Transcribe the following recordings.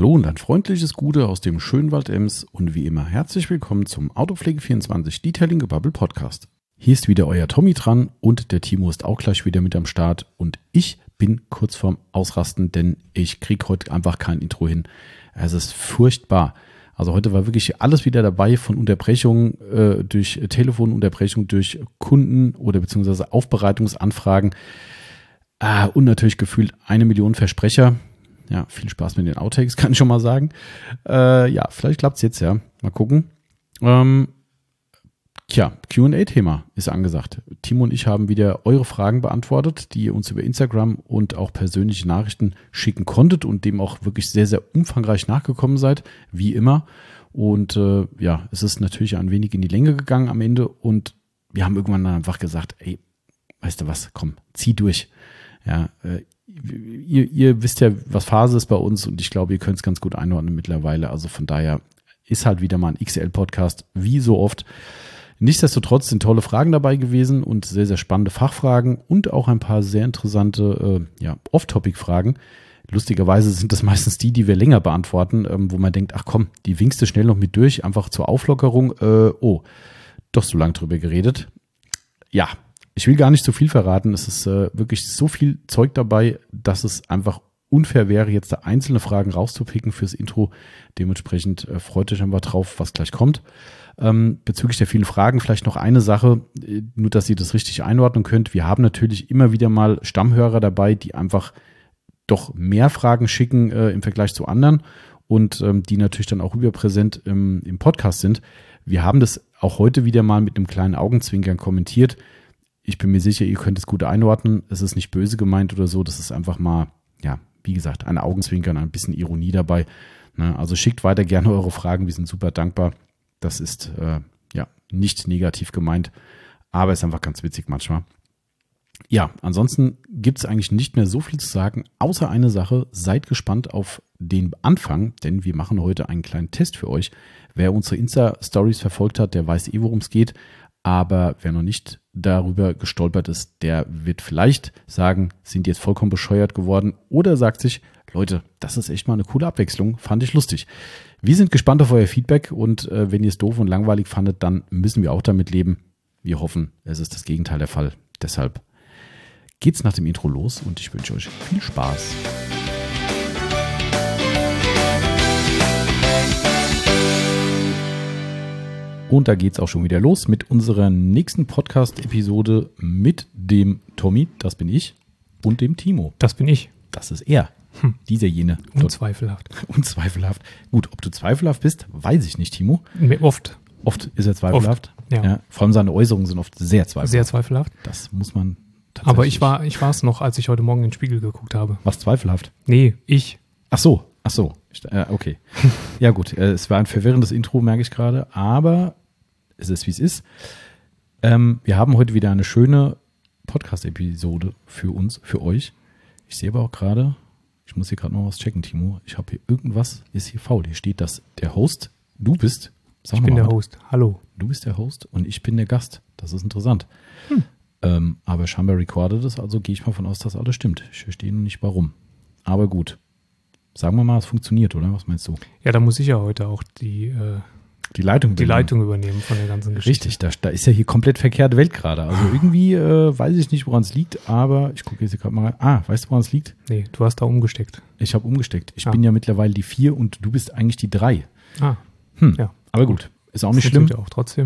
Hallo und ein freundliches Gute aus dem schönen Wald Ems und wie immer herzlich willkommen zum Autopflege24 Detailing Gebubble Podcast. Hier ist wieder euer Tommy dran und der Timo ist auch gleich wieder mit am Start und ich bin kurz vorm Ausrasten, denn ich kriege heute einfach kein Intro hin. Es ist furchtbar. Also heute war wirklich alles wieder dabei, von Unterbrechungen durch Telefonunterbrechung, durch Kunden oder beziehungsweise Aufbereitungsanfragen und natürlich gefühlt 1 Million Versprecher. Ja, viel Spaß mit den Outtakes, kann ich schon mal sagen. Ja, vielleicht klappt es jetzt, ja. Mal gucken. Q&A-Thema ist angesagt. Timo und ich haben wieder eure Fragen beantwortet, die ihr uns über Instagram und auch persönliche Nachrichten schicken konntet und dem auch wirklich sehr, sehr umfangreich nachgekommen seid, wie immer. Und es ist natürlich ein wenig in die Länge gegangen am Ende und wir haben irgendwann dann einfach gesagt, ey, weißt du was, komm, zieh durch. Ja, ihr wisst ja, was Phase ist bei uns und ich glaube, ihr könnt es ganz gut einordnen mittlerweile. Also von daher ist halt wieder mal ein XL-Podcast, wie so oft. Nichtsdestotrotz sind tolle Fragen dabei gewesen und sehr, sehr spannende Fachfragen und auch ein paar sehr interessante Off-Topic-Fragen. Lustigerweise sind das meistens die wir länger beantworten, wo man denkt, ach komm, die winkst du schnell noch mit durch, einfach zur Auflockerung. Doch so lange drüber geredet. Ja, ich will gar nicht so viel verraten. Es ist wirklich so viel Zeug dabei, dass es einfach unfair wäre, jetzt da einzelne Fragen rauszupicken fürs Intro. Dementsprechend freut euch einfach drauf, was gleich kommt. Bezüglich der vielen Fragen vielleicht noch eine Sache, nur dass ihr das richtig einordnen könnt. Wir haben natürlich immer wieder mal Stammhörer dabei, die einfach doch mehr Fragen schicken im Vergleich zu anderen und die natürlich dann auch überpräsent im Podcast sind. Wir haben das auch heute wieder mal mit einem kleinen Augenzwinkern kommentiert. Ich bin mir sicher, ihr könnt es gut einordnen. Es ist nicht böse gemeint oder so. Das ist einfach mal, ja, wie gesagt, ein Augenzwinkern, ein bisschen Ironie dabei. Also schickt weiter gerne eure Fragen. Wir sind super dankbar. Das ist nicht negativ gemeint, aber ist einfach ganz witzig manchmal. Ja, ansonsten gibt es eigentlich nicht mehr so viel zu sagen, außer eine Sache. Seid gespannt auf den Anfang, denn wir machen heute einen kleinen Test für euch. Wer unsere Insta-Stories verfolgt hat, der weiß worum es geht. Aber wer noch nicht darüber gestolpert ist, der wird vielleicht sagen, sind jetzt vollkommen bescheuert geworden oder sagt sich, Leute, das ist echt mal eine coole Abwechslung, fand ich lustig. Wir sind gespannt auf euer Feedback und wenn ihr es doof und langweilig fandet, dann müssen wir auch damit leben. Wir hoffen, es ist das Gegenteil der Fall. Deshalb geht's nach dem Intro los und ich wünsche euch viel Spaß. Und da geht's auch schon wieder los mit unserer nächsten Podcast-Episode mit dem Tommy, das bin ich, und dem Timo. Das bin ich. Das ist er, dieser jene. Unzweifelhaft. Unzweifelhaft. Gut, ob du zweifelhaft bist, weiß ich nicht, Timo. Oft. Oft ist er zweifelhaft. Oft, ja. Vor allem seine Äußerungen sind oft sehr zweifelhaft. Sehr zweifelhaft. Das muss man tatsächlich. Aber ich war es noch, als ich heute Morgen in den Spiegel geguckt habe. Was zweifelhaft? Nee, ich. Ach so. Okay. Ja gut, es war ein verwirrendes Intro, merke ich gerade, aber es ist, wie es ist. Wir haben heute wieder eine schöne Podcast-Episode für uns, für euch. Ich sehe aber auch gerade, ich muss hier gerade noch was checken, Timo. Ich habe hier irgendwas, ist hier faul. Hier steht, dass der Host, du bist. Ich bin der Host, hallo. Du bist der Host und ich bin der Gast. Das ist interessant. Aber scheinbar recorded es, also gehe ich mal von aus, dass alles stimmt. Ich verstehe nur nicht, warum. Aber gut. Sagen wir mal, es funktioniert, oder? Was meinst du? Ja, da muss ich ja heute auch die Leitung übernehmen von der ganzen Geschichte. Richtig, da ist ja hier komplett verkehrte Welt gerade. Also irgendwie weiß ich nicht, woran es liegt, aber ich gucke jetzt gerade mal rein. Weißt du, woran es liegt? Nee, du hast da umgesteckt. Ich habe umgesteckt. Ich bin ja mittlerweile die 4 und du bist eigentlich die 3. Ja. Aber gut, ist auch nicht schlimm. Ja auch trotzdem.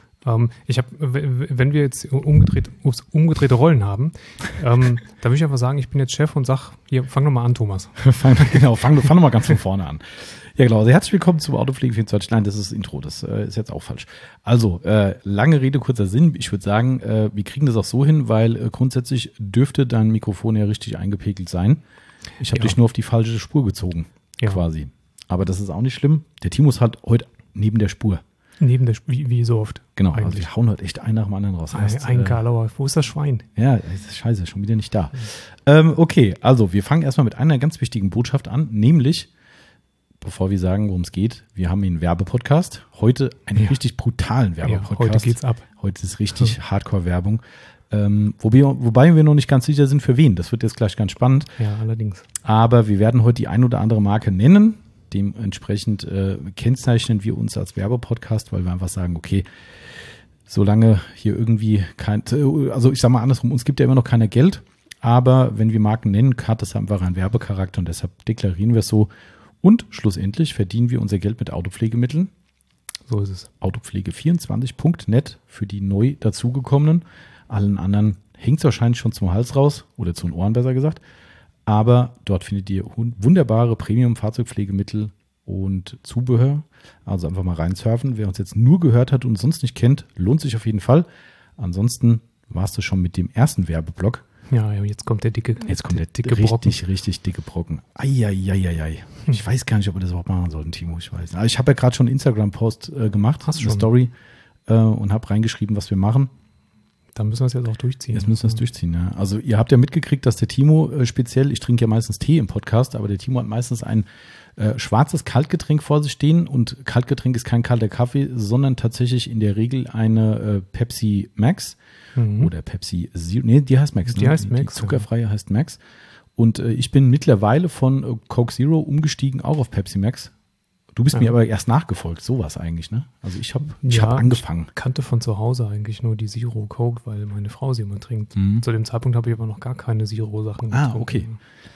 Wenn wir jetzt umgedrehte Rollen haben, da würde ich einfach sagen, ich bin jetzt Chef und sag, hier, fang doch mal an, Thomas. Fang doch mal ganz von vorne an. Ja, genau. Also herzlich willkommen zum Autopflege24. Nein, das ist das Intro. Das ist jetzt auch falsch. Also, lange Rede, kurzer Sinn. Ich würde sagen, wir kriegen das auch so hin, weil grundsätzlich dürfte dein Mikrofon ja richtig eingepegelt sein. Ich habe dich nur auf die falsche Spur gezogen, quasi. Aber das ist auch nicht schlimm. Der Timo ist halt heute neben der Spur. Neben der Spur, wie so oft. Genau, eigentlich. Also wir hauen heute echt einen nach dem anderen raus. Ein Karlauer, wo ist das Schwein? Ja, das ist scheiße, schon wieder nicht da. Okay, also wir fangen erstmal mit einer ganz wichtigen Botschaft an, nämlich, bevor wir sagen, worum es geht, wir haben einen Werbepodcast. Heute einen richtig brutalen Werbepodcast. Ja, heute geht's ab. Heute ist richtig Hardcore-Werbung. Wobei wir noch nicht ganz sicher sind, für wen. Das wird jetzt gleich ganz spannend. Ja, allerdings. Aber wir werden heute die ein oder andere Marke nennen. Dementsprechend kennzeichnen wir uns als Werbepodcast, weil wir einfach sagen, okay, solange hier irgendwie also ich sag mal andersrum, uns gibt ja immer noch keiner Geld, aber wenn wir Marken nennen, hat das einfach einen Werbecharakter und deshalb deklarieren wir es so. Und schlussendlich verdienen wir unser Geld mit Autopflegemitteln. So ist es. Autopflege24.net für die neu dazugekommenen. Allen anderen hängt es wahrscheinlich schon zum Hals raus oder zu den Ohren besser gesagt. Aber dort findet ihr wunderbare Premium-Fahrzeugpflegemittel und Zubehör. Also einfach mal reinsurfen. Wer uns jetzt nur gehört hat und sonst nicht kennt, lohnt sich auf jeden Fall. Ansonsten warst du schon mit dem ersten Werbeblock. Ja, jetzt kommt der dicke Brocken. Richtig dicke Brocken. Eieieiei. Ich weiß gar nicht, ob wir das überhaupt machen sollten, Timo. Ich weiß. Aber ich habe ja gerade schon einen Instagram-Post gemacht, Hast eine schon. Story und habe reingeschrieben, was wir machen. Dann müssen wir es jetzt auch durchziehen. Jetzt müssen wir es durchziehen, ja. Also ihr habt ja mitgekriegt, dass der Timo speziell, ich trinke ja meistens Tee im Podcast, aber der Timo hat meistens ein schwarzes Kaltgetränk vor sich stehen und Kaltgetränk ist kein kalter Kaffee, sondern tatsächlich in der Regel eine Pepsi Max oder Pepsi Zero. Nee, die heißt Max. Die heißt Max. Die zuckerfreie heißt Max. Und ich bin mittlerweile von Coke Zero umgestiegen, auch auf Pepsi Max. Du bist mir aber erst nachgefolgt, sowas eigentlich, ne? Also ich hab angefangen. Ich kannte von zu Hause eigentlich nur die Zero Coke, weil meine Frau sie immer trinkt. Zu dem Zeitpunkt habe ich aber noch gar keine Zero-Sachen getrunken. Okay.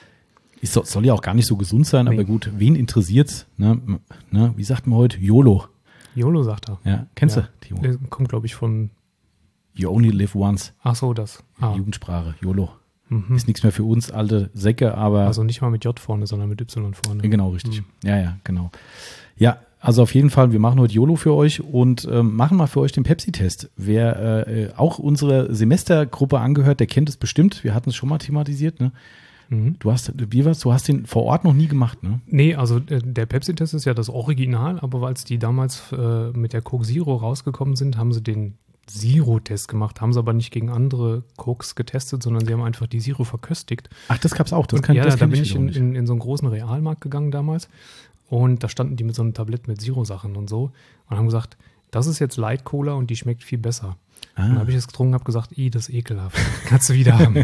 Soll ja auch gar nicht so gesund sein, aber gut, wen interessiert's? Ne? Wie sagt man heute? YOLO. YOLO sagt er. Ja, kennst du, Timo? Der kommt, glaube ich, von... You only live once. Ach so, das. Jugendsprache, YOLO. Ist nichts mehr für uns alte Säcke, aber... Also nicht mal mit J vorne, sondern mit Y vorne. Genau, richtig. Ja, genau. Ja, also auf jeden Fall, wir machen heute YOLO für euch und machen mal für euch den Pepsi-Test. Wer auch unserer Semestergruppe angehört, der kennt es bestimmt. Wir hatten es schon mal thematisiert, ne? Du hast den vor Ort noch nie gemacht, ne? Nee, also der Pepsi-Test ist ja das Original, aber als die damals mit der Coke Zero rausgekommen sind, haben sie den Zero-Test gemacht, haben sie aber nicht gegen andere Cokes getestet, sondern sie haben einfach die Zero verköstigt. Ach, das gab's auch. Da bin ich in so einen großen Realmarkt gegangen damals und da standen die mit so einem Tablett mit Zero-Sachen und so und haben gesagt, das ist jetzt Light Cola und die schmeckt viel besser. Und dann habe ich es getrunken und habe gesagt, das ist ekelhaft. Kannst du wieder haben.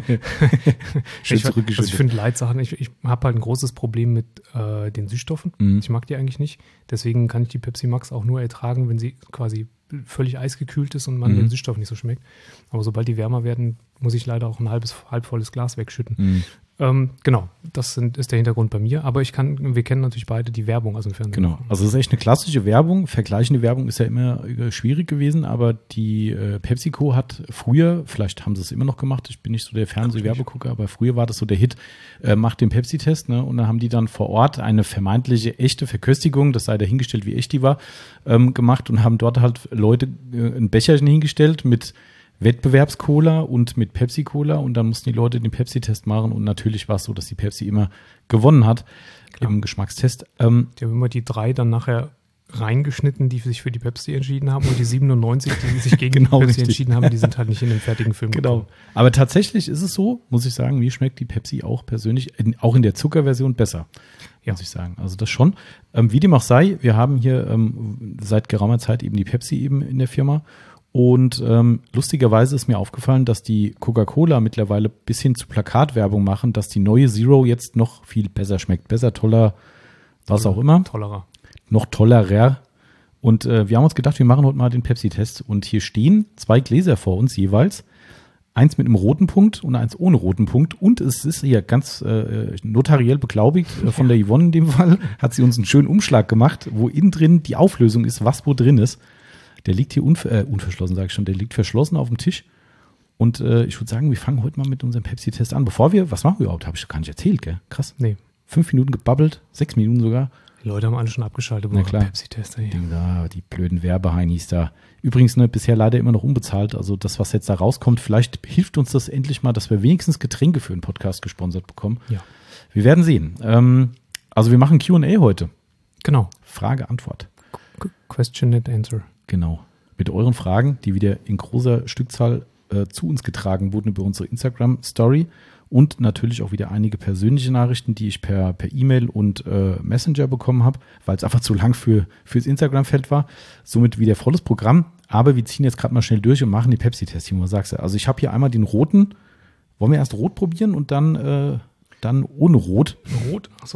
Ich finde Light-Sachen, ich habe halt ein großes Problem mit den Süßstoffen. Ich mag die eigentlich nicht. Deswegen kann ich die Pepsi Max auch nur ertragen, wenn sie quasi völlig eisgekühlt ist und man den Süßstoff nicht so schmeckt. Aber sobald die wärmer werden, muss ich leider auch ein halbvolles Glas wegschütten. Genau, ist der Hintergrund bei mir. Aber wir kennen natürlich beide die Werbung aus dem Fernsehen. Genau, also es ist echt eine klassische Werbung. Vergleichende Werbung ist ja immer schwierig gewesen, aber die PepsiCo hat früher, vielleicht haben sie es immer noch gemacht, ich bin nicht so der Fernseh-Werbegucker, aber früher war das so der Hit, macht den Pepsi-Test, ne? Und dann haben die dann vor Ort eine vermeintliche echte Verköstigung, das sei dahingestellt, wie echt die war, gemacht und haben dort halt Leute ein Becherchen hingestellt mit Wettbewerbscola und mit Pepsi-Cola und dann mussten die Leute den Pepsi-Test machen und natürlich war es so, dass die Pepsi immer gewonnen hat im Geschmackstest. Die haben immer die 3 dann nachher reingeschnitten, die sich für die Pepsi entschieden haben und die 97, die sich gegen die Pepsi entschieden haben, die sind halt nicht in den fertigen Film gekommen. Aber tatsächlich ist es so, muss ich sagen, mir schmeckt die Pepsi auch persönlich, auch in der Zuckerversion besser, muss ich sagen. Also das schon. Wie dem auch sei, wir haben hier seit geraumer Zeit eben die Pepsi eben in der Firma. Und lustigerweise ist mir aufgefallen, dass die Coca-Cola mittlerweile bis hin zu Plakatwerbung machen, dass die neue Zero jetzt noch viel besser schmeckt. Besser, toller, was auch immer. Tollerer. Noch tollerer. Und wir haben uns gedacht, wir machen heute mal den Pepsi-Test. Und hier stehen 2 Gläser vor uns jeweils. Eins mit einem roten Punkt und eins ohne roten Punkt. Und es ist hier ganz notariell beglaubigt von der Yvonne in dem Fall. Hat sie uns einen schönen Umschlag gemacht, wo innen drin die Auflösung ist, was wo drin ist. Der liegt hier unverschlossen, sage ich schon, der liegt verschlossen auf dem Tisch. Und ich würde sagen, wir fangen heute mal mit unserem Pepsi-Test an. Was machen wir überhaupt? Habe ich gar nicht erzählt, gell? Krass. Nee. 5 Minuten gebabbelt, 6 Minuten sogar. Die Leute haben alle schon abgeschaltet, Na klar. Pepsi-Tester hier. Die blöden Werbeheinis da. Übrigens, bisher leider immer noch unbezahlt. Also das, was jetzt da rauskommt, vielleicht hilft uns das endlich mal, dass wir wenigstens Getränke für einen Podcast gesponsert bekommen. Ja. Wir werden sehen. Also wir machen Q&A heute. Genau. Frage, Antwort. Question and Answer. Genau. Mit euren Fragen, die wieder in großer Stückzahl zu uns getragen wurden über unsere Instagram-Story und natürlich auch wieder einige persönliche Nachrichten, die ich per E-Mail und Messenger bekommen habe, weil es einfach zu lang fürs Instagram-Feld war. Somit wieder volles Programm. Aber wir ziehen jetzt gerade mal schnell durch und machen die Pepsi-Tests, was sagst du? Also ich habe hier einmal den roten. Wollen wir erst rot probieren und dann ohne Rot? Rot? Achso.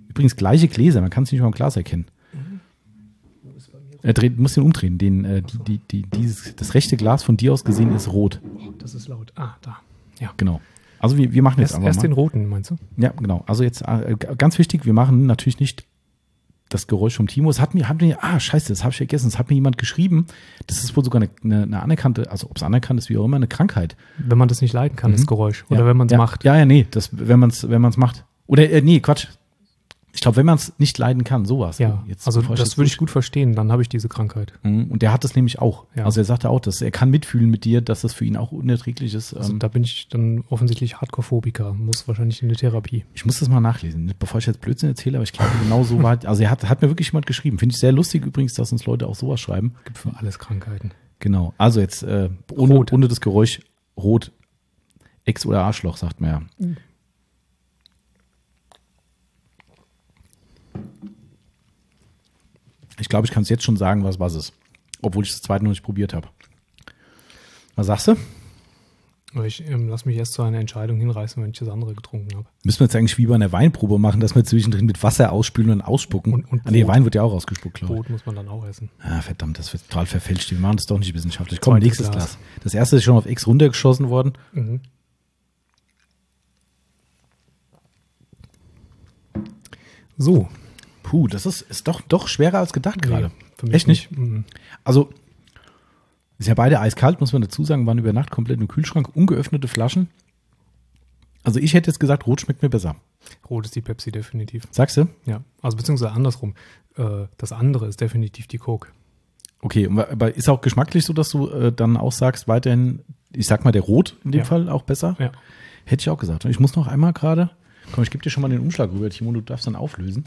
Übrigens gleiche Gläser, man kann es nicht mal im Glas erkennen. Muss den umdrehen. Das rechte Glas von dir aus gesehen ist rot. Oh, das ist laut. Ah, da. Ja. Genau. Also wir machen jetzt erst den roten, meinst du? Ja, genau. Also jetzt ganz wichtig, wir machen natürlich nicht das Geräusch vom Timo. Scheiße, das habe ich vergessen. Es hat mir jemand geschrieben, das ist wohl sogar eine anerkannte, also ob es anerkannt ist, wie auch immer, eine Krankheit. Wenn man das nicht leiden kann, das Geräusch. Oder wenn man es macht. Wenn man es macht. Oder, Quatsch. Ich glaube, wenn man es nicht leiden kann, sowas. Ja, jetzt, also das würde ich gut verstehen, dann habe ich diese Krankheit. Und der hat das nämlich auch. Ja. Also er sagte auch, dass er kann mitfühlen mit dir, dass das für ihn auch unerträglich ist. Also da bin ich dann offensichtlich Hardcore-Phobiker, muss wahrscheinlich in die Therapie. Ich muss das mal nachlesen, bevor ich jetzt Blödsinn erzähle, aber ich glaube, genau so war, also er hat mir wirklich jemand geschrieben. Finde ich sehr lustig übrigens, dass uns Leute auch sowas schreiben. Gibt für alles Krankheiten. Genau, also jetzt ohne das Geräusch rot, Ex oder Arschloch, sagt man ja. Ich glaube, ich kann es jetzt schon sagen, was ist. Obwohl ich das zweite noch nicht probiert habe. Was sagst du? Ich lass mich erst zu einer Entscheidung hinreißen, wenn ich das andere getrunken habe. Müssen wir jetzt eigentlich wie bei einer Weinprobe machen, dass wir zwischendrin mit Wasser ausspülen und ausspucken? Und Wein wird ja auch ausgespuckt, glaube ich. Brot muss man dann auch essen. Ah, verdammt, das wird total verfälscht. Wir machen das doch nicht wissenschaftlich. Komm, nächstes Glas. Das erste ist schon auf Ex runtergeschossen worden. Mhm. So. Puh, das ist doch schwerer als gedacht gerade. Nee, echt nicht? Mhm. Also, ist ja beide eiskalt, muss man dazu sagen, waren über Nacht komplett im Kühlschrank, ungeöffnete Flaschen. Also ich hätte jetzt gesagt, Rot schmeckt mir besser. Rot ist die Pepsi definitiv. Sagst du? Ja, also beziehungsweise andersrum. Das andere ist definitiv die Coke. Okay, aber ist auch geschmacklich so, dass du dann auch sagst, weiterhin, ich sag mal, der Rot in dem Fall auch besser? Ja. Hätte ich auch gesagt. Und ich muss noch einmal gerade, komm, ich gebe dir schon mal den Umschlag rüber, Timo, du darfst dann auflösen.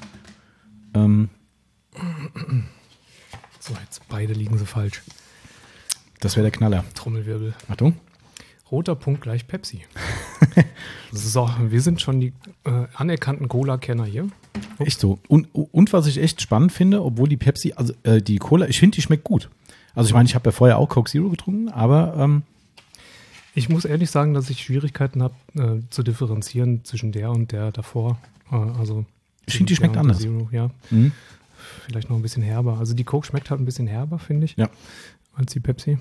So, jetzt beide liegen sie falsch. Das wäre der Knaller. Trommelwirbel. Achtung. Roter Punkt gleich Pepsi. So, wir sind schon die anerkannten Cola-Kenner hier. Echt so. Und was ich echt spannend finde, obwohl die Pepsi, also die Cola, ich finde, die schmeckt gut. Also ich meine, ich habe ja vorher auch Coke Zero getrunken, aber ich muss ehrlich sagen, dass ich Schwierigkeiten habe, zu differenzieren zwischen der und der davor. Also ich finde, die schmeckt anders. Zero, ja. Vielleicht noch ein bisschen herber. Also die Coke schmeckt halt ein bisschen herber, finde ich, als die Pepsi.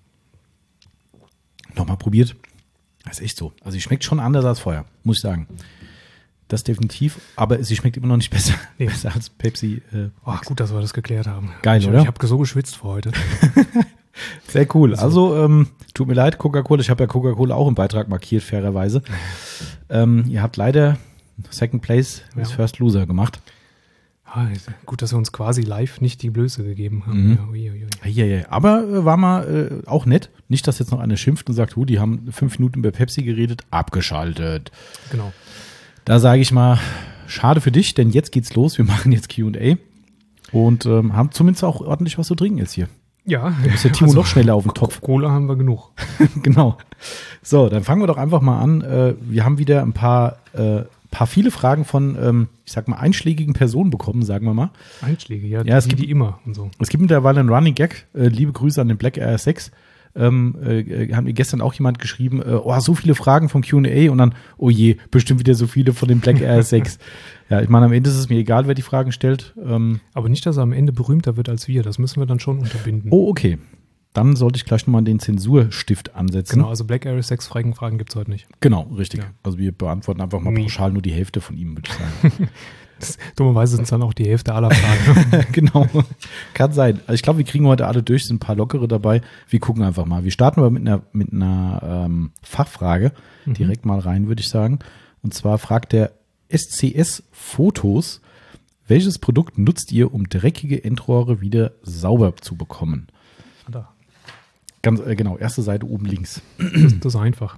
Nochmal probiert. Das ist echt so. Also sie schmeckt schon anders als vorher, muss ich sagen. Das definitiv, aber sie schmeckt immer noch nicht besser, besser als Pepsi. Gut, dass wir das geklärt haben. Geil, oder? Ich habe so geschwitzt für heute. Sehr cool. Also, tut mir leid, Coca-Cola. Ich habe ja Coca-Cola auch im Beitrag markiert, fairerweise. Ihr habt leider Second Place als First Loser gemacht. Gut, dass wir uns quasi live nicht die Blöße gegeben haben. Ja. Aber war mal auch nett. Nicht, dass jetzt noch einer schimpft und sagt, die haben 5 Minuten über Pepsi geredet, abgeschaltet. Genau. Da sage ich mal, schade für dich, denn jetzt geht's los. Wir machen jetzt Q&A und haben zumindest auch ordentlich was zu trinken jetzt hier. Ja. Da ist der Timo noch schneller auf den Topf. Cola haben wir genug. Genau. So, dann fangen wir doch einfach mal an. Wir haben wieder ein paar viele Fragen von, ich sag mal, einschlägigen Personen bekommen, sagen wir mal. Einschläge, ja es gibt die immer und so. Es gibt mittlerweile einen Running Gag. Liebe Grüße an den Black RS6. Haben mir gestern auch jemand geschrieben, so viele Fragen vom Q&A und dann, oh je, bestimmt wieder so viele von den Black RS6. Ja, ich meine, am Ende ist es mir egal, wer die Fragen stellt. Aber nicht, dass er am Ende berühmter wird als wir. Das müssen wir dann schon unterbinden. Oh, okay. Dann sollte ich gleich nochmal den Zensurstift ansetzen. Genau, also Black RS6 Fragen gibt es heute nicht. Genau, richtig. Ja. Also wir beantworten einfach mal pauschal nur die Hälfte von ihm, würde ich sagen. Dummerweise sind es dann auch die Hälfte aller Fragen. Genau, kann sein. Also ich glaube, wir kriegen heute alle durch, sind ein paar lockere dabei. Wir gucken einfach mal. Wir starten aber mit einer Fachfrage direkt mal rein, würde ich sagen. Und zwar fragt der SCS Fotos, welches Produkt nutzt ihr, um dreckige Endrohre wieder sauber zu bekommen? Da. Ganz genau, erste Seite oben links. Das ist einfach.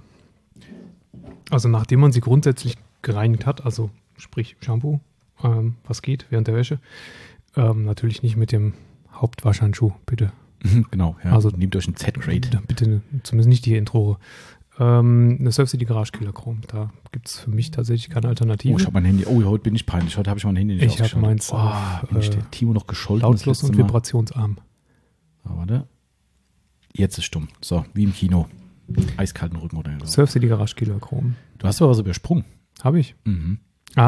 Also nachdem man sie grundsätzlich gereinigt hat, also sprich Shampoo, was geht während der Wäsche, natürlich nicht mit dem Hauptwaschhandschuh, bitte. Genau, ja. Also nehmt euch einen Z-Grade. Bitte, zumindest nicht die Endrohre. Eine Surf City Garage Killer Chrome, da gibt es für mich tatsächlich keine Alternative. Oh, ich habe mein Handy, heute bin ich peinlich, heute habe ich mein Handy nicht ausgeschaltet. Ich habe meins bin ich der Timo noch gescholten. Lautlos und vibrationsarm. Warte. Jetzt ist stumm. So, wie im Kino. Eiskalten Rücken oder so. Surf City Garage Killer Chrome. Du hast aber was übersprungen. Habe ich? Mhm.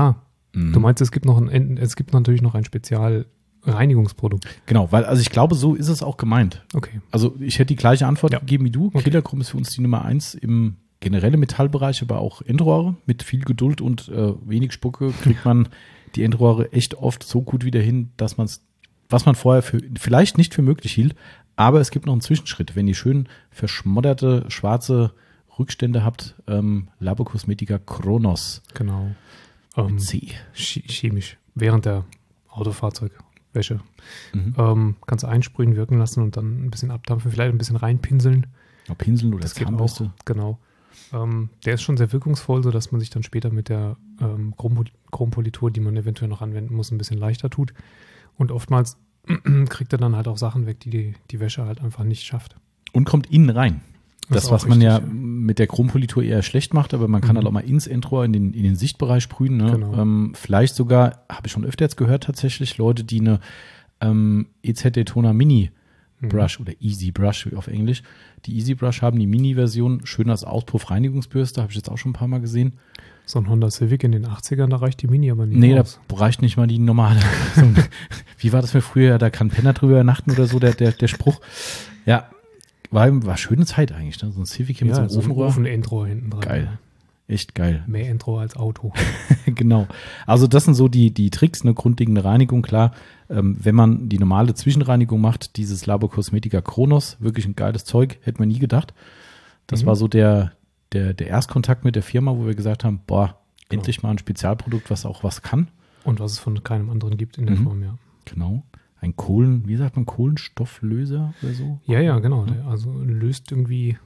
Du meinst, es gibt natürlich noch ein Spezialreinigungsprodukt. Genau, weil, also ich glaube, so ist es auch gemeint. Okay. Also ich hätte die gleiche Antwort gegeben wie du. Okay. Killerchrom ist für uns die Nummer 1 im generellen Metallbereich, aber auch Endrohre. Mit viel Geduld und wenig Spucke kriegt man die Endrohre echt oft so gut wieder hin, dass was man vorher vielleicht nicht für möglich hielt, aber es gibt noch einen Zwischenschritt. Wenn ihr schön verschmodderte, schwarze Rückstände habt, Labokosmetika Kronos. Genau. C. Chemisch. Während der Autofahrzeugwäsche. Kannst du einsprühen, wirken lassen und dann ein bisschen abdampfen, vielleicht ein bisschen reinpinseln. Ja, Pinseln oder das Zahnbürste. Geht auch, genau. Der ist schon sehr wirkungsvoll, sodass man sich dann später mit der Chrompolitur, die man eventuell noch anwenden muss, ein bisschen leichter tut. Und oftmals kriegt er dann halt auch Sachen weg, die Wäsche halt einfach nicht schafft. Und kommt innen rein. Das, was man richtig, mit der Chrompolitur eher schlecht macht, aber man kann halt auch mal ins Endrohr in den Sichtbereich sprühen. Ne? Genau. Vielleicht sogar, habe ich schon öfter jetzt gehört tatsächlich, Leute, die eine EZ Daytona Mini Brush oder Easy Brush auf Englisch, die Easy Brush haben, die Mini-Version, schön als Auspuff-Reinigungsbürste, habe ich jetzt auch schon ein paar Mal gesehen. So ein Honda Civic in den 80ern, da reicht die Mini aber nicht. Nee, aus. Da reicht nicht mal die normale. Wie war das mir früher? Da kann Penner drüber übernachten oder so, der Spruch. Ja, war schöne Zeit eigentlich, ne? So ein Civic mit so einem Ofenrohr. Ofen-Endrohr hinten dran. Geil. Ja. Echt geil. Mehr Endrohr als Auto. Genau. Also das sind so die Tricks, eine grundlegende Reinigung, klar. Wenn man die normale Zwischenreinigung macht, dieses Labokosmetika Kronos, wirklich ein geiles Zeug, hätte man nie gedacht. Das war so der Erstkontakt mit der Firma, wo wir gesagt haben, endlich mal ein Spezialprodukt, was auch was kann. Und was es von keinem anderen gibt in der Form, ja. Genau. Ein Kohlenstofflöser oder so? Ja, genau. Also löst irgendwie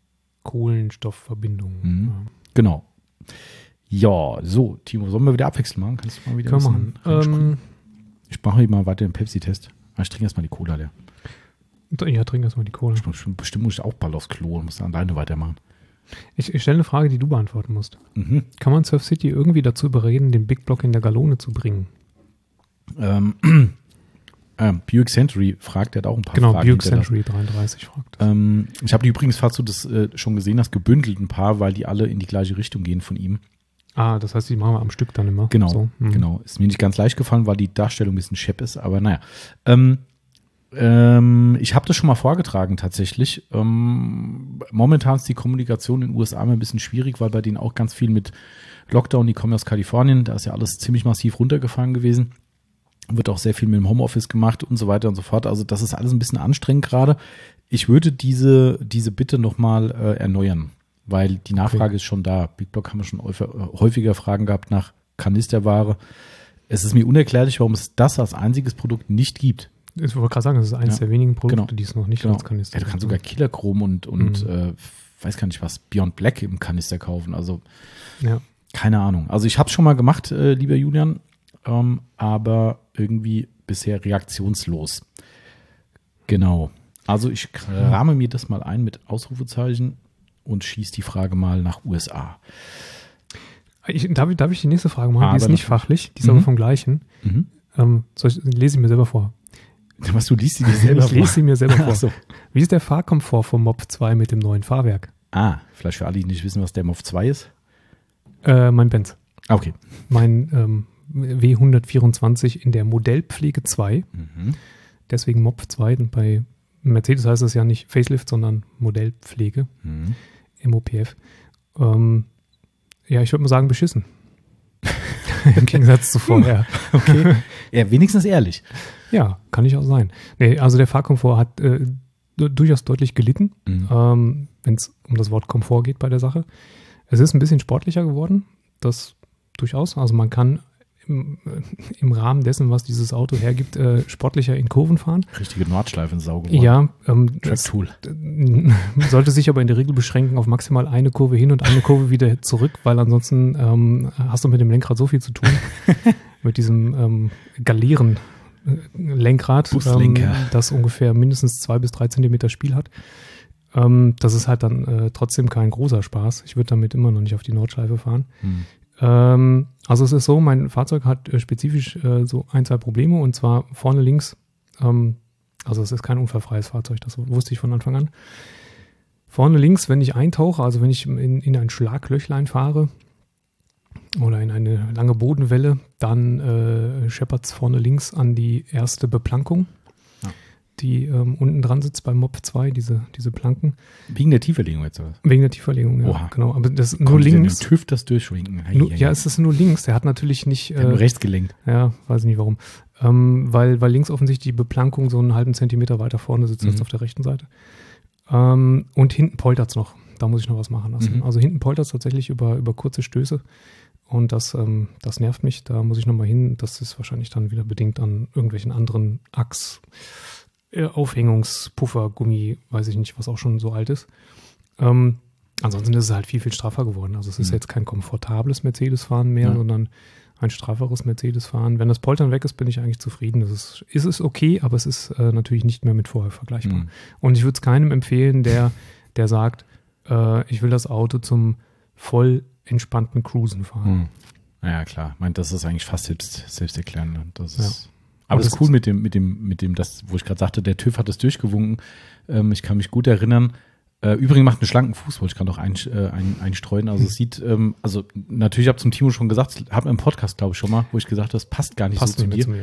Kohlenstoffverbindungen. Ja. Genau. Ja, so, Timo, sollen wir wieder abwechseln machen? Kannst du mal wieder machen. Ich mache hier mal weiter den Pepsi-Test. Ich trinke erstmal die Cola leer. Ja, trink erstmal die Cola. Bestimmt muss ich auch bald aufs Klo und muss dann alleine weitermachen. Ich stelle eine Frage, die du beantworten musst. Kann man Surf City irgendwie dazu überreden, den Big Block in der Galone zu bringen? Buick Century fragt, der hat auch ein paar Fragen. Genau, Buick Century 33 fragt. Ich habe die übrigens, falls du das schon gesehen hast, gebündelt ein paar, weil die alle in die gleiche Richtung gehen von ihm. Das heißt, die machen wir am Stück dann immer. Genau, so. Genau. Ist mir nicht ganz leicht gefallen, weil die Darstellung ein bisschen schepp ist, aber naja. Ich habe das schon mal vorgetragen tatsächlich. Momentan ist die Kommunikation in den USA immer ein bisschen schwierig, weil bei denen auch ganz viel mit Lockdown, die kommen aus Kalifornien, da ist ja alles ziemlich massiv runtergefahren gewesen. Wird auch sehr viel mit dem Homeoffice gemacht und so weiter und so fort. Also das ist alles ein bisschen anstrengend gerade. Ich würde diese Bitte nochmal erneuern, weil die Nachfrage ist schon da. Big Block haben wir schon häufiger Fragen gehabt nach Kanisterware. Es ist mir unerklärlich, warum es das als einziges Produkt nicht gibt. Ich wollte gerade sagen, das ist eines der wenigen Produkte, die es noch nicht als Kanister gibt. Ja, du kannst sogar Killerchrom und weiß gar nicht was, Beyond Black im Kanister kaufen. Also keine Ahnung. Also ich habe es schon mal gemacht, lieber Julian, aber irgendwie bisher reaktionslos. Genau. Also ich krame mir das mal ein mit Ausrufezeichen und schieße die Frage mal nach USA. Darf ich die nächste Frage machen? Die ist nicht fachlich, die ist aber vom Gleichen. Lese ich mir selber vor. Was, du liest sie dir selber vor? Ich lese sie mir selber vor. So. Wie ist der Fahrkomfort vom MOV 2 mit dem neuen Fahrwerk? Vielleicht für alle, die nicht wissen, was der MOV 2 ist. Mein Benz. Okay. Mein W124 in der Modellpflege 2. Deswegen MOV 2. Bei Mercedes heißt das ja nicht Facelift, sondern Modellpflege. MOPF. Ich würde mal sagen, beschissen. Im Gegensatz zu vorher. Okay. Ja, wenigstens ehrlich. Ja, kann ich auch sein. Nee, also der Fahrkomfort hat durchaus deutlich gelitten, wenn es um das Wort Komfort geht bei der Sache. Es ist ein bisschen sportlicher geworden, das durchaus. Also man kann im Rahmen dessen, was dieses Auto hergibt, sportlicher in Kurven fahren. Richtige Nordschleifensau geworden. Ja, Track-Tool. Sollte sich aber in der Regel beschränken auf maximal eine Kurve hin und eine Kurve wieder zurück, weil ansonsten hast du mit dem Lenkrad so viel zu tun. Mit diesem Galieren-Lenkrad, das ungefähr mindestens 2 bis 3 Zentimeter Spiel hat. Das ist halt dann trotzdem kein großer Spaß. Ich würde damit immer noch nicht auf die Nordschleife fahren. Also es ist so, mein Fahrzeug hat spezifisch so 1, 2 Probleme, und zwar vorne links, also es ist kein unfallfreies Fahrzeug, das wusste ich von Anfang an. Vorne links, wenn ich eintauche, also wenn ich in ein Schlaglöchlein fahre, oder in eine lange Bodenwelle. Dann scheppert es vorne links an die erste Beplankung, die unten dran sitzt beim Mob 2, diese Planken. Wegen der Tieferlegung jetzt, oder? Wegen der Tieferlegung, ja. Oha. Genau. Aber das ist nur links. Der TÜV das durchschwinken. Ja, es ist nur links. Der hat natürlich nicht. Nur rechts gelenkt. Ja, weiß ich nicht warum. Weil links offensichtlich die Beplankung so einen halben Zentimeter weiter vorne sitzt als auf der rechten Seite. Und hinten poltert es noch. Da muss ich noch was machen lassen. Also hinten poltert es tatsächlich über kurze Stöße. Und das nervt mich. Da muss ich nochmal hin. Das ist wahrscheinlich dann wieder bedingt an irgendwelchen anderen Aufhängungspuffer, Gummi, weiß ich nicht, was auch schon so alt ist. Ansonsten ist es halt viel, viel straffer geworden. Also es ist jetzt kein komfortables Mercedes-Fahren mehr, sondern ein strafferes Mercedes-Fahren. Wenn das Poltern weg ist, bin ich eigentlich zufrieden. Es ist okay, aber es ist natürlich nicht mehr mit vorher vergleichbar. Und ich würde es keinem empfehlen, der sagt, ich will das Auto zum voll entspannten Cruisen fahren. Ja, klar. Ich meine, das ist eigentlich fast selbsterklärend. Das ist aber das ist cool mit dem, das, wo ich gerade sagte, der TÜV hat das durchgewunken. Ich kann mich gut erinnern. Übrigens macht einen schlanken Fuß, wollte ich gerade noch einstreuen. Also es sieht, also natürlich, ich habe zum Timo schon gesagt, habe im Podcast, glaube ich, schon mal, wo ich gesagt habe, das passt gar nicht so zu dir.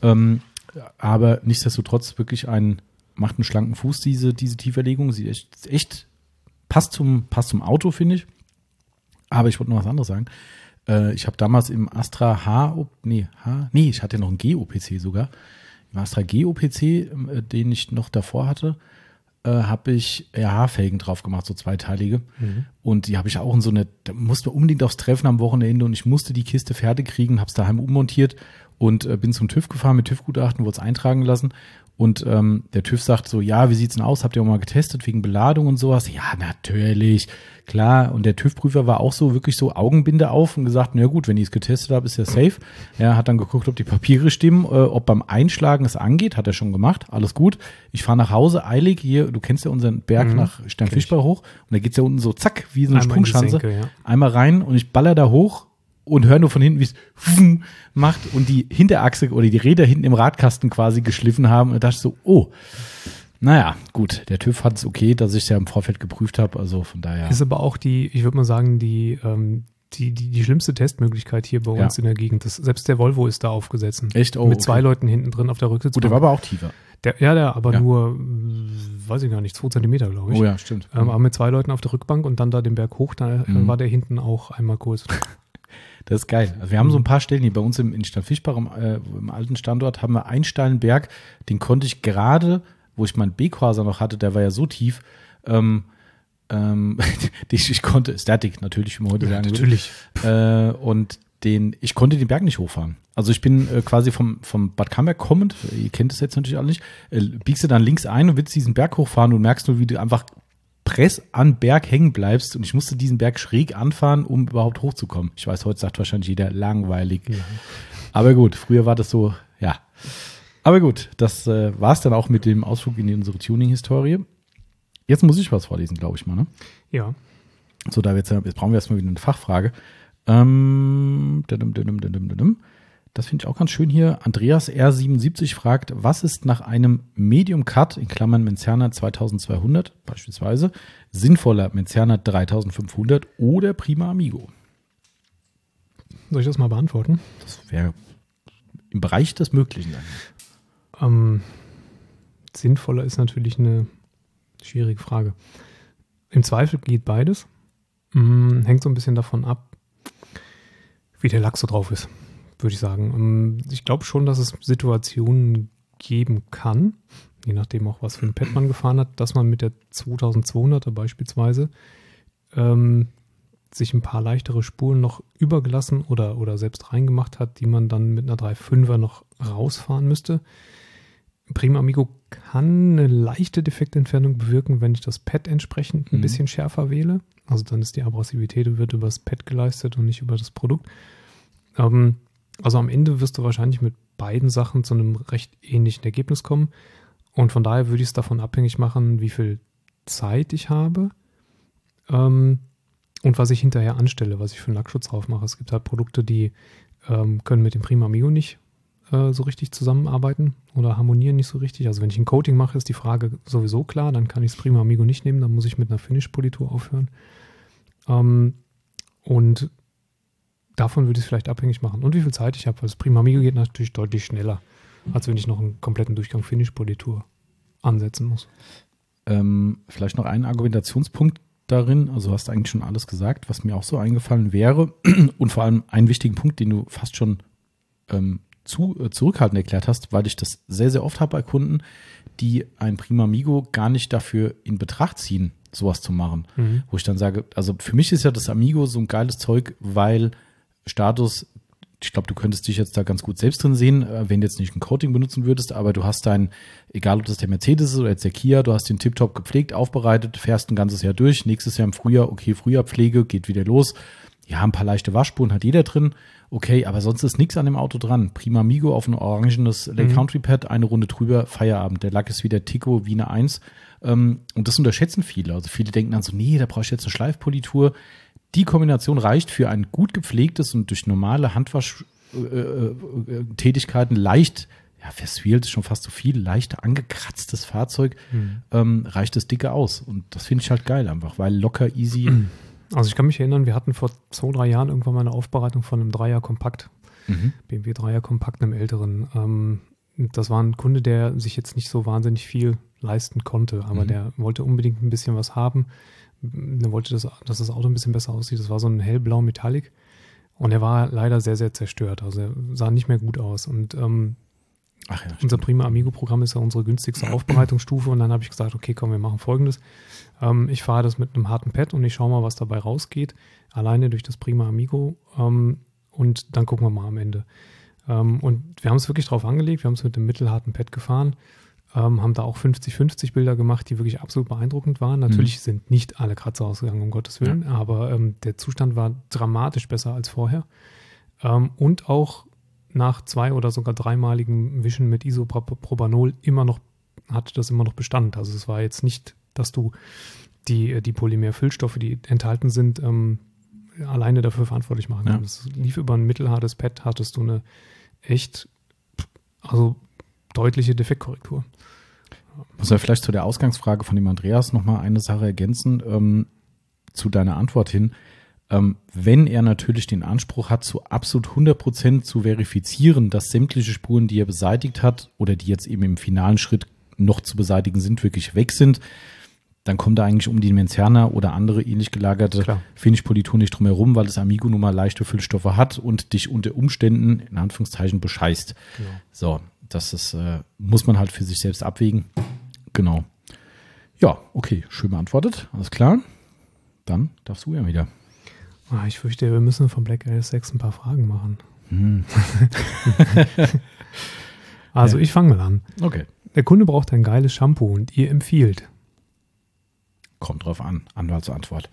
Aber nichtsdestotrotz wirklich macht einen schlanken Fuß, diese Tieferlegung. Sieht echt passt zum Auto, finde ich. Aber ich wollte noch was anderes sagen. Ich habe damals im Astra ich hatte noch einen G-OPC sogar. Im Astra G-OPC, den ich noch davor hatte, habe ich RH-Felgen drauf gemacht, so zweiteilige. Und die habe ich auch da musste unbedingt aufs Treffen am Wochenende und ich musste die Kiste fertig kriegen, habe es daheim ummontiert und bin zum TÜV gefahren mit TÜV-Gutachten, wurde es eintragen lassen. Und der TÜV sagt so, ja, wie sieht's denn aus? Habt ihr auch mal getestet wegen Beladung und sowas? Ja, natürlich, klar. Und der TÜV-Prüfer war auch so wirklich so Augenbinde auf und gesagt, na gut, wenn ich es getestet habe, ist ja safe. Er hat dann geguckt, ob die Papiere stimmen, ob beim Einschlagen es angeht, hat er schon gemacht, alles gut. Ich fahre nach Hause, eilig hier, du kennst ja unseren Berg nach Sternfischbach hoch und da geht's ja unten so zack, wie so eine Sprungschanze. Einmal rein und ich baller da hoch und höre nur von hinten, wie es macht und die Hinterachse oder die Räder hinten im Radkasten quasi geschliffen haben. Und da dachte ich so, oh, naja, gut, der TÜV hat es okay, dass ich es ja im Vorfeld geprüft habe, also von daher. Ist aber auch ich würde mal sagen, die schlimmste Testmöglichkeit hier bei uns in der Gegend. Selbst der Volvo ist da aufgesetzt. Echt? Oh, mit 2 Leuten hinten drin auf der Rücksitzbank. Gut, der war aber auch tiefer. Nur, weiß ich gar nicht, 2 Zentimeter, glaube ich. Oh ja, stimmt. Aber mit 2 Leuten auf der Rückbank und dann da den Berg hoch, da war der hinten auch einmal kurz. Das ist geil. Also wir haben so ein paar Stellen hier bei uns in Sternfischbach, im alten Standort, haben wir einen steilen Berg, den konnte ich gerade, wo ich meinen B-Quasar noch hatte, der war ja so tief, ich konnte, Static natürlich, wie man heute sagen natürlich. Und ich konnte den Berg nicht hochfahren. Also ich bin quasi vom Bad Camberg kommend, ihr kennt es jetzt natürlich alle nicht, biegst du dann links ein und willst diesen Berg hochfahren und merkst nur, wie du einfach Press an Berg hängen bleibst und ich musste diesen Berg schräg anfahren, um überhaupt hochzukommen. Ich weiß, heute sagt wahrscheinlich jeder langweilig. Ja. Aber gut, früher war das so, ja. Aber gut, das war es dann auch mit dem Ausflug in unsere Tuning-Historie. Jetzt muss ich was vorlesen, glaube ich mal, ne? Ja. So, jetzt brauchen wir erstmal wieder eine Fachfrage. Das finde ich auch ganz schön hier. Andreas R77 fragt, was ist nach einem Medium Cut, in Klammern Menzerner 2200 beispielsweise, sinnvoller, Menzerner 3500 oder Prima Amigo? Soll ich das mal beantworten? Das wäre im Bereich des Möglichen. Sinnvoller ist natürlich eine schwierige Frage. Im Zweifel geht beides. Hängt so ein bisschen davon ab, wie der Lack so drauf ist, würde ich sagen. Ich glaube schon, dass es Situationen geben kann, je nachdem auch, was für ein Pad man gefahren hat, dass man mit der 2200er beispielsweise sich ein paar leichtere Spuren noch übergelassen oder selbst reingemacht hat, die man dann mit einer 3.5er noch rausfahren müsste. Prima Amigo kann eine leichte Defektentfernung bewirken, wenn ich das Pad entsprechend ein bisschen schärfer wähle. Also dann ist die Abrasivität wird über das Pad geleistet und nicht über das Produkt. Also am Ende wirst du wahrscheinlich mit beiden Sachen zu einem recht ähnlichen Ergebnis kommen. Und von daher würde ich es davon abhängig machen, wie viel Zeit ich habe und was ich hinterher anstelle, was ich für einen Lackschutz drauf mache. Es gibt halt Produkte, die können mit dem Prima Amigo nicht so richtig zusammenarbeiten oder harmonieren nicht so richtig. Also wenn ich ein Coating mache, ist die Frage sowieso klar, dann kann ich das Prima Amigo nicht nehmen, dann muss ich mit einer Finish-Politur aufhören. Und davon würde ich es vielleicht abhängig machen. Und wie viel Zeit ich habe, weil das Prima Amigo geht natürlich deutlich schneller, als wenn ich noch einen kompletten Durchgang Finish-Politur ansetzen muss. Vielleicht noch einen Argumentationspunkt darin, also du hast eigentlich schon alles gesagt, was mir auch so eingefallen wäre und vor allem einen wichtigen Punkt, den du fast schon zurückhaltend erklärt hast, weil ich das sehr, sehr oft habe bei Kunden, die ein Prima Amigo gar nicht dafür in Betracht ziehen, sowas zu machen. Wo ich dann sage, also für mich ist ja das Amigo so ein geiles Zeug, weil Status, ich glaube, du könntest dich jetzt da ganz gut selbst drin sehen, wenn du jetzt nicht ein Coating benutzen würdest, aber du hast egal ob das der Mercedes ist oder jetzt der Kia, du hast den tiptop gepflegt, aufbereitet, fährst ein ganzes Jahr durch, nächstes Jahr im Frühjahr, okay, Frühjahrpflege, geht wieder los. Ja, ein paar leichte Waschspuren hat jeder drin, okay, aber sonst ist nichts an dem Auto dran. Prima Amigo auf ein orangenes Lake Country Pad, eine Runde drüber, Feierabend. Der Lack ist wieder Tico wie eine 1. Und das unterschätzen viele. Also viele denken dann so, nee, da brauche ich jetzt eine Schleifpolitur. Die Kombination reicht für ein gut gepflegtes und durch normale Handwaschtätigkeiten leicht, ja, verswirlt ist schon fast zu viel, leicht angekratztes Fahrzeug, reicht das dicke aus. Und das finde ich halt geil einfach, weil locker, easy. Also ich kann mich erinnern, wir hatten vor 2-3 Jahren irgendwann mal eine Aufbereitung von einem 3er Kompakt, BMW 3er Kompakt, einem älteren. Das war ein Kunde, der sich jetzt nicht so wahnsinnig viel leisten konnte, aber der wollte unbedingt ein bisschen was haben. Der wollte, dass das Auto ein bisschen besser aussieht. Das war so ein hellblau Metallic und er war leider sehr, sehr zerstört. Also er sah nicht mehr gut aus. Und unser Prima Amigo-Programm ist ja unsere günstigste Aufbereitungsstufe und dann habe ich gesagt, okay, komm, wir machen Folgendes. Ich fahre das mit einem harten Pad und ich schaue mal, was dabei rausgeht, alleine durch das Prima Amigo und dann gucken wir mal am Ende. Und wir haben es wirklich drauf angelegt, wir haben es mit dem mittelharten Pad gefahren, haben da auch 50-50 Bilder gemacht, die wirklich absolut beeindruckend waren. Natürlich sind nicht alle Kratzer ausgegangen, um Gottes Willen, aber der Zustand war dramatisch besser als vorher. Und auch nach 2- oder sogar 3-maligem Wischen mit Isopropanol hatte das immer noch Bestand. Also es war jetzt nicht, dass du die Polymerfüllstoffe, die enthalten sind, alleine dafür verantwortlich machen kannst. Es lief über ein mittelhartes Pad, hattest du eine echt, also deutliche Defektkorrektur. Muss ja vielleicht zu der Ausgangsfrage von dem Andreas nochmal eine Sache ergänzen, zu deiner Antwort hin. Wenn er natürlich den Anspruch hat, zu absolut 100% zu verifizieren, dass sämtliche Spuren, die er beseitigt hat oder die jetzt eben im finalen Schritt noch zu beseitigen sind, wirklich weg sind, dann kommt er eigentlich um die Menzerner oder andere ähnlich gelagerte Finish-Politur nicht drum herum, weil das Amigo nun mal leichte Füllstoffe hat und dich unter Umständen, in Anführungszeichen, bescheißt. Genau. So, das ist, muss man halt für sich selbst abwägen. Genau. Ja, okay, schön beantwortet, alles klar. Dann darfst du ja wieder. Ich fürchte, wir müssen von Black AS6 ein paar Fragen machen. Also ich fange mal an. Okay. Der Kunde braucht ein geiles Shampoo und ihr empfiehlt. Kommt drauf an, Anwaltsantwort.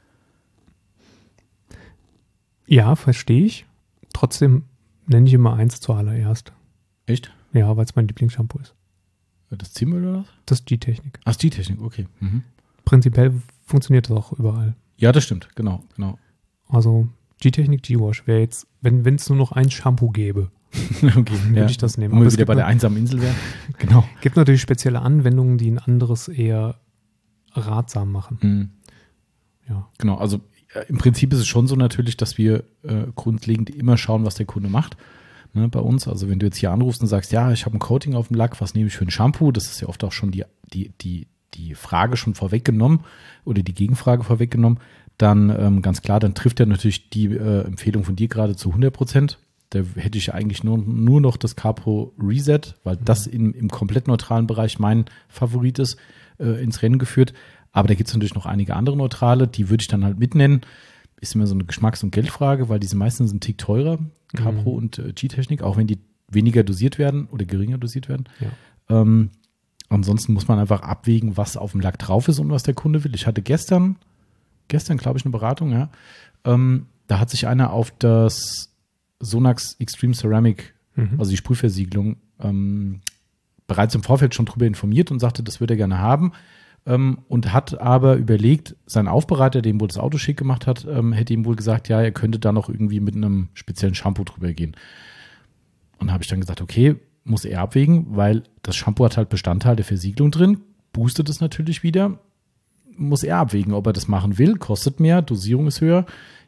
Ja, verstehe ich. Trotzdem nenne ich immer eins zuallererst. Echt? Ja, weil es mein Lieblingsshampoo ist. Das Zimmel oder was? Das ist G-Technik. Ach, G-Technik, okay. Prinzipiell funktioniert das auch überall. Ja, das stimmt, genau. Also G-Technik, G-Wash wäre jetzt, wenn es nur noch ein Shampoo gäbe, würde ich das nehmen. Wo wir wieder bei der einsamen Insel wären. Genau. Gibt natürlich spezielle Anwendungen, die ein anderes eher ratsam machen. Ja. Genau, also im Prinzip ist es schon so natürlich, dass wir grundlegend immer schauen, was der Kunde macht, ne, bei uns. Also wenn du jetzt hier anrufst und sagst, ja, ich habe ein Coating auf dem Lack, was nehme ich für ein Shampoo? Das ist ja oft auch schon die Frage schon vorweggenommen oder die Gegenfrage vorweggenommen. Dann ganz klar, dann trifft er natürlich die Empfehlung von dir gerade zu 100%. Da hätte ich eigentlich nur noch das Carpro Reset, weil das im komplett neutralen Bereich mein Favorit ist, ins Rennen geführt. Aber da gibt es natürlich noch einige andere neutrale, die würde ich dann halt mitnennen. Ist immer so eine Geschmacks- und Geldfrage, weil diese meistens ein Tick teurer, Carpro und G-Technik, auch wenn die weniger dosiert werden oder geringer dosiert werden. Ja. Ansonsten muss man einfach abwägen, was auf dem Lack drauf ist und was der Kunde will. Ich hatte gestern, glaube ich, eine Beratung, ja. Da hat sich einer auf das Sonax Extreme Ceramic, also die Sprühversiegelung, bereits im Vorfeld schon drüber informiert und sagte, das würde er gerne haben. Und hat aber überlegt, sein Aufbereiter, dem wohl das Auto schick gemacht hat, hätte ihm wohl gesagt, ja, er könnte da noch irgendwie mit einem speziellen Shampoo drüber gehen. Und habe ich dann gesagt, okay, muss er abwägen, weil das Shampoo hat halt Bestandteil der Versiegelung drin, boostet es natürlich wieder, muss er abwägen, ob er das machen will, kostet mehr, Dosierung ist höher,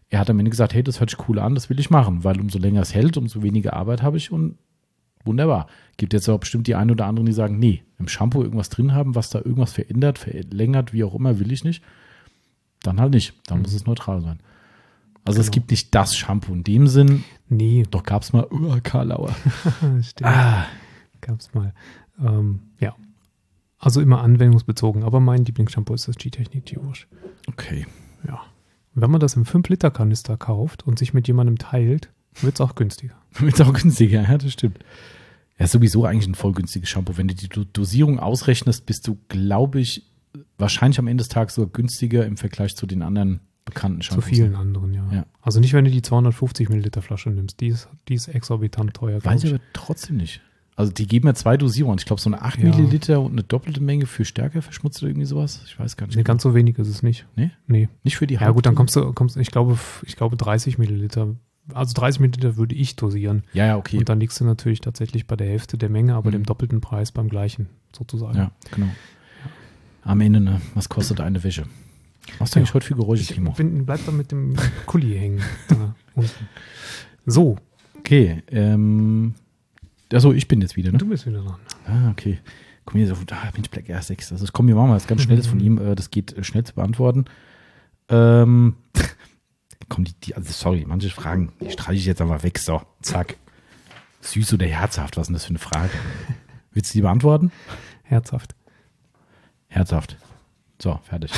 er hat am Ende gesagt, hey, das hört sich cool an, das will ich machen, weil umso länger es hält, umso weniger Arbeit habe ich und wunderbar. Gibt jetzt aber bestimmt die einen oder anderen, die sagen, nee, im Shampoo irgendwas drin haben, was da irgendwas verändert, verlängert, wie auch immer, will ich nicht. Dann halt nicht. Dann muss es neutral sein. Also es gibt nicht das Shampoo in dem Sinn. Nee. Doch gab es mal Karlauer. Stimmt. Gab es mal. Ja. Also immer anwendungsbezogen. Aber mein Lieblingsshampoo ist das G-Technik G-Wash. Okay. Ja. Wenn man das im 5-Liter-Kanister kauft und sich mit jemandem teilt, wird es auch günstiger. Wird auch günstiger, ja, das stimmt. Ja, ist sowieso eigentlich ein voll günstiges Shampoo. Wenn du die Dosierung ausrechnest, bist du, glaube ich, wahrscheinlich am Ende des Tages sogar günstiger im Vergleich zu den anderen bekannten Shampoos. Zu vielen anderen, ja. Also nicht, wenn du die 250 Milliliter Flasche nimmst. Die ist exorbitant teuer. Weiß ich aber trotzdem nicht. Also die geben ja 2 Dosierungen. Ich glaube, so eine 8 Milliliter und eine doppelte Menge für stärker verschmutzt oder irgendwie sowas. Ich weiß gar nicht. Nee, ganz so wenig ist es nicht. Nee? Nicht für die Ja gut, dann kommst du, ich glaube 30 Milliliter. Also 30 Milliliter würde ich dosieren. Ja, okay. Und dann liegst du natürlich tatsächlich bei der Hälfte der Menge, aber dem doppelten Preis beim gleichen, sozusagen. Ja, genau. Am Ende, ne? Was kostet eine Wäsche? Machst du eigentlich heute viel Geräusche, Timo? Bleib da mit dem Kuli hängen. Da unten. So. Okay. Achso, ich bin jetzt wieder, ne? Du bist wieder dran. Okay. Komm hier so, Mensch, Black Air 6. Also komm, wir machen mal was ganz Schnelles von ihm. Das geht schnell zu beantworten. Komm, also sorry, manche Fragen, die streiche ich jetzt einfach weg. So, zack. Süß oder herzhaft, was ist denn das für eine Frage? Willst du die beantworten? Herzhaft. Herzhaft. So, fertig.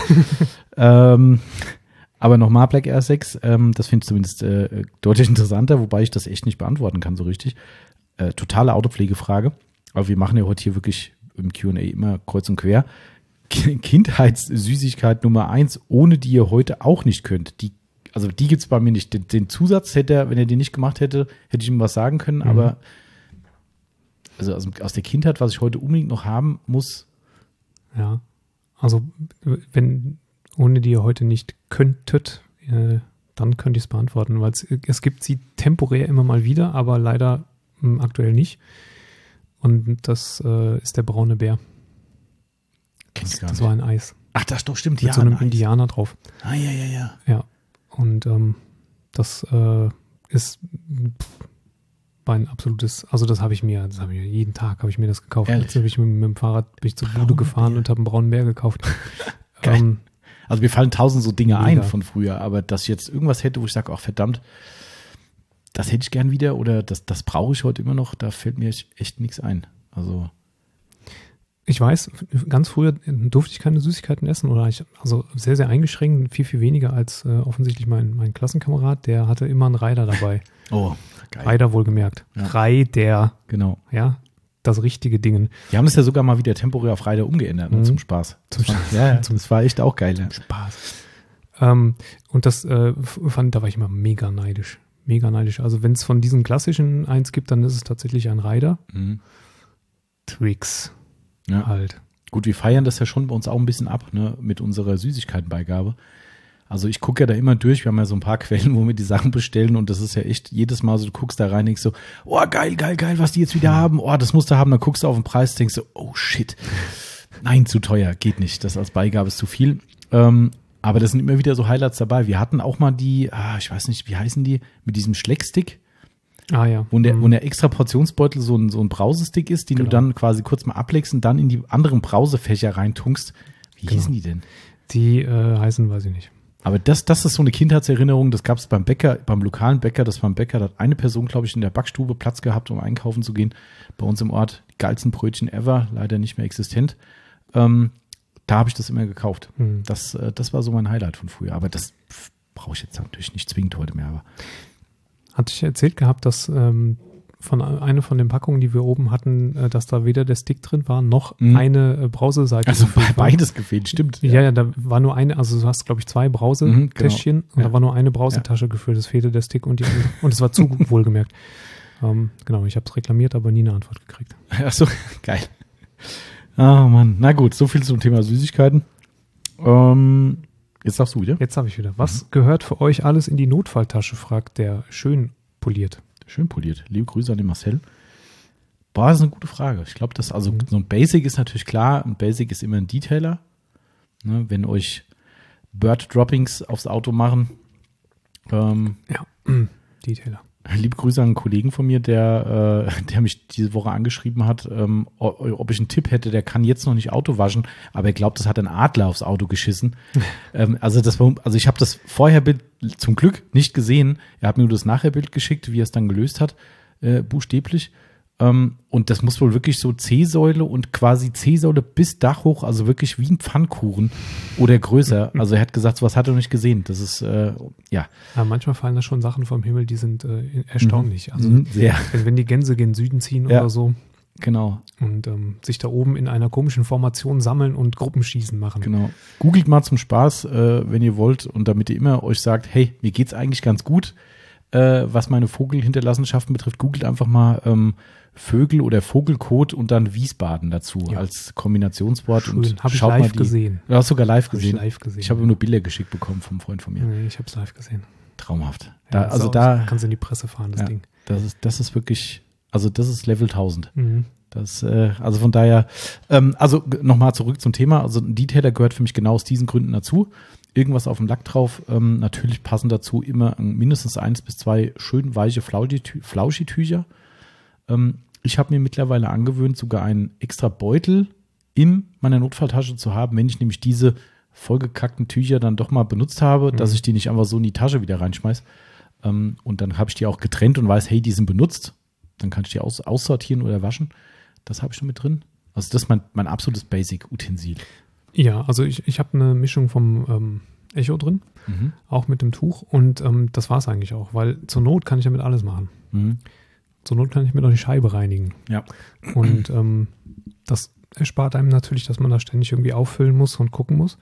Aber nochmal Black Air 6, das finde ich zumindest deutlich interessanter, wobei ich das echt nicht beantworten kann so richtig. Totale Autopflegefrage, aber wir machen ja heute hier wirklich im Q&A immer kreuz und quer. Kindheitssüßigkeit Nummer 1, ohne die ihr heute auch nicht könnt. Die gibt es bei mir nicht. Den Zusatz hätte er, wenn er den nicht gemacht hätte, hätte ich ihm was sagen können, aber also aus der Kindheit, was ich heute unbedingt noch haben muss. Ja, also wenn ohne die ihr heute nicht könntet, dann könnte ich es beantworten, weil es gibt sie temporär immer mal wieder, aber leider aktuell nicht. Und das ist der braune Bär. Das war ein Eis. Ach, das doch stimmt. Mit so einem Indianer drauf. Ah, ja. Ja, und das ist ein absolutes, also das habe ich mir jeden Tag habe ich mir das gekauft. Jetzt habe ich mit dem Fahrrad zur Bude gefahren und habe einen braunen Bär gekauft. Also mir fallen 1000 so Dinge ein von früher, aber dass ich jetzt irgendwas hätte, wo ich sage, ach verdammt, das hätte ich gern wieder oder das brauche ich heute immer noch, da fällt mir echt nichts ein. Also ich weiß, ganz früher durfte ich keine Süßigkeiten essen oder also sehr, sehr eingeschränkt, viel, viel weniger als offensichtlich mein Klassenkamerad, der hatte immer einen Reider dabei. Oh, geil. Reider wohlgemerkt. Ja. Reider. Genau. Ja, das richtige Ding. Die haben es ja sogar mal wieder temporär auf Reider umgeändert, zum Spaß. Das war echt auch geil. Ja. Zum Spaß. Und das da war ich immer mega neidisch. Mega neidisch. Also wenn es von diesen klassischen eins gibt, dann ist es tatsächlich ein Reider. Twix. Ja. Halt. Gut, wir feiern das ja schon bei uns auch ein bisschen ab, ne, mit unserer Süßigkeitenbeigabe. Also ich gucke ja da immer durch, wir haben ja so ein paar Quellen, wo wir die Sachen bestellen und das ist ja echt jedes Mal so, du guckst da rein, denkst so, oh geil, was die jetzt wieder haben, oh, das musst du haben, dann guckst du auf den Preis, denkst so, oh shit, nein, zu teuer, geht nicht, das als Beigabe ist zu viel. Aber das sind immer wieder so Highlights dabei. Wir hatten auch mal die, ich weiß nicht, wie heißen die, mit diesem Schleckstick. Ah ja. Wo der extra Portionsbeutel so ein Brausestick ist, den du dann quasi kurz mal ablegst und dann in die anderen Brausefächer reintunkst. Wie hießen die denn? Die heißen, weiß ich nicht. Aber das ist so eine Kindheitserinnerung, das gab es beim Bäcker, beim lokalen Bäcker, da hat eine Person, glaube ich, in der Backstube Platz gehabt, um einkaufen zu gehen. Bei uns im Ort, die geilsten Brötchen ever, leider nicht mehr existent. Da habe ich das immer gekauft. Das war so mein Highlight von früher. Aber das brauche ich jetzt natürlich nicht zwingend heute mehr. Aber hatte ich erzählt gehabt, dass eine von den Packungen, die wir oben hatten, dass da weder der Stick drin war, noch eine Brauseseite. Also beides gefehlt, stimmt. Ja, da war nur eine, also du hast, glaube ich, 2 Brausetäschchen und da war nur eine Brausetasche gefüllt. Es fehlte der Stick und es war zu wohlgemerkt. Genau, ich habe es reklamiert, aber nie eine Antwort gekriegt. Ach so, geil. Oh Mann, na gut, so viel zum Thema Süßigkeiten. Jetzt darfst du wieder. Jetzt habe ich wieder. Was gehört für euch alles in die Notfalltasche, fragt der schön poliert. Schön poliert. Liebe Grüße an den Marcel. Boah, das ist eine gute Frage. Ich glaube, so ein Basic ist natürlich klar. Ein Basic ist immer ein Detailer. Ne, wenn euch Bird-Droppings aufs Auto machen, Detailer. Liebe Grüße an einen Kollegen von mir, der mich diese Woche angeschrieben hat, ob ich einen Tipp hätte, der kann jetzt noch nicht Auto waschen, aber er glaubt, das hat ein Adler aufs Auto geschissen. Also ich habe das Vorherbild zum Glück nicht gesehen. Er hat mir nur das Nachherbild geschickt, wie er es dann gelöst hat, buchstäblich. Und das muss wohl wirklich so C-Säule und quasi C-Säule bis Dach hoch, also wirklich wie ein Pfannkuchen oder größer. Also er hat gesagt, sowas hat er noch nicht gesehen. Das ist, ja. Aber manchmal fallen da schon Sachen vom Himmel, die sind erstaunlich. Also sehr. Wenn die Gänse gen Süden ziehen oder so. Genau. Und sich da oben in einer komischen Formation sammeln und Gruppenschießen machen. Genau. Googelt mal zum Spaß, wenn ihr wollt, und damit ihr immer euch sagt, hey, mir geht's eigentlich ganz gut, was meine Vogelhinterlassenschaften betrifft, googelt einfach mal Vögel oder Vogelkot und dann Wiesbaden dazu als Kombinationswort. Schön. Und habe ich schaut live mal gesehen. Du hast sogar live gesehen. Ich habe ja. nur Bilder geschickt bekommen vom Freund von mir. Nee, ich habe es live gesehen. Traumhaft. Ja, Da kannst du in die Presse fahren, das Ding. Das ist wirklich, also das ist Level 1000. Mhm. Also von daher, also nochmal zurück zum Thema. Also ein Detailer gehört für mich genau aus diesen Gründen dazu. Irgendwas auf dem Lack drauf. Natürlich passen dazu immer mindestens 1 bis 2 schön weiche Flauschitücher. Ich habe mir mittlerweile angewöhnt, sogar einen extra Beutel in meiner Notfalltasche zu haben, wenn ich nämlich diese vollgekackten Tücher dann doch mal benutzt habe, dass ich die nicht einfach so in die Tasche wieder reinschmeiß. Und dann habe ich die auch getrennt und weiß, hey, die sind benutzt. Dann kann ich die aussortieren oder waschen. Das habe ich schon mit drin. Also das ist mein absolutes Basic-Utensil. Ja, also ich habe eine Mischung vom Echo drin, auch mit dem Tuch. Und das war es eigentlich auch, weil zur Not kann ich damit alles machen. Mhm. Zur Not kann ich mir noch die Scheibe reinigen. Ja. Und das erspart einem natürlich, dass man da ständig irgendwie auffüllen muss und gucken muss.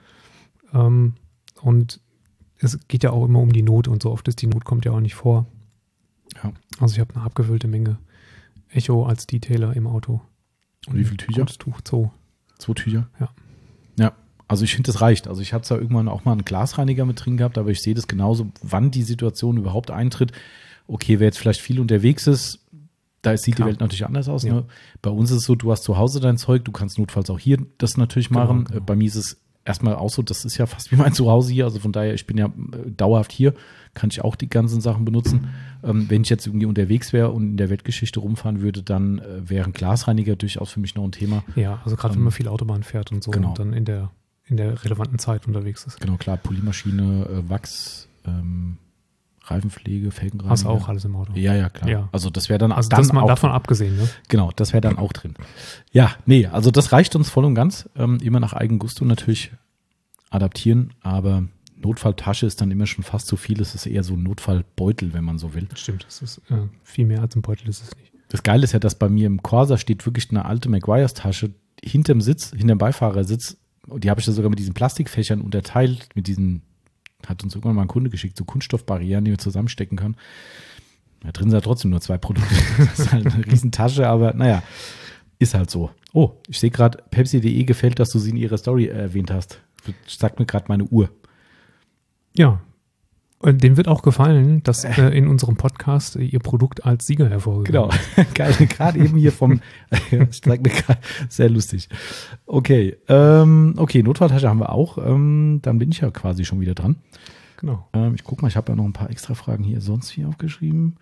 Und es geht ja auch immer um die Not und so oft ist die Not, kommt ja auch nicht vor. Ja. Also ich habe eine abgefüllte Menge Echo als Detailer im Auto. Und wie viele Tücher? Das Tuch, 2. 2 Tücher? Ja. Ja, also ich finde, das reicht. Also ich hatte zwar irgendwann auch mal einen Glasreiniger mit drin gehabt, aber ich sehe das genauso, wann die Situation überhaupt eintritt. Okay, wer jetzt vielleicht viel unterwegs ist, da sieht die Welt natürlich anders aus. Ja. Ne? Bei uns ist es so, du hast zu Hause dein Zeug, du kannst notfalls auch hier das natürlich machen. Genau. Bei mir ist es erstmal auch so, das ist ja fast wie mein Zuhause hier, also von daher, ich bin ja dauerhaft hier, kann ich auch die ganzen Sachen benutzen. Wenn ich jetzt irgendwie unterwegs wäre und in der Weltgeschichte rumfahren würde, dann wäre ein Glasreiniger durchaus für mich noch ein Thema. Ja, also gerade wenn man viel Autobahn fährt und so genau. Und dann in der relevanten Zeit unterwegs ist. Genau, klar, Polymaschine, Wachs, Reifenpflege, Felgenreiniger. Hast du auch alles im Auto? Ja, klar. Ja. Also das wäre dann, also das mal davon abgesehen, ne? Genau, das wäre dann auch drin. Ja, nee, also das reicht uns voll und ganz. Immer nach Eigengusto natürlich adaptieren, aber Notfalltasche ist dann immer schon fast zu viel. Es ist eher so ein Notfallbeutel, wenn man so will. Stimmt, das ist viel mehr als ein Beutel ist es nicht. Das Geile ist ja, dass bei mir im Corsa steht wirklich eine alte Maguires Tasche hinterm Beifahrersitz. Und die habe ich da sogar mit diesen Plastikfächern unterteilt, mit diesen, hat uns irgendwann mal ein Kunde geschickt, so Kunststoffbarrieren, die man zusammenstecken kann. Da drin sind ja trotzdem nur 2 Produkte. Das ist halt eine Riesentasche, aber naja, ist halt so. Oh, ich sehe gerade, Pepsi.de gefällt, dass du sie in ihrer Story erwähnt hast. Das sagt mir gerade meine Uhr. Ja, und dem wird auch gefallen, dass in unserem Podcast ihr Produkt als Sieger hervorgegangen ist. Genau, geil, gerade eben hier vom, sehr lustig. Okay, Notfalltasche haben wir auch, dann bin ich ja quasi schon wieder dran. Genau. Ich guck mal, ich habe ja noch ein paar extra Fragen hier sonst hier aufgeschrieben.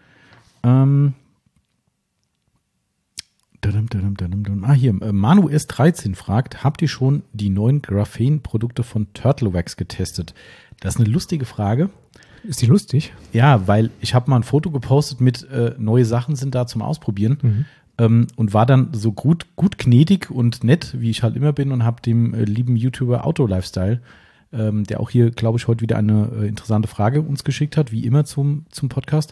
Hier, Manu S13 fragt, habt ihr schon die neuen Graphen-Produkte von Turtlewax getestet? Das ist eine lustige Frage. Ist die lustig? Ja, weil ich habe mal ein Foto gepostet mit neue Sachen sind da zum Ausprobieren und war dann so gut gnädig und nett, wie ich halt immer bin, und habe dem lieben YouTuber Auto Lifestyle, der auch hier, glaube ich, heute wieder eine interessante Frage uns geschickt hat, wie immer zum Podcast,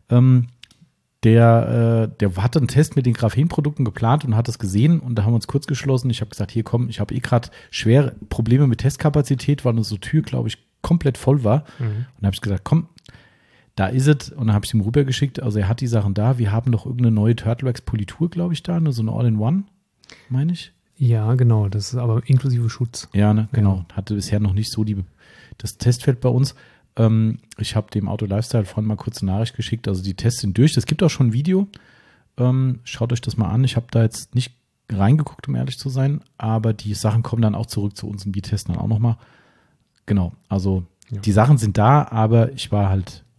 der hatte einen Test mit den Graphen-Produkten geplant und hat das gesehen und da haben wir uns kurz geschlossen. Ich habe gesagt, hier komm, ich habe gerade schwere Probleme mit Testkapazität, weil unsere Tür, glaube ich, komplett voll war. Und da habe ich gesagt, komm, da ist es. Und dann habe ich ihm rübergeschickt. Also er hat die Sachen da. Wir haben noch irgendeine neue Turtlewax-Politur, glaube ich, da. So eine All-in-One, meine ich. Ja, genau. Das ist aber inklusive Schutz. Ja, ne, genau. Hatte bisher noch nicht so das Testfeld bei uns. Ich habe dem Auto Lifestyle vorhin mal kurz eine Nachricht geschickt. Also die Tests sind durch. Es gibt auch schon ein Video. Schaut euch das mal an. Ich habe da jetzt nicht reingeguckt, um ehrlich zu sein. Aber die Sachen kommen dann auch zurück zu uns und wir testen dann auch nochmal. Genau, also die Sachen sind da, aber ich war halt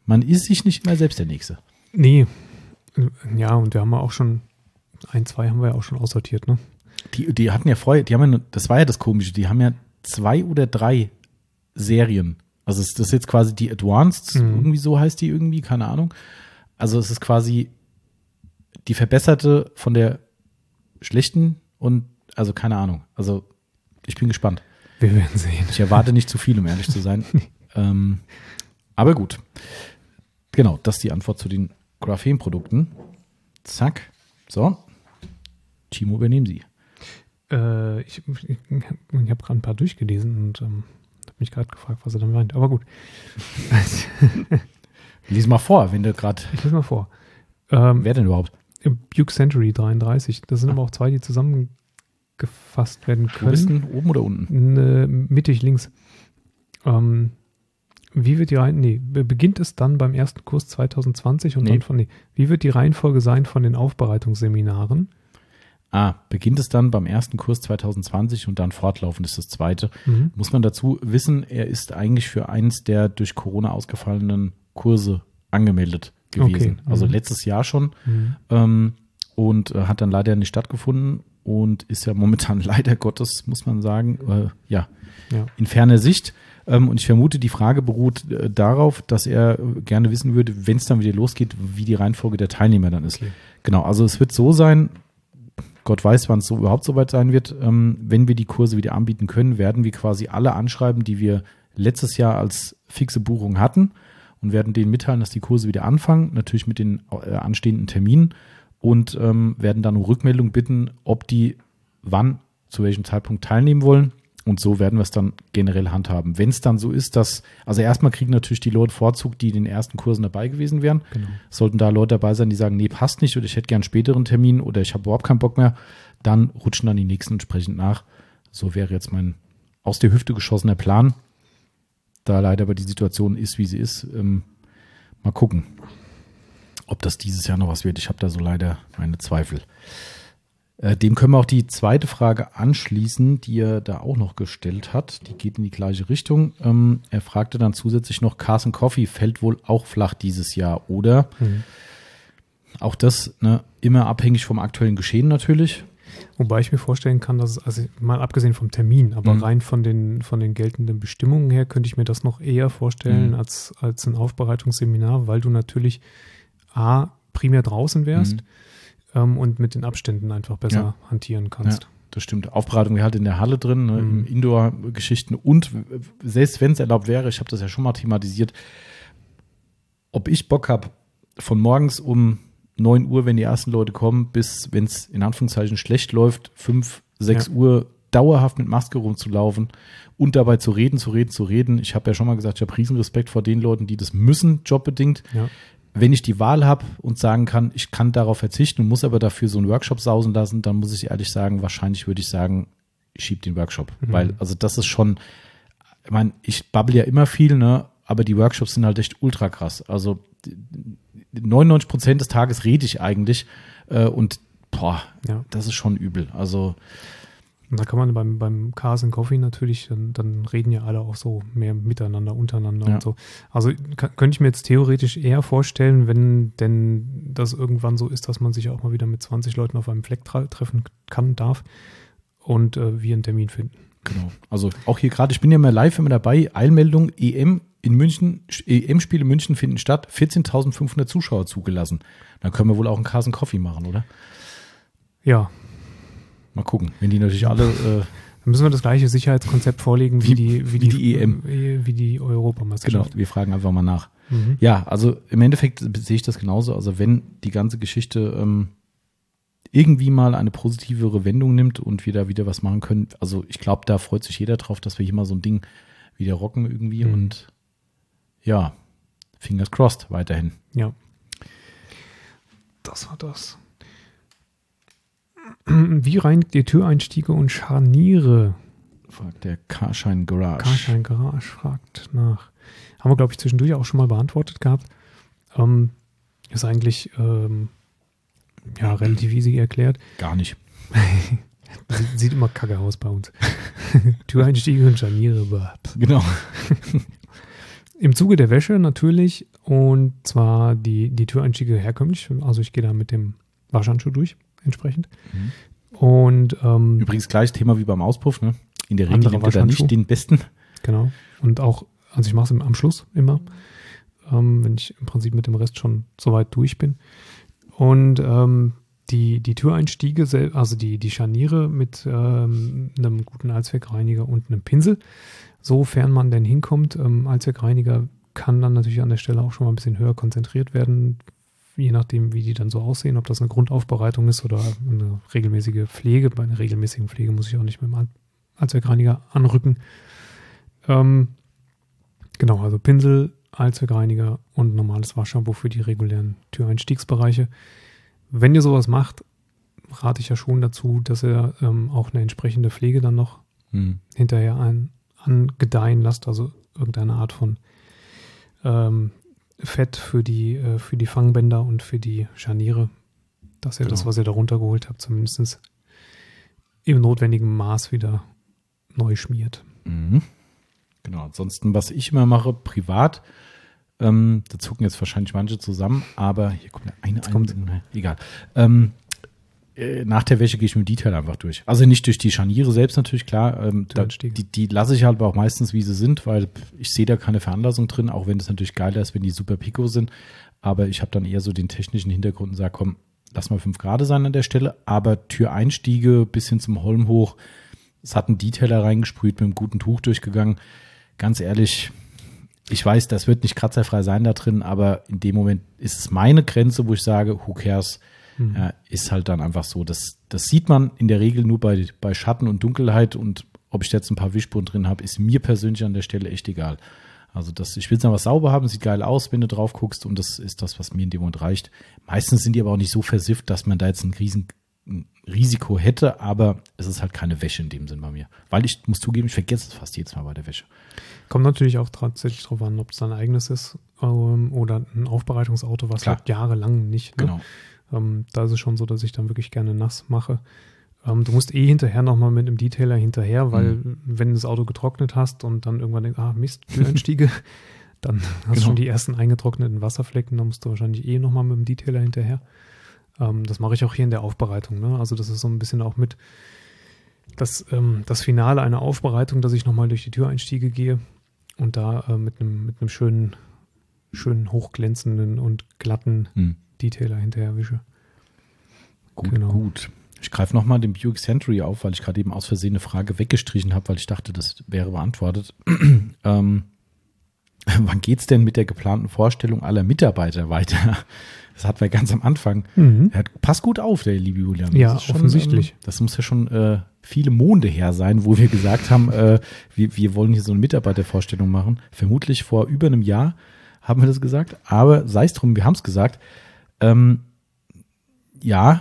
Man ist sich nicht immer selbst der Nächste. Nee. Ja, und wir haben ja auch schon, 2 haben wir ja auch schon aussortiert, ne? Die hatten ja vorher, das war ja das Komische, die haben ja 2 oder 3 Serien. Also das ist jetzt quasi die Advanced, irgendwie so heißt die irgendwie, keine Ahnung. Also es ist quasi die verbesserte von der schlechten und, also keine Ahnung. Also ich bin gespannt. Wir werden sehen. Ich erwarte nicht zu viel, um ehrlich zu sein. Aber gut. Genau, das ist die Antwort zu den Graphen-Produkten. Zack. So. Timo, übernehmen Sie. Ich habe gerade ein paar durchgelesen und habe mich gerade gefragt, was er dann meint. Aber gut. Lies mal vor, wenn du gerade. Ich lese mal vor. Wer denn überhaupt? Buick Century 33. Das sind aber auch 2, die zusammengefasst werden können. Wo bist du, oben oder unten? Mittig links. Wie wird beginnt es dann beim ersten Kurs 2020 und dann wie wird die Reihenfolge sein von den Aufbereitungsseminaren? Beginnt es dann beim ersten Kurs 2020 und dann fortlaufend ist das zweite. Muss man dazu wissen, er ist eigentlich für eins der durch Corona ausgefallenen Kurse angemeldet gewesen. Okay. Also letztes Jahr schon und hat dann leider nicht stattgefunden und ist ja momentan leider Gottes, muss man sagen, in ferner Sicht. Und ich vermute, die Frage beruht darauf, dass er gerne wissen würde, wenn es dann wieder losgeht, wie die Reihenfolge der Teilnehmer dann ist. Okay. Genau, also es wird so sein, Gott weiß, wann es so überhaupt soweit sein wird, wenn wir die Kurse wieder anbieten können, werden wir quasi alle anschreiben, die wir letztes Jahr als fixe Buchung hatten und werden denen mitteilen, dass die Kurse wieder anfangen, natürlich mit den anstehenden Terminen und werden dann um Rückmeldung bitten, ob die wann, zu welchem Zeitpunkt teilnehmen wollen. Und so werden wir es dann generell handhaben. Wenn es dann so ist, also erstmal kriegen natürlich die Leute Vorzug, die in den ersten Kursen dabei gewesen wären. Genau. Sollten da Leute dabei sein, die sagen, nee, passt nicht oder ich hätte gern einen späteren Termin oder ich habe überhaupt keinen Bock mehr, dann rutschen dann die nächsten entsprechend nach. So wäre jetzt mein aus der Hüfte geschossener Plan. Da leider aber die Situation ist, wie sie ist. Mal gucken, ob das dieses Jahr noch was wird. Ich habe da so leider meine Zweifel. Dem können wir auch die zweite Frage anschließen, die er da auch noch gestellt hat. Die geht in die gleiche Richtung. Er fragte dann zusätzlich noch, Cars & Coffee fällt wohl auch flach dieses Jahr, oder? Auch das immer abhängig vom aktuellen Geschehen natürlich. Wobei ich mir vorstellen kann, dass es, also mal abgesehen vom Termin, aber rein von den geltenden Bestimmungen her, könnte ich mir das noch eher vorstellen als ein Aufbereitungsseminar, weil du natürlich primär draußen wärst, und mit den Abständen einfach besser hantieren kannst. Ja, das stimmt. Aufbereitung wäre halt in der Halle drin, im Indoor-Geschichten und selbst wenn es erlaubt wäre, ich habe das ja schon mal thematisiert, ob ich Bock habe, von morgens um 9 Uhr, wenn die ersten Leute kommen, bis, wenn es in Anführungszeichen schlecht läuft, 5, 6 Uhr dauerhaft mit Maske rumzulaufen und dabei zu reden. Ich habe ja schon mal gesagt, ich habe riesen Respekt vor den Leuten, die das müssen, jobbedingt. Ja. Wenn ich die Wahl habe und sagen kann, ich kann darauf verzichten und muss aber dafür so einen Workshop sausen lassen, dann muss ich ehrlich sagen, wahrscheinlich würde ich sagen, ich schiebe den Workshop. Weil, also das ist schon, ich meine, ich babbel ja immer viel, aber die Workshops sind halt echt ultra krass. Also 99% des Tages rede ich eigentlich und das ist schon übel. Also und da kann man beim Cars & Coffee natürlich, dann reden ja alle auch so mehr miteinander, untereinander und so. Also könnte ich mir jetzt theoretisch eher vorstellen, wenn denn das irgendwann so ist, dass man sich auch mal wieder mit 20 Leuten auf einem Fleck treffen darf und wir einen Termin finden. Genau. Also auch hier gerade, ich bin ja mal live immer dabei, Eilmeldung, EM in München, EM-Spiele in München finden statt, 14.500 Zuschauer zugelassen. Dann können wir wohl auch einen Cars & Coffee machen, oder? Ja. Mal gucken, wenn die natürlich alle. Dann müssen wir das gleiche Sicherheitskonzept vorlegen wie die EM. Wie die Europameisterschaft. Genau, wir fragen einfach mal nach. Ja, also im Endeffekt sehe ich das genauso. Also wenn die ganze Geschichte irgendwie mal eine positivere Wendung nimmt und wir da wieder was machen können, also ich glaube, da freut sich jeder drauf, dass wir hier mal so ein Ding wieder rocken irgendwie und ja, fingers crossed weiterhin. Ja. Das war das. Wie reinigt ihr Türeinstiege und Scharniere? Fragt der Carshine Garage. Carshine Garage fragt nach. Haben wir, glaube ich, zwischendurch auch schon mal beantwortet gehabt. Ist eigentlich relativ easy erklärt. Gar nicht. Sieht immer kacke aus bei uns. Türeinstiege und Scharniere. Genau. Im Zuge der Wäsche natürlich Und zwar die Türeinstiege herkömmlich. Also ich gehe da mit dem Waschhandschuh durch, entsprechend. Und übrigens gleiches Thema wie beim Auspuff, ne? In der Regel nimmt er da nicht den besten. Genau. Und auch, also ich mache es am Schluss immer, wenn ich im Prinzip mit dem Rest schon soweit durch bin. Und die Türeinstiege, also die Scharniere mit einem guten Allzweckreiniger und einem Pinsel, sofern man denn hinkommt. Allzweckreiniger kann dann natürlich an der Stelle auch schon mal ein bisschen höher konzentriert werden, je nachdem, wie die dann so aussehen, ob das eine Grundaufbereitung ist oder eine regelmäßige Pflege. Bei einer regelmäßigen Pflege muss ich auch nicht mit dem Allzweckreiniger anrücken. Genau, also Pinsel, Allzweckreiniger und normales Waschshampoo für die regulären Türeinstiegsbereiche. Wenn ihr sowas macht, rate ich ja schon dazu, dass ihr auch eine entsprechende Pflege dann noch hinterher angedeihen lasst, also irgendeine Art von Fett für die Fangbänder und für die Scharniere, dass ihr das, was ihr da runtergeholt habt, zumindest im notwendigen Maß wieder neu schmiert. Genau, ansonsten, was ich immer mache, privat, da zucken jetzt wahrscheinlich manche zusammen, aber hier kommt egal. Nach der Wäsche gehe ich mit dem Detail einfach durch. Also nicht durch die Scharniere selbst natürlich, klar. Die lasse ich halt aber auch meistens, wie sie sind, weil ich sehe da keine Veranlassung drin, auch wenn das natürlich geiler ist, wenn die super Pico sind. Aber ich habe dann eher so den technischen Hintergrund und sage, komm, lass mal 5 Grad sein an der Stelle. Aber Türeinstiege bis hin zum Holm hoch, es hat einen Detailer reingesprüht, mit einem guten Tuch durchgegangen. Ganz ehrlich, ich weiß, das wird nicht kratzerfrei sein da drin, aber in dem Moment ist es meine Grenze, wo ich sage, who cares? Ja, ist halt dann einfach so. Das sieht man in der Regel nur bei Schatten und Dunkelheit, und ob ich jetzt ein paar Wischspuren drin habe, ist mir persönlich an der Stelle echt egal. Also ich will es einfach sauber haben, sieht geil aus, wenn du drauf guckst, und das ist das, was mir in dem Moment reicht. Meistens sind die aber auch nicht so versifft, dass man da jetzt ein riesen Risiko hätte, aber es ist halt keine Wäsche in dem Sinn bei mir. Weil ich muss zugeben, ich vergesse es fast jedes Mal bei der Wäsche. Kommt natürlich auch tatsächlich drauf an, ob es ein eigenes ist oder ein Aufbereitungsauto, was halt jahrelang nicht. Ne? Genau. Da ist es schon so, dass ich dann wirklich gerne nass mache. Du musst hinterher nochmal mit einem Detailer hinterher, weil wenn du das Auto getrocknet hast und dann irgendwann denkst, Mist, Türeinstiege, dann hast du schon die ersten eingetrockneten Wasserflecken, dann musst du wahrscheinlich nochmal mit dem Detailer hinterher. Das mache ich auch hier in der Aufbereitung. Ne? Also das ist so ein bisschen auch mit das Finale einer Aufbereitung, dass ich nochmal durch die Türeinstiege gehe und da mit einem schönen hochglänzenden und glatten Detailer hinterher wische. Gut. Ich greife nochmal den Buick Century auf, weil ich gerade eben aus Versehen eine Frage weggestrichen habe, weil ich dachte, das wäre beantwortet. Wann geht's denn mit der geplanten Vorstellung aller Mitarbeiter weiter? Das hatten wir ganz am Anfang. Pass gut auf, der liebe Julian. Ja, offensichtlich. Das muss ja schon viele Monde her sein, wo wir gesagt haben, wir wollen hier so eine Mitarbeitervorstellung machen. Vermutlich vor über einem Jahr haben wir das gesagt. Aber sei es drum, wir haben es gesagt. Ja,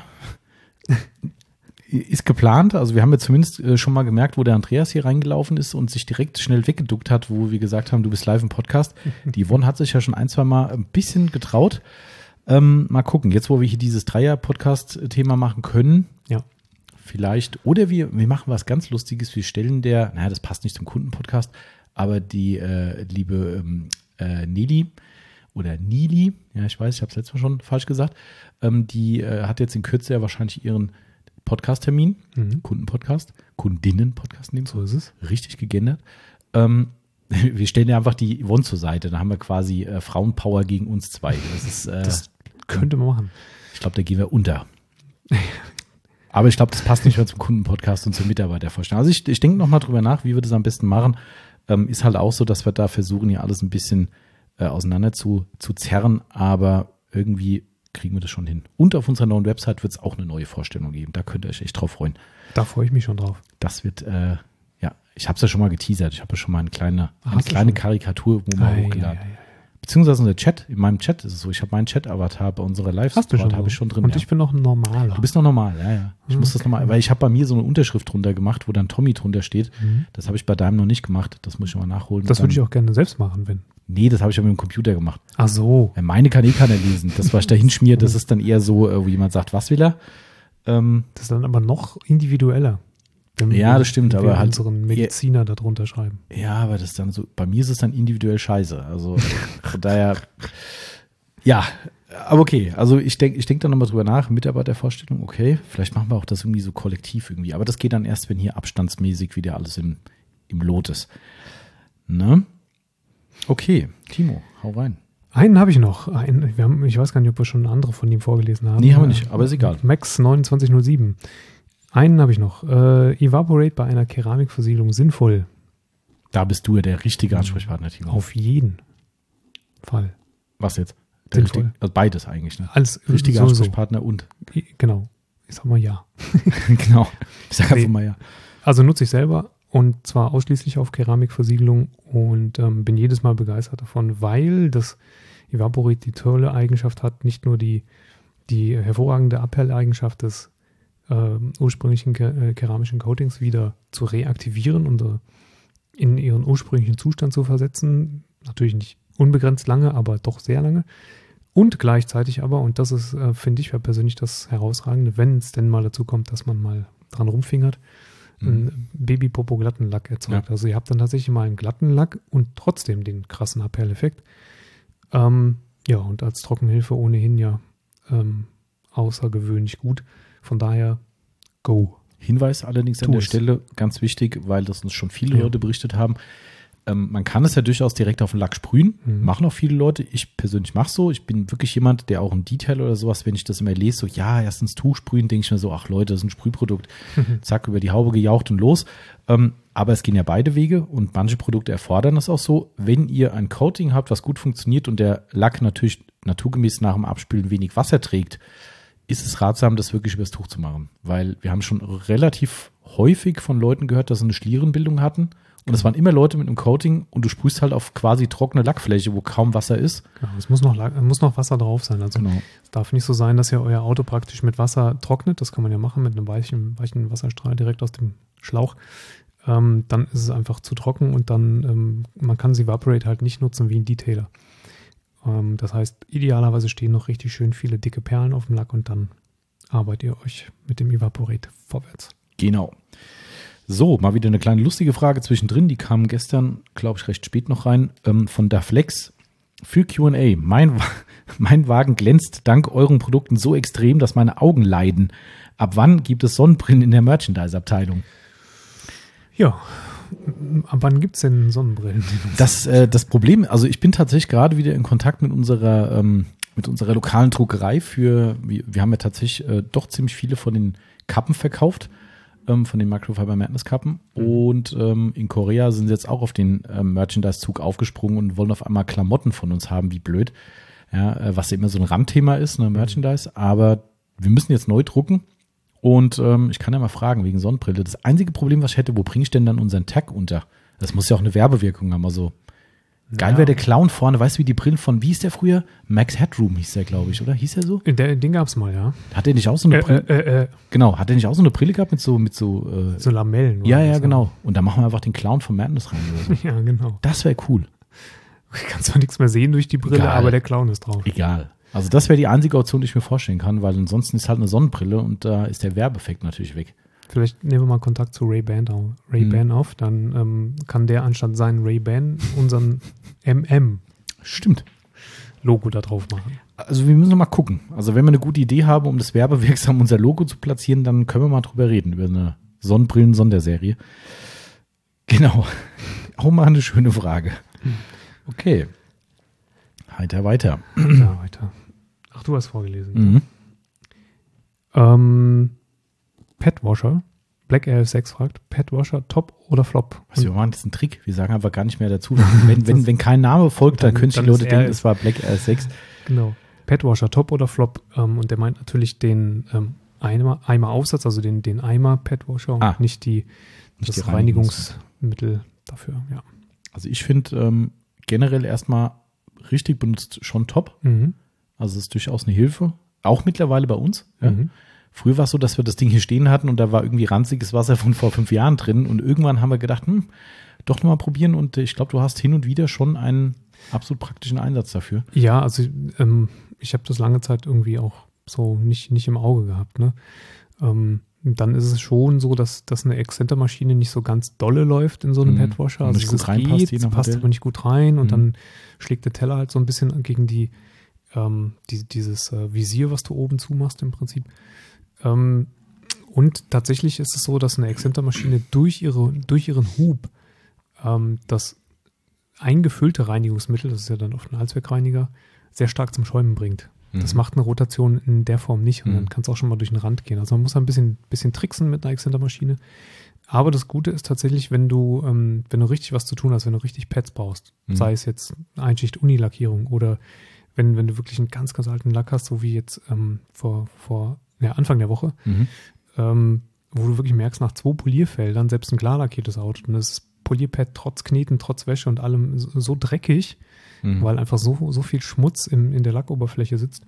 ist geplant. Also wir haben ja zumindest schon mal gemerkt, wo der Andreas hier reingelaufen ist und sich direkt schnell weggeduckt hat, wo wir gesagt haben, du bist live im Podcast. Die Yvonne hat sich ja schon 1-2 Mal ein bisschen getraut. Mal gucken, jetzt wo wir hier dieses Dreier-Podcast-Thema machen können, vielleicht, oder wir machen was ganz Lustiges, wir stellen das passt nicht zum Kundenpodcast, aber die liebe Nelly oder Nili, ja ich weiß, ich habe es letztes Mal schon falsch gesagt, die hat jetzt in Kürze ja wahrscheinlich ihren Podcast-Termin, Kundenpodcast, Kundinnen-Podcast, so ist es, richtig gegendert. Wir stellen ja einfach die Yvonne zur Seite, da haben wir quasi Frauenpower gegen uns zwei. Das könnte man machen. Ich glaube, da gehen wir unter. Aber ich glaube, das passt nicht mehr zum Kundenpodcast und zur Mitarbeitervorstellung. Also ich denke nochmal drüber nach, wie wir das am besten machen. Ist halt auch so, dass wir da versuchen, hier alles ein bisschen auseinander zu zerren, aber irgendwie kriegen wir das schon hin. Und auf unserer neuen Website wird es auch eine neue Vorstellung geben. Da könnt ihr euch echt drauf freuen. Da freue ich mich schon drauf. Das wird, ich habe es ja schon mal geteasert. Ich habe ja schon mal eine kleine Karikatur, wo man hochgeladen. Ja. Beziehungsweise unser Chat, in meinem Chat ist es so, ich habe meinen Chat-Avatar bei unserer Live-Sport habe ich schon drin. Und ich bin noch ein Normaler. Du bist noch normal, ja. Ich muss das nochmal, weil ich habe bei mir so eine Unterschrift drunter gemacht, wo dann Tommy drunter steht. Das habe ich bei deinem noch nicht gemacht, das muss ich mal nachholen. Das würde ich auch gerne selbst machen, wenn. Nee, das habe ich ja mit dem Computer gemacht. Ach so. Meine kann keiner lesen. Das, was ich da hinschmiere, das ist dann eher so, wo jemand sagt, was will er? Das ist dann aber noch individueller. Ja, das stimmt, aber halt unseren Mediziner darunter schreiben. Ja, aber das ist dann so, bei mir ist es dann individuell scheiße. Also von daher, ja, aber okay. Also ich denk dann nochmal drüber nach, Mitarbeitervorstellung, okay, vielleicht machen wir auch das irgendwie so kollektiv irgendwie. Aber das geht dann erst, wenn hier abstandsmäßig wieder alles im Lot ist. Ne? Okay, Timo, hau rein. Einen habe ich noch. Ich weiß gar nicht, ob wir schon andere von ihm vorgelesen haben. Nee, haben wir nicht, aber ist egal. Max 2907. Einen habe ich noch. Evaporate bei einer Keramikversiegelung sinnvoll. Da bist du ja der richtige Ansprechpartner, Timo. Auf jeden Fall. Was jetzt? Sinnvoll. Also beides eigentlich, ne? Als richtiger Ansprechpartner und. Genau. Ich sag mal ja. Genau. Ich sag einfach mal ja. Also nutze ich selber und zwar ausschließlich auf Keramikversiegelung und bin jedes Mal begeistert davon, weil das Evaporate die tolle Eigenschaft hat, nicht nur die hervorragende Abperleigenschaft des ursprünglichen keramischen Coatings wieder zu reaktivieren und in ihren ursprünglichen Zustand zu versetzen. Natürlich nicht unbegrenzt lange, aber doch sehr lange. Und gleichzeitig aber, und das ist, finde ich persönlich das Herausragende, wenn es denn mal dazu kommt, dass man mal dran rumfingert, einen Baby-Popo-glatten Lack erzeugt. Ja. Also ihr habt dann tatsächlich mal einen glatten Lack und trotzdem den krassen Abperleffekt. Ja, und als Trockenhilfe ohnehin ja außergewöhnlich gut. Von daher, go. Hinweis allerdings an der Stelle, ganz wichtig, weil das uns schon viele Leute berichtet haben. Man kann es ja durchaus direkt auf den Lack sprühen. Machen auch viele Leute. Ich persönlich mache so. Ich bin wirklich jemand, der auch ein Detail oder sowas, wenn ich das immer lese, so ja, erst ins Tuch sprühen, denke ich mir so, ach Leute, das ist ein Sprühprodukt. Zack, über die Haube gejaucht und los. Aber es gehen ja beide Wege und manche Produkte erfordern das auch so. Wenn ihr ein Coating habt, was gut funktioniert und der Lack natürlich naturgemäß nach dem Abspülen wenig Wasser trägt, ist es ratsam, das wirklich übers Tuch zu machen. Weil wir haben schon relativ häufig von Leuten gehört, dass sie eine Schlierenbildung hatten. Und es waren immer Leute mit einem Coating und du sprühst halt auf quasi trockene Lackfläche, wo kaum Wasser ist. Ja, es muss noch Wasser drauf sein. Also es darf nicht so sein, dass ihr euer Auto praktisch mit Wasser trocknet. Das kann man ja machen mit einem weichen Wasserstrahl direkt aus dem Schlauch. Dann ist es einfach zu trocken und dann, man kann das Evaporate halt nicht nutzen wie ein Detailer. Das heißt, idealerweise stehen noch richtig schön viele dicke Perlen auf dem Lack und dann arbeitet ihr euch mit dem Evaporate vorwärts. Genau. So, mal wieder eine kleine lustige Frage zwischendrin. Die kam gestern, glaube ich, recht spät noch rein, von Daflex. Für Q&A. Mein Wagen glänzt dank euren Produkten so extrem, dass meine Augen leiden. Ab wann gibt es Sonnenbrillen in der Merchandise-Abteilung? Ja, ab wann gibt es denn Sonnenbrillen? Das Problem, also ich bin tatsächlich gerade wieder in Kontakt mit unserer lokalen Druckerei wir haben ja tatsächlich doch ziemlich viele von den Kappen verkauft, von den Microfiber Madness Kappen. Und in Korea sind sie jetzt auch auf den Merchandise-Zug aufgesprungen und wollen auf einmal Klamotten von uns haben, wie blöd. Ja, was ja immer so ein Randthema ist, ne, Merchandise. Aber wir müssen jetzt neu drucken. Und ich kann ja mal fragen, wegen Sonnenbrille. Das einzige Problem, was ich hätte, wo bringe ich denn dann unseren Tag unter? Das muss ja auch eine Werbewirkung haben. Also geil wäre der Clown vorne. Weißt du, wie die Brillen von, wie hieß der früher? Max Headroom hieß der, glaube ich, oder? Hieß der so? Den gab es mal, ja. Hat der nicht auch so eine Brille? Genau, hat der nicht auch so eine Brille gehabt mit so so Lamellen? Ja, genau. Und da machen wir einfach den Clown von Madness rein. Oder so. Ja, genau. Das wäre cool. Du kannst zwar nichts mehr sehen durch die Brille, aber der Clown ist drauf. Egal. Also das wäre die einzige Option, die ich mir vorstellen kann, weil ansonsten ist halt eine Sonnenbrille und da ist der Werbeffekt natürlich weg. Vielleicht nehmen wir mal Kontakt zu Ray-Ban auf, dann kann der anstatt seinen Ray-Ban unseren Stimmt. Logo da drauf machen. Also wir müssen noch mal gucken. Also wenn wir eine gute Idee haben, um das werbewirksam unser Logo zu platzieren, dann können wir mal drüber reden, über eine Sonnenbrillen-Sonderserie. Genau. Auch mal eine schöne Frage. Okay. Weiter. Ja, weiter. Ach, du hast vorgelesen. Petwasher, Black AF6 fragt, Petwasher, Top oder Flop? Wir machen das ist ein Trick. Wir sagen einfach gar nicht mehr dazu. Wenn kein Name folgt, dann können die Leute denken, es war Black AF6. Genau. Petwasher, Top oder Flop? Und der meint natürlich den Eimer-Aufsatz, also den Eimer-Petwasher und nicht das Reinigungsmittel dafür. Ja. Also ich finde generell erstmal richtig benutzt schon top. Also es ist durchaus eine Hilfe. Auch mittlerweile bei uns. Ja. Früher war es so, dass wir das Ding hier stehen hatten und da war irgendwie ranziges Wasser von vor 5 Jahren drin und irgendwann haben wir gedacht, doch nochmal probieren und ich glaube, du hast hin und wieder schon einen absolut praktischen Einsatz dafür. Ja, also ich habe das lange Zeit irgendwie auch so nicht im Auge gehabt. Ne? dann ist es schon so, dass eine Exzentermaschine nicht so ganz dolle läuft in so einem Padwasher. Also es reinpasst, geht, passt aber nicht gut rein und dann schlägt der Teller halt so ein bisschen gegen dieses Visier, was du oben zumachst im Prinzip. Und tatsächlich ist es so, dass eine Exzentermaschine durch ihren Hub das eingefüllte Reinigungsmittel, das ist ja dann oft ein Allzweckreiniger, sehr stark zum Schäumen bringt. Das macht eine Rotation in der Form nicht und dann kann es auch schon mal durch den Rand gehen. Also man muss ein bisschen tricksen mit einer Exzentermaschine. Aber das Gute ist tatsächlich, wenn du richtig was zu tun hast, wenn du richtig Pads baust, sei es jetzt Einschicht Unilackierung oder wenn du wirklich einen ganz, ganz alten Lack hast, so wie jetzt Anfang der Woche, wo du wirklich merkst, nach 2 Polierfeldern, selbst ein klar lackiertes Auto, und das Polierpad trotz Kneten, trotz Wäsche und allem so dreckig, weil einfach so viel Schmutz in der Lackoberfläche sitzt,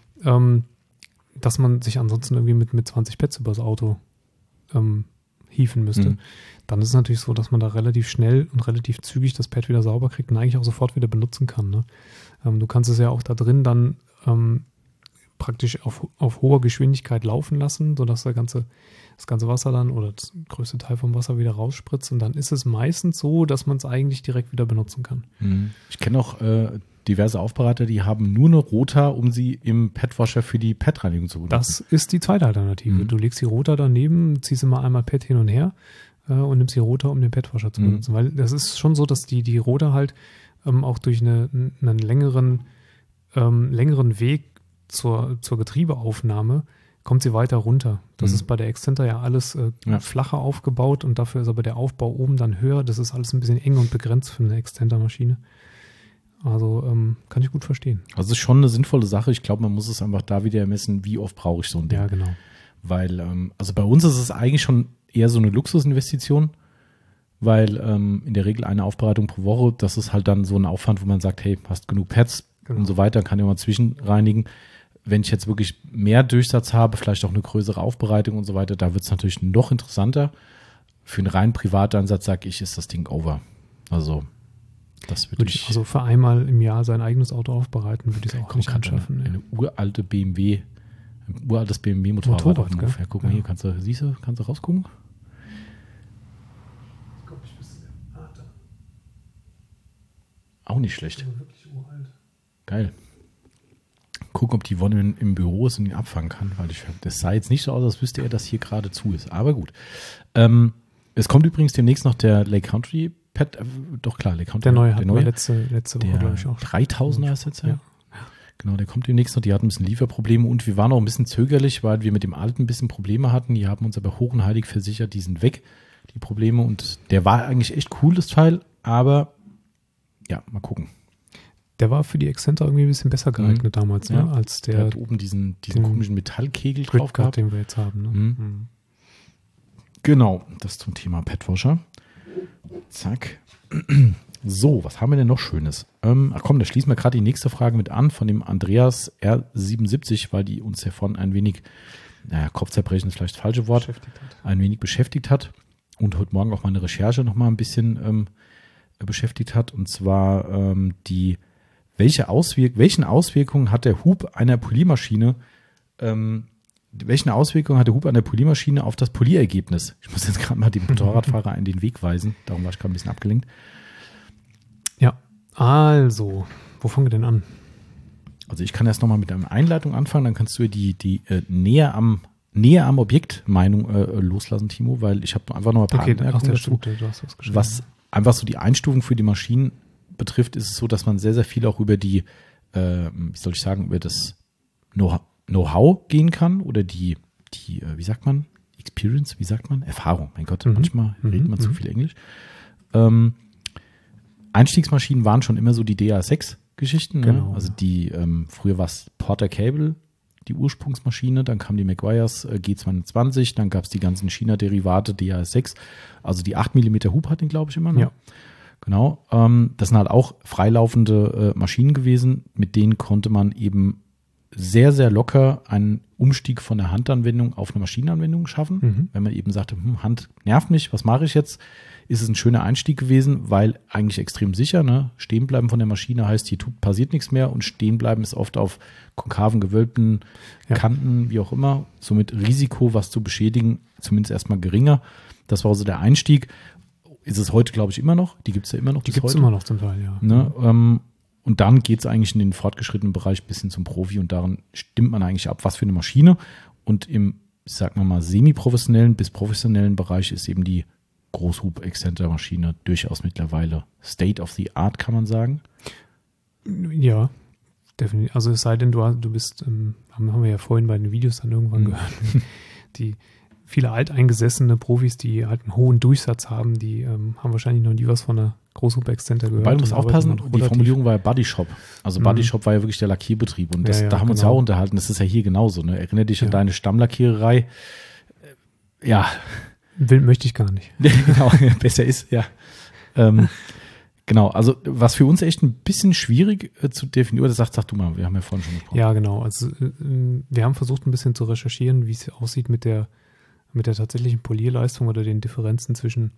dass man sich ansonsten irgendwie mit 20 Pads übers Auto hieven müsste. Dann ist es natürlich so, dass man da relativ schnell und relativ zügig das Pad wieder sauber kriegt und eigentlich auch sofort wieder benutzen kann. Ne? Du kannst es ja auch da drin dann praktisch auf hoher Geschwindigkeit laufen lassen, sodass das ganze Wasser dann oder das größte Teil vom Wasser wieder rausspritzt und dann ist es meistens so, dass man es eigentlich direkt wieder benutzen kann. Ich kenne auch diverse Aufbereiter, die haben nur eine Rota, um sie im Padwasher für die Padreinigung zu benutzen. Das ist die zweite Alternative. Du legst die Rota daneben, ziehst immer einmal Pad hin und her und nimmst die Rota, um den Padwasher zu benutzen. Weil das ist schon so, dass die Rota halt auch durch einen längeren Weg zur Getriebeaufnahme kommt sie weiter runter. Das ist bei der Exzenter ja alles flacher aufgebaut und dafür ist aber der Aufbau oben dann höher. Das ist alles ein bisschen eng und begrenzt für eine Exzentermaschine. Also kann ich gut verstehen. Also es ist schon eine sinnvolle Sache. Ich glaube, man muss es einfach da wieder ermessen, wie oft brauche ich so ein Ding. Ja, genau. Weil, also bei uns ist es eigentlich schon eher so eine Luxusinvestition, weil in der Regel eine Aufbereitung pro Woche, das ist halt dann so ein Aufwand, wo man sagt, hey, hast genug Pads und so weiter, kann ja mal zwischenreinigen. Wenn ich jetzt wirklich mehr Durchsatz habe, vielleicht auch eine größere Aufbereitung und so weiter, da wird es natürlich noch interessanter. Für einen rein privaten Ansatz, sage ich, ist das Ding over. Also das würde ich... Also für einmal im Jahr sein eigenes Auto aufbereiten, würde ich es auch nicht anschaffen. Eine uraltes BMW-Motorrad. Motorrad, gell? Guck mal hier, kannst du rausgucken? Auch nicht schlecht. Wirklich uralt. Geil. Gucken, ob die Wonne im Büro ist und ihn abfangen kann, weil das sah jetzt nicht so aus, als wüsste er, dass hier gerade zu ist. Aber gut. Es kommt übrigens demnächst noch der Lake Country Pad, doch klar, Lake Country. Der neue hatten wir letzte Woche, glaube ich, auch. 3000er ist jetzt, ja. Genau, der kommt demnächst noch. Die hatten ein bisschen Lieferprobleme und wir waren auch ein bisschen zögerlich, weil wir mit dem alten ein bisschen Probleme hatten. Die haben uns aber hoch und heilig versichert, die sind weg, die Probleme. Und der war eigentlich echt cool, das Teil, aber ja, mal gucken. Der war für die Exzenter irgendwie ein bisschen besser geeignet damals, ne? Als der hat oben diesen komischen Metallkegel drauf gehabt, den wir jetzt haben. Ne? Genau, das zum Thema Padwasher. Zack. So, was haben wir denn noch Schönes? Da schließen wir gerade die nächste Frage mit an von dem Andreas R77, weil die uns davon ein wenig, Kopfzerbrechen ist vielleicht das falsche Wort, ein wenig beschäftigt hat und heute Morgen auch meine Recherche nochmal ein bisschen beschäftigt hat. Und zwar welchen Auswirkungen hat der Hub einer Poliermaschine, auf das Polierergebnis? Ich muss jetzt gerade mal den Motorradfahrer in den Weg weisen, darum war ich gerade ein bisschen abgelenkt. Ja, also, wo fangen wir denn an? Also ich kann erst nochmal mit einer Einleitung anfangen, dann kannst du die näher am Objekt Meinung loslassen, Timo, weil ich habe einfach noch ein paar Anmerkungen dazu. Du hast was geschrieben. Was einfach so die Einstufung für die Maschinen betrifft, ist es so, dass man sehr, sehr viel auch über die, über das Know-how gehen kann oder die Experience, Erfahrung. Mein Gott, manchmal redet man zu viel Englisch. Einstiegsmaschinen waren schon immer so die DA6-Geschichten. Genau. Ne? Also die, früher war es Porter Cable, die Ursprungsmaschine, dann kam die Meguiar's G220, dann gab es die ganzen China-Derivate DA6, also die 8 mm Hub hatten, glaube ich, immer. Ne? Ja. Genau. Das sind halt auch freilaufende Maschinen gewesen, mit denen konnte man eben sehr, sehr locker einen Umstieg von der Handanwendung auf eine Maschinenanwendung schaffen. Wenn man eben sagte, Hand nervt mich, was mache ich jetzt? Ist es ein schöner Einstieg gewesen, weil eigentlich extrem sicher, ne? Stehen bleiben von der Maschine heißt, hier passiert nichts mehr und stehen bleiben ist oft auf konkaven, gewölbten Kanten, wie auch immer. Somit Risiko, was zu beschädigen, zumindest erstmal geringer. Das war also der Einstieg. Ist es heute, glaube ich, immer noch. Die gibt es ja immer noch. Die gibt es immer noch zum Teil, ja. Ne? Und dann geht es eigentlich in den fortgeschrittenen Bereich bis hin zum Profi und daran stimmt man eigentlich ab, was für eine Maschine. Und im, sagen wir mal, semi-professionellen bis professionellen Bereich ist eben die Großhub-Exzenter-Maschine durchaus mittlerweile State of the Art, kann man sagen. Ja, definitiv. Also es sei denn, du bist, haben wir ja vorhin bei den Videos dann irgendwann gehört, die viele alteingesessene Profis, die halt einen hohen Durchsatz haben, die haben wahrscheinlich noch nie was von einer Großhub-Exzenter gehört. Weil du musst aufpassen, die Formulierung war ja Bodyshop. Also Bodyshop war ja wirklich der Lackierbetrieb und da haben wir uns ja auch unterhalten. Das ist ja hier genauso. Ne? Erinnere dich an deine Stammlackiererei. Ja. Möchte ich gar nicht. Genau, besser ist, ja. Genau, also was für uns echt ein bisschen schwierig zu definieren, sag du mal, wir haben ja vorhin schon gesprochen. Ja, genau. Also wir haben versucht ein bisschen zu recherchieren, wie es aussieht mit der tatsächlichen Polierleistung oder den Differenzen zwischen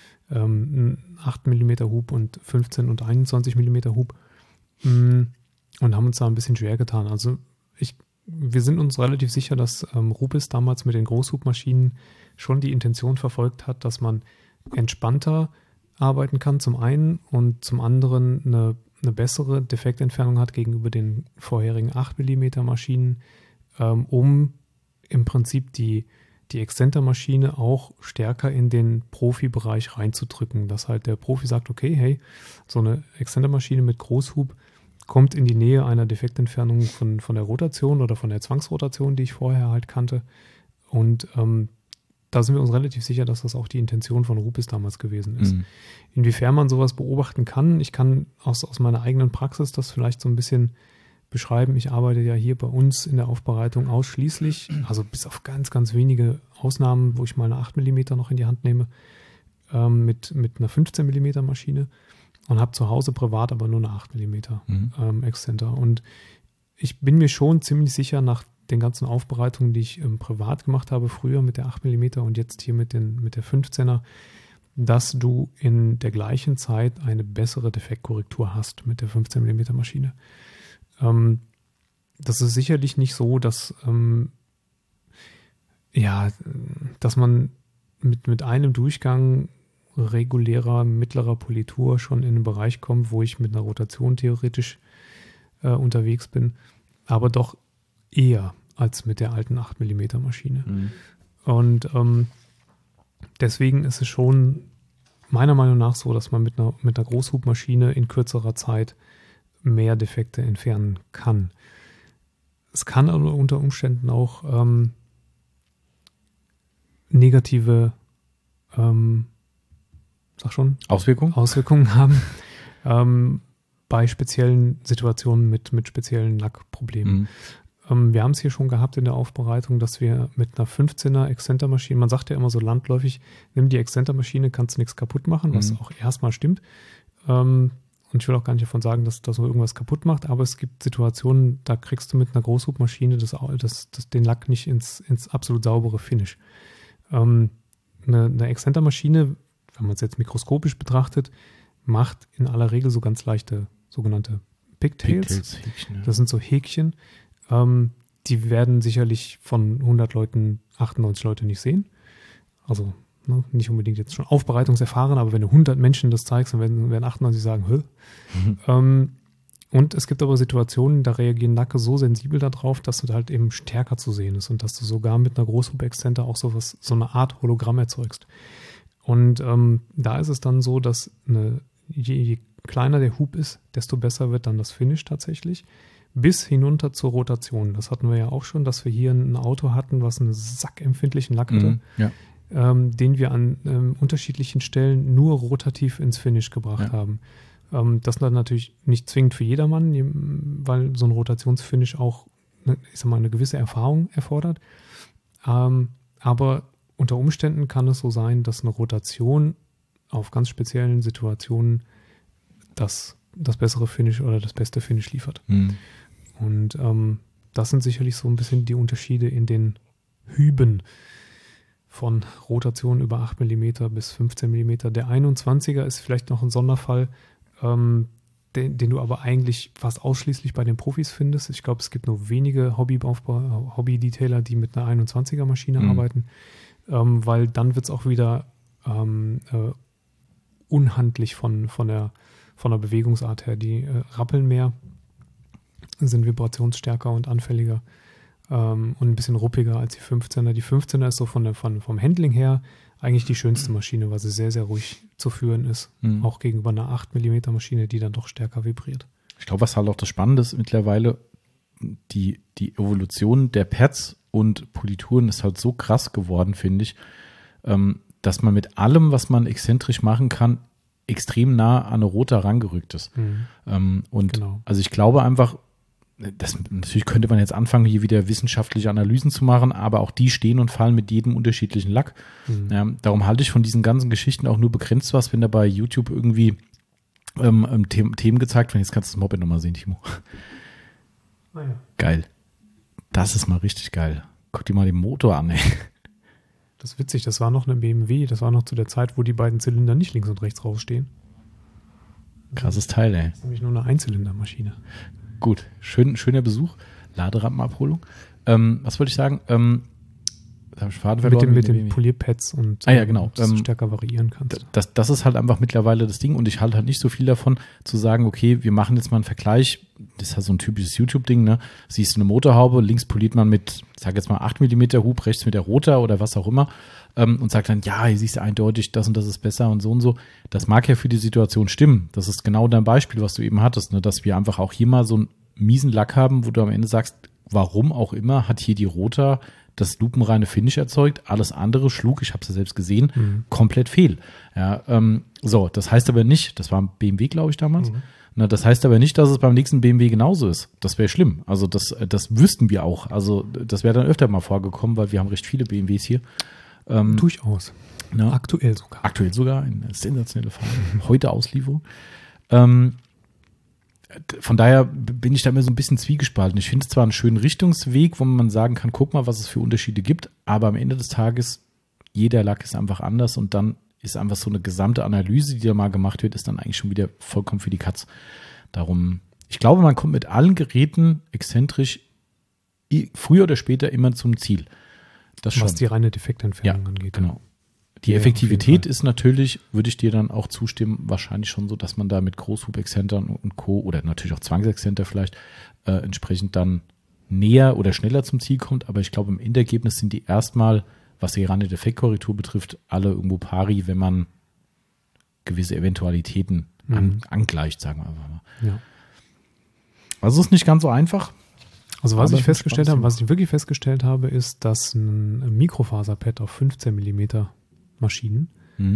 8 mm Hub und 15 und 21 mm Hub und haben uns da ein bisschen schwer getan. Also wir sind uns relativ sicher, dass Rubis damals mit den Großhubmaschinen schon die Intention verfolgt hat, dass man entspannter arbeiten kann zum einen und zum anderen eine bessere Defektentfernung hat gegenüber den vorherigen 8 mm Maschinen, um im Prinzip die Exzenter-Maschine auch stärker in den Profibereich reinzudrücken, dass halt der Profi sagt, okay, hey, so eine Exzenter-Maschine mit Großhub kommt in die Nähe einer Defektentfernung von der Rotation oder von der Zwangsrotation, die ich vorher halt kannte. Und da sind wir uns relativ sicher, dass das auch die Intention von Rubis damals gewesen ist. Inwiefern man sowas beobachten kann, ich kann aus meiner eigenen Praxis das vielleicht so ein bisschen beschreiben. Ich arbeite ja hier bei uns in der Aufbereitung ausschließlich, also bis auf ganz, ganz wenige Ausnahmen, wo ich mal eine 8 mm noch in die Hand nehme, mit einer 15 mm Maschine und habe zu Hause privat aber nur eine 8 mm Exzenter. Und ich bin mir schon ziemlich sicher, nach den ganzen Aufbereitungen, die ich privat gemacht habe, früher mit der 8 mm und jetzt hier mit der 15er, dass du in der gleichen Zeit eine bessere Defektkorrektur hast mit der 15 mm Maschine. Das ist sicherlich nicht so, dass dass man mit einem Durchgang regulärer, mittlerer Politur schon in einen Bereich kommt, wo ich mit einer Rotation theoretisch unterwegs bin, aber doch eher als mit der alten 8 mm Maschine. Und deswegen ist es schon meiner Meinung nach so, dass man mit einer Großhubmaschine in kürzerer Zeit mehr Defekte entfernen kann. Es kann aber unter Umständen auch negative Auswirkungen haben bei speziellen Situationen mit speziellen Lackproblemen. Wir haben es hier schon gehabt in der Aufbereitung, dass wir mit einer 15er Exzentermaschine, man sagt ja immer so landläufig, nimm die Exzentermaschine, kannst du nichts kaputt machen, was auch erstmal stimmt. Und ich will auch gar nicht davon sagen, dass das irgendwas kaputt macht, aber es gibt Situationen, da kriegst du mit einer Großhubmaschine den Lack nicht ins absolut saubere Finish. Eine Exzentermaschine, wenn man es jetzt mikroskopisch betrachtet, macht in aller Regel so ganz leichte sogenannte Pigtails. Häkchen, ja. Das sind so Häkchen. Die werden sicherlich von 100 Leuten 98 Leute nicht sehen. Also nicht unbedingt jetzt schon aufbereitungserfahren, aber wenn du 100 Menschen das zeigst, dann werden 98 sagen, hä? Und es gibt aber Situationen, da reagieren Lacke so sensibel darauf, dass du halt eben stärker zu sehen ist und dass du sogar mit einer Großhub-Exzenter auch so eine Art Hologramm erzeugst. Und da ist es dann so, dass je kleiner der Hub ist, desto besser wird dann das Finish tatsächlich. Bis hinunter zur Rotation. Das hatten wir ja auch schon, dass wir hier ein Auto hatten, was einen sackempfindlichen Lack hatte, den wir an unterschiedlichen Stellen nur rotativ ins Finish gebracht haben. Das dann natürlich nicht zwingend für jedermann, weil so ein Rotationsfinish auch, eine gewisse Erfahrung erfordert. Aber unter Umständen kann es so sein, dass eine Rotation auf ganz speziellen Situationen das bessere Finish oder das beste Finish liefert. Und das sind sicherlich so ein bisschen die Unterschiede in den Hüben von Rotation über 8 mm bis 15 mm. Der 21er ist vielleicht noch ein Sonderfall, den du aber eigentlich fast ausschließlich bei den Profis findest. Ich glaube, es gibt nur wenige Hobby-Detailer, die mit einer 21er Maschine arbeiten, weil dann wird es auch wieder unhandlich von der Bewegungsart her. Die rappeln mehr, sind vibrationsstärker und anfälliger und ein bisschen ruppiger als die 15er. Die 15er ist so vom Handling her eigentlich die schönste Maschine, weil sie sehr, sehr ruhig zu führen ist. Auch gegenüber einer 8 mm Maschine, die dann doch stärker vibriert. Ich glaube, was halt auch das Spannende ist mittlerweile, die Evolution der Pads und Polituren ist halt so krass geworden, finde ich, dass man mit allem, was man exzentrisch machen kann, extrem nah an eine Rota rangerückt ist. Und genau. Also ich glaube einfach, natürlich könnte man jetzt anfangen, hier wieder wissenschaftliche Analysen zu machen, aber auch die stehen und fallen mit jedem unterschiedlichen Lack. Darum halte ich von diesen ganzen Geschichten auch nur begrenzt was, wenn da bei YouTube irgendwie Themen gezeigt werden. Jetzt kannst du das Moped nochmal sehen, Timo. Naja. Geil. Das ist mal richtig geil. Guck dir mal den Motor an, ey. Das ist witzig, das war noch eine BMW, das war noch zu der Zeit, wo die beiden Zylinder nicht links und rechts rausstehen. Krasses Teil, ey. Das ist nämlich nur eine Einzylindermaschine. Gut, schöner Besuch. Laderampenabholung. Was wollte ich sagen? Habe ich Faden verloren. Mit den Polierpads und ja, genau. dass du stärker variieren kannst. Das ist halt einfach mittlerweile das Ding und ich halte halt nicht so viel davon, zu sagen, okay, wir machen jetzt mal einen Vergleich. Das ist halt so ein typisches YouTube-Ding, ne? Siehst du eine Motorhaube, links poliert man mit, sag jetzt mal 8 mm Hub, rechts mit der Rota oder was auch immer und sagt dann, ja, hier siehst du eindeutig, das und das ist besser und so und so. Das mag ja für die Situation stimmen. Das ist genau dein Beispiel, was du eben hattest, ne? Dass wir einfach auch hier mal so einen miesen Lack haben, wo du am Ende sagst, warum auch immer hat hier die Rota das lupenreine Finish erzeugt, alles andere schlug, ich habe es ja selbst gesehen, komplett fehl. Ja, so, das heißt aber nicht, das war ein BMW, glaube ich, damals, na, das heißt aber nicht, dass es beim nächsten BMW genauso ist. Das wäre schlimm. Also das wüssten wir auch. Also das wäre dann öfter mal vorgekommen, weil wir haben recht viele BMWs hier. Durchaus. Na, Aktuell sogar. Aktuell sogar, eine sensationelle Farbe. Heute Auslieferung. Von daher bin ich da immer so ein bisschen zwiegespalten. Ich finde es zwar einen schönen Richtungsweg, wo man sagen kann, guck mal, was es für Unterschiede gibt, aber am Ende des Tages, jeder Lack ist einfach anders und dann ist einfach so eine gesamte Analyse, die da mal gemacht wird, ist dann eigentlich schon wieder vollkommen für die Katz. Darum, ich glaube, man kommt mit allen Geräten exzentrisch früher oder später immer zum Ziel. Das was schon. Die reine Defektentfernung angeht. Genau. Die Effektivität ist natürlich, würde ich dir dann auch zustimmen, wahrscheinlich schon so, dass man da mit Großhub-Exzentern und Co. oder natürlich auch Zwangsexzenter vielleicht entsprechend dann näher oder schneller zum Ziel kommt. Aber ich glaube, im Endergebnis sind die erstmal, was die reine Defektkorrektur betrifft, alle irgendwo pari, wenn man gewisse Eventualitäten angleicht, sagen wir einfach mal. Ja. Also es ist nicht ganz so einfach. Also was ich wirklich festgestellt habe, ist, dass ein Mikrofaserpad auf 15 mm Maschinen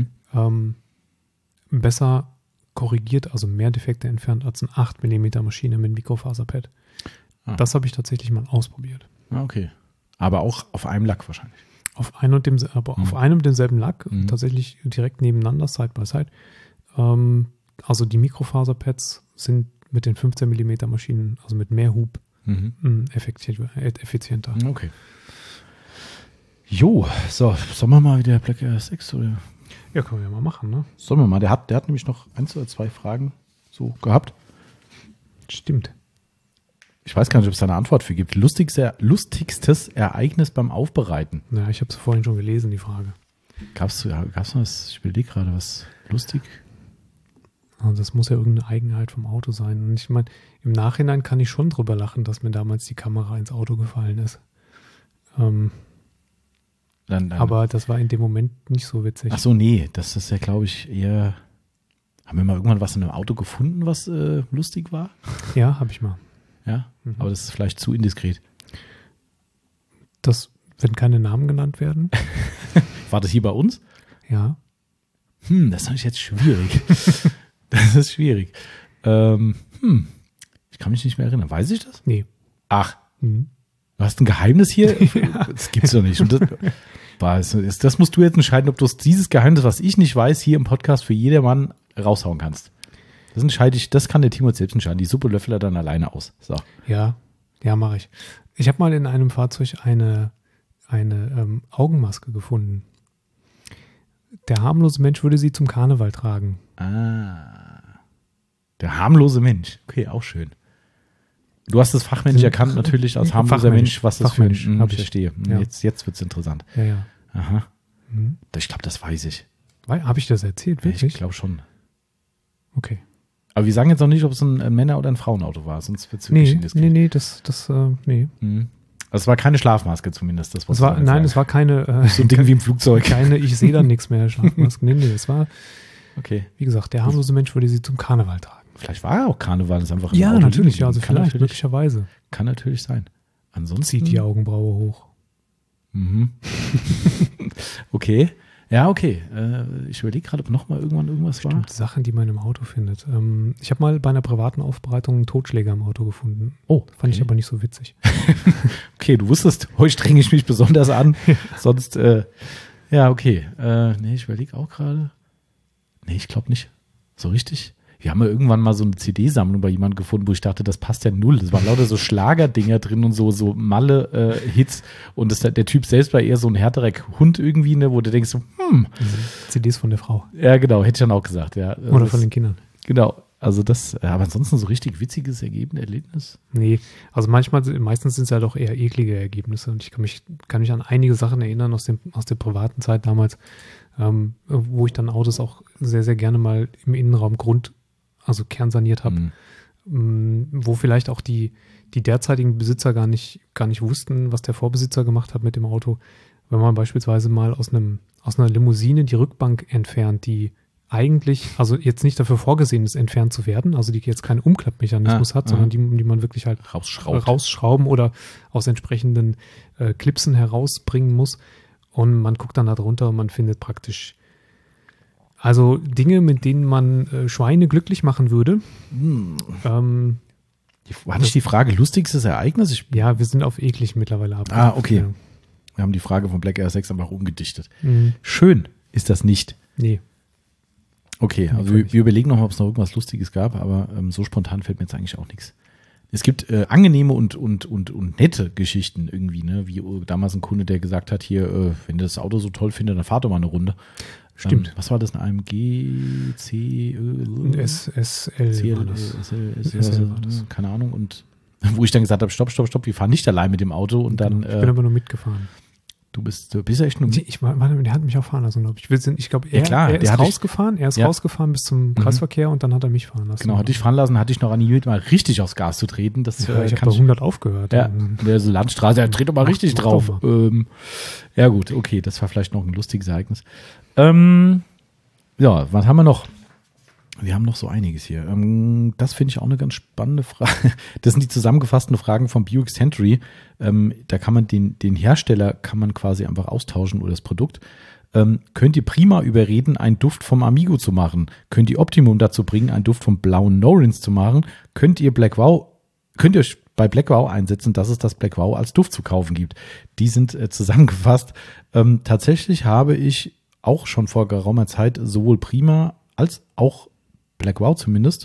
besser korrigiert, also mehr Defekte entfernt als eine 8 mm Maschine mit Mikrofaserpad. Das habe ich tatsächlich mal ausprobiert. Okay. Aber auch auf einem Lack wahrscheinlich. Auf einem und demselben Lack, tatsächlich direkt nebeneinander, Side by Side. Also die Mikrofaserpads sind mit den 15 mm Maschinen, also mit mehr Hub, effizienter. Okay. Jo, so, sollen wir mal wieder Black RS6 oder? Ja, können wir ja mal machen, ne? Sollen wir mal, der hat nämlich noch 1 oder 2 Fragen so gehabt. Stimmt. Ich weiß gar nicht, ob es da eine Antwort für gibt. Lustigstes Ereignis beim Aufbereiten. Ja, ich habe es vorhin schon gelesen, die Frage. Gab's was? Ich überlege gerade, was lustig? Also das muss ja irgendeine Eigenheit vom Auto sein. Und ich meine, im Nachhinein kann ich schon drüber lachen, dass mir damals die Kamera ins Auto gefallen ist. Aber das war in dem Moment nicht so witzig. Ach so, nee, das ist ja, glaube ich, eher. Haben wir mal irgendwann was in einem Auto gefunden, was lustig war? Ja, habe ich mal. Ja, aber das ist vielleicht zu indiskret. Das, wenn keine Namen genannt werden. War das hier bei uns? Ja. Das ist jetzt schwierig. Das ist schwierig. Ich kann mich nicht mehr erinnern. Weiß ich das? Nee. Ach, du hast ein Geheimnis hier? Ja. Das gibt's doch nicht. Und das musst du jetzt entscheiden, ob du dieses Geheimnis, was ich nicht weiß, hier im Podcast für jedermann raushauen kannst. Das kann der Timo jetzt selbst entscheiden. Die Suppe löffelt er dann alleine aus. So. Ja, Ja, mache ich. Ich habe mal in einem Fahrzeug eine Augenmaske gefunden. Der harmlose Mensch würde sie zum Karneval tragen. Der harmlose Mensch. Okay, auch schön. Du hast das fachmännisch erkannt, natürlich als harmloser Mensch, was das für ein... Ich verstehe. Ja. Jetzt wird es interessant. Ja. Aha. Ich glaube, das weiß ich. Habe ich das erzählt, wirklich? Ich glaube schon. Okay. Aber wir sagen jetzt noch nicht, ob es ein Männer- oder ein Frauenauto war, sonst wird es Nee. Also es war keine Schlafmaske zumindest. Es war keine... so ein Ding wie im Flugzeug. Keine, ich sehe da nichts mehr, Schlafmaske. Nee, es war... Okay. Wie gesagt, der harmlose Mensch würde sie zum Karneval tragen. Vielleicht war ja auch Karneval, das ist einfach ja, Auto natürlich, liegen. also vielleicht, möglicherweise. Kann natürlich sein. Ansonsten zieht die Augenbraue hoch. Okay. Ja, okay. Ich überlege gerade, ob noch mal irgendwas war. Bestimmt Sachen, die man im Auto findet. Ich habe mal bei einer privaten Aufbereitung einen Totschläger im Auto gefunden. Oh, fand ich aber nicht so witzig. Okay, du wusstest, heute strenge ich mich besonders an. Sonst, ja, okay. Nee, ich überlege auch gerade. Nee, ich glaube nicht. So richtig. Wir haben ja irgendwann mal so eine CD-Sammlung bei jemandem gefunden, wo ich dachte, das passt ja null. Das waren lauter so Schlagerdinger drin und so Malle-Hits. Und der Typ selbst war eher so ein härterer Hund irgendwie, ne, wo du denkst, CDs von der Frau. Ja, genau, hätte ich dann auch gesagt, ja. Oder von den Kindern. Genau, also das, aber ansonsten so richtig witziges Erlebnis? Nee, also meistens sind es ja doch eher eklige Ergebnisse. Und ich kann mich an einige Sachen erinnern aus der privaten Zeit damals, wo ich dann Autos auch sehr, sehr gerne mal im Innenraum kernsaniert habe, wo vielleicht auch die derzeitigen Besitzer gar nicht wussten, was der Vorbesitzer gemacht hat mit dem Auto. Wenn man beispielsweise mal aus einer Limousine die Rückbank entfernt, die eigentlich, also jetzt nicht dafür vorgesehen ist, entfernt zu werden, also die jetzt keinen Umklappmechanismus hat, sondern die man wirklich halt rausschrauben oder aus entsprechenden Clipsen herausbringen muss. Und man guckt dann da drunter und man findet praktisch also Dinge, mit denen man Schweine glücklich machen würde. War nicht die Frage lustigstes Ereignis? Ja, wir sind auf eklig mittlerweile ab. Okay. Ja. Wir haben die Frage von Black Air 6 einfach umgedichtet. Schön ist das nicht. Nee. Okay, also wir überlegen noch, ob es noch irgendwas Lustiges gab, aber so spontan fällt mir jetzt eigentlich auch nichts. Es gibt angenehme und nette Geschichten irgendwie, ne? Wie damals ein Kunde, der gesagt hat, hier, wenn ihr das Auto so toll findet, dann fahrt doch mal eine Runde. Stimmt. Was war das? Ein AMG, SL war das. Keine Ahnung. Und wo ich dann gesagt habe, stopp, wir fahren nicht allein mit dem Auto. Und dann, ich bin aber nur mitgefahren. Du bist ja echt nur... Der hat mich auch fahren lassen, glaube ich. Ich glaube, er ist rausgefahren bis zum Kreisverkehr und dann hat er mich fahren lassen. Genau, hat dich fahren lassen, hatte ich noch animiert, mal richtig aufs Gas zu treten. Ich habe bei 100 aufgehört. Ja, der so Landstraße, dreht doch mal richtig drauf. Ja gut, okay, das war vielleicht noch ein lustiges Ereignis. Ja, was haben wir noch? Wir haben noch so einiges hier. Das finde ich auch eine ganz spannende Frage. Das sind die zusammengefassten Fragen vom Buick Century. Da kann man den Hersteller kann man quasi einfach austauschen oder das Produkt. Könnt ihr prima überreden, einen Duft vom Amigo zu machen? Könnt ihr Optimum dazu bringen, einen Duft vom blauen Norins zu machen? Könnt ihr euch bei Black Wow einsetzen, dass es das Black Wow als Duft zu kaufen gibt? Die sind zusammengefasst. Tatsächlich habe ich auch schon vor geraumer Zeit sowohl Prima als auch Black Wow zumindest,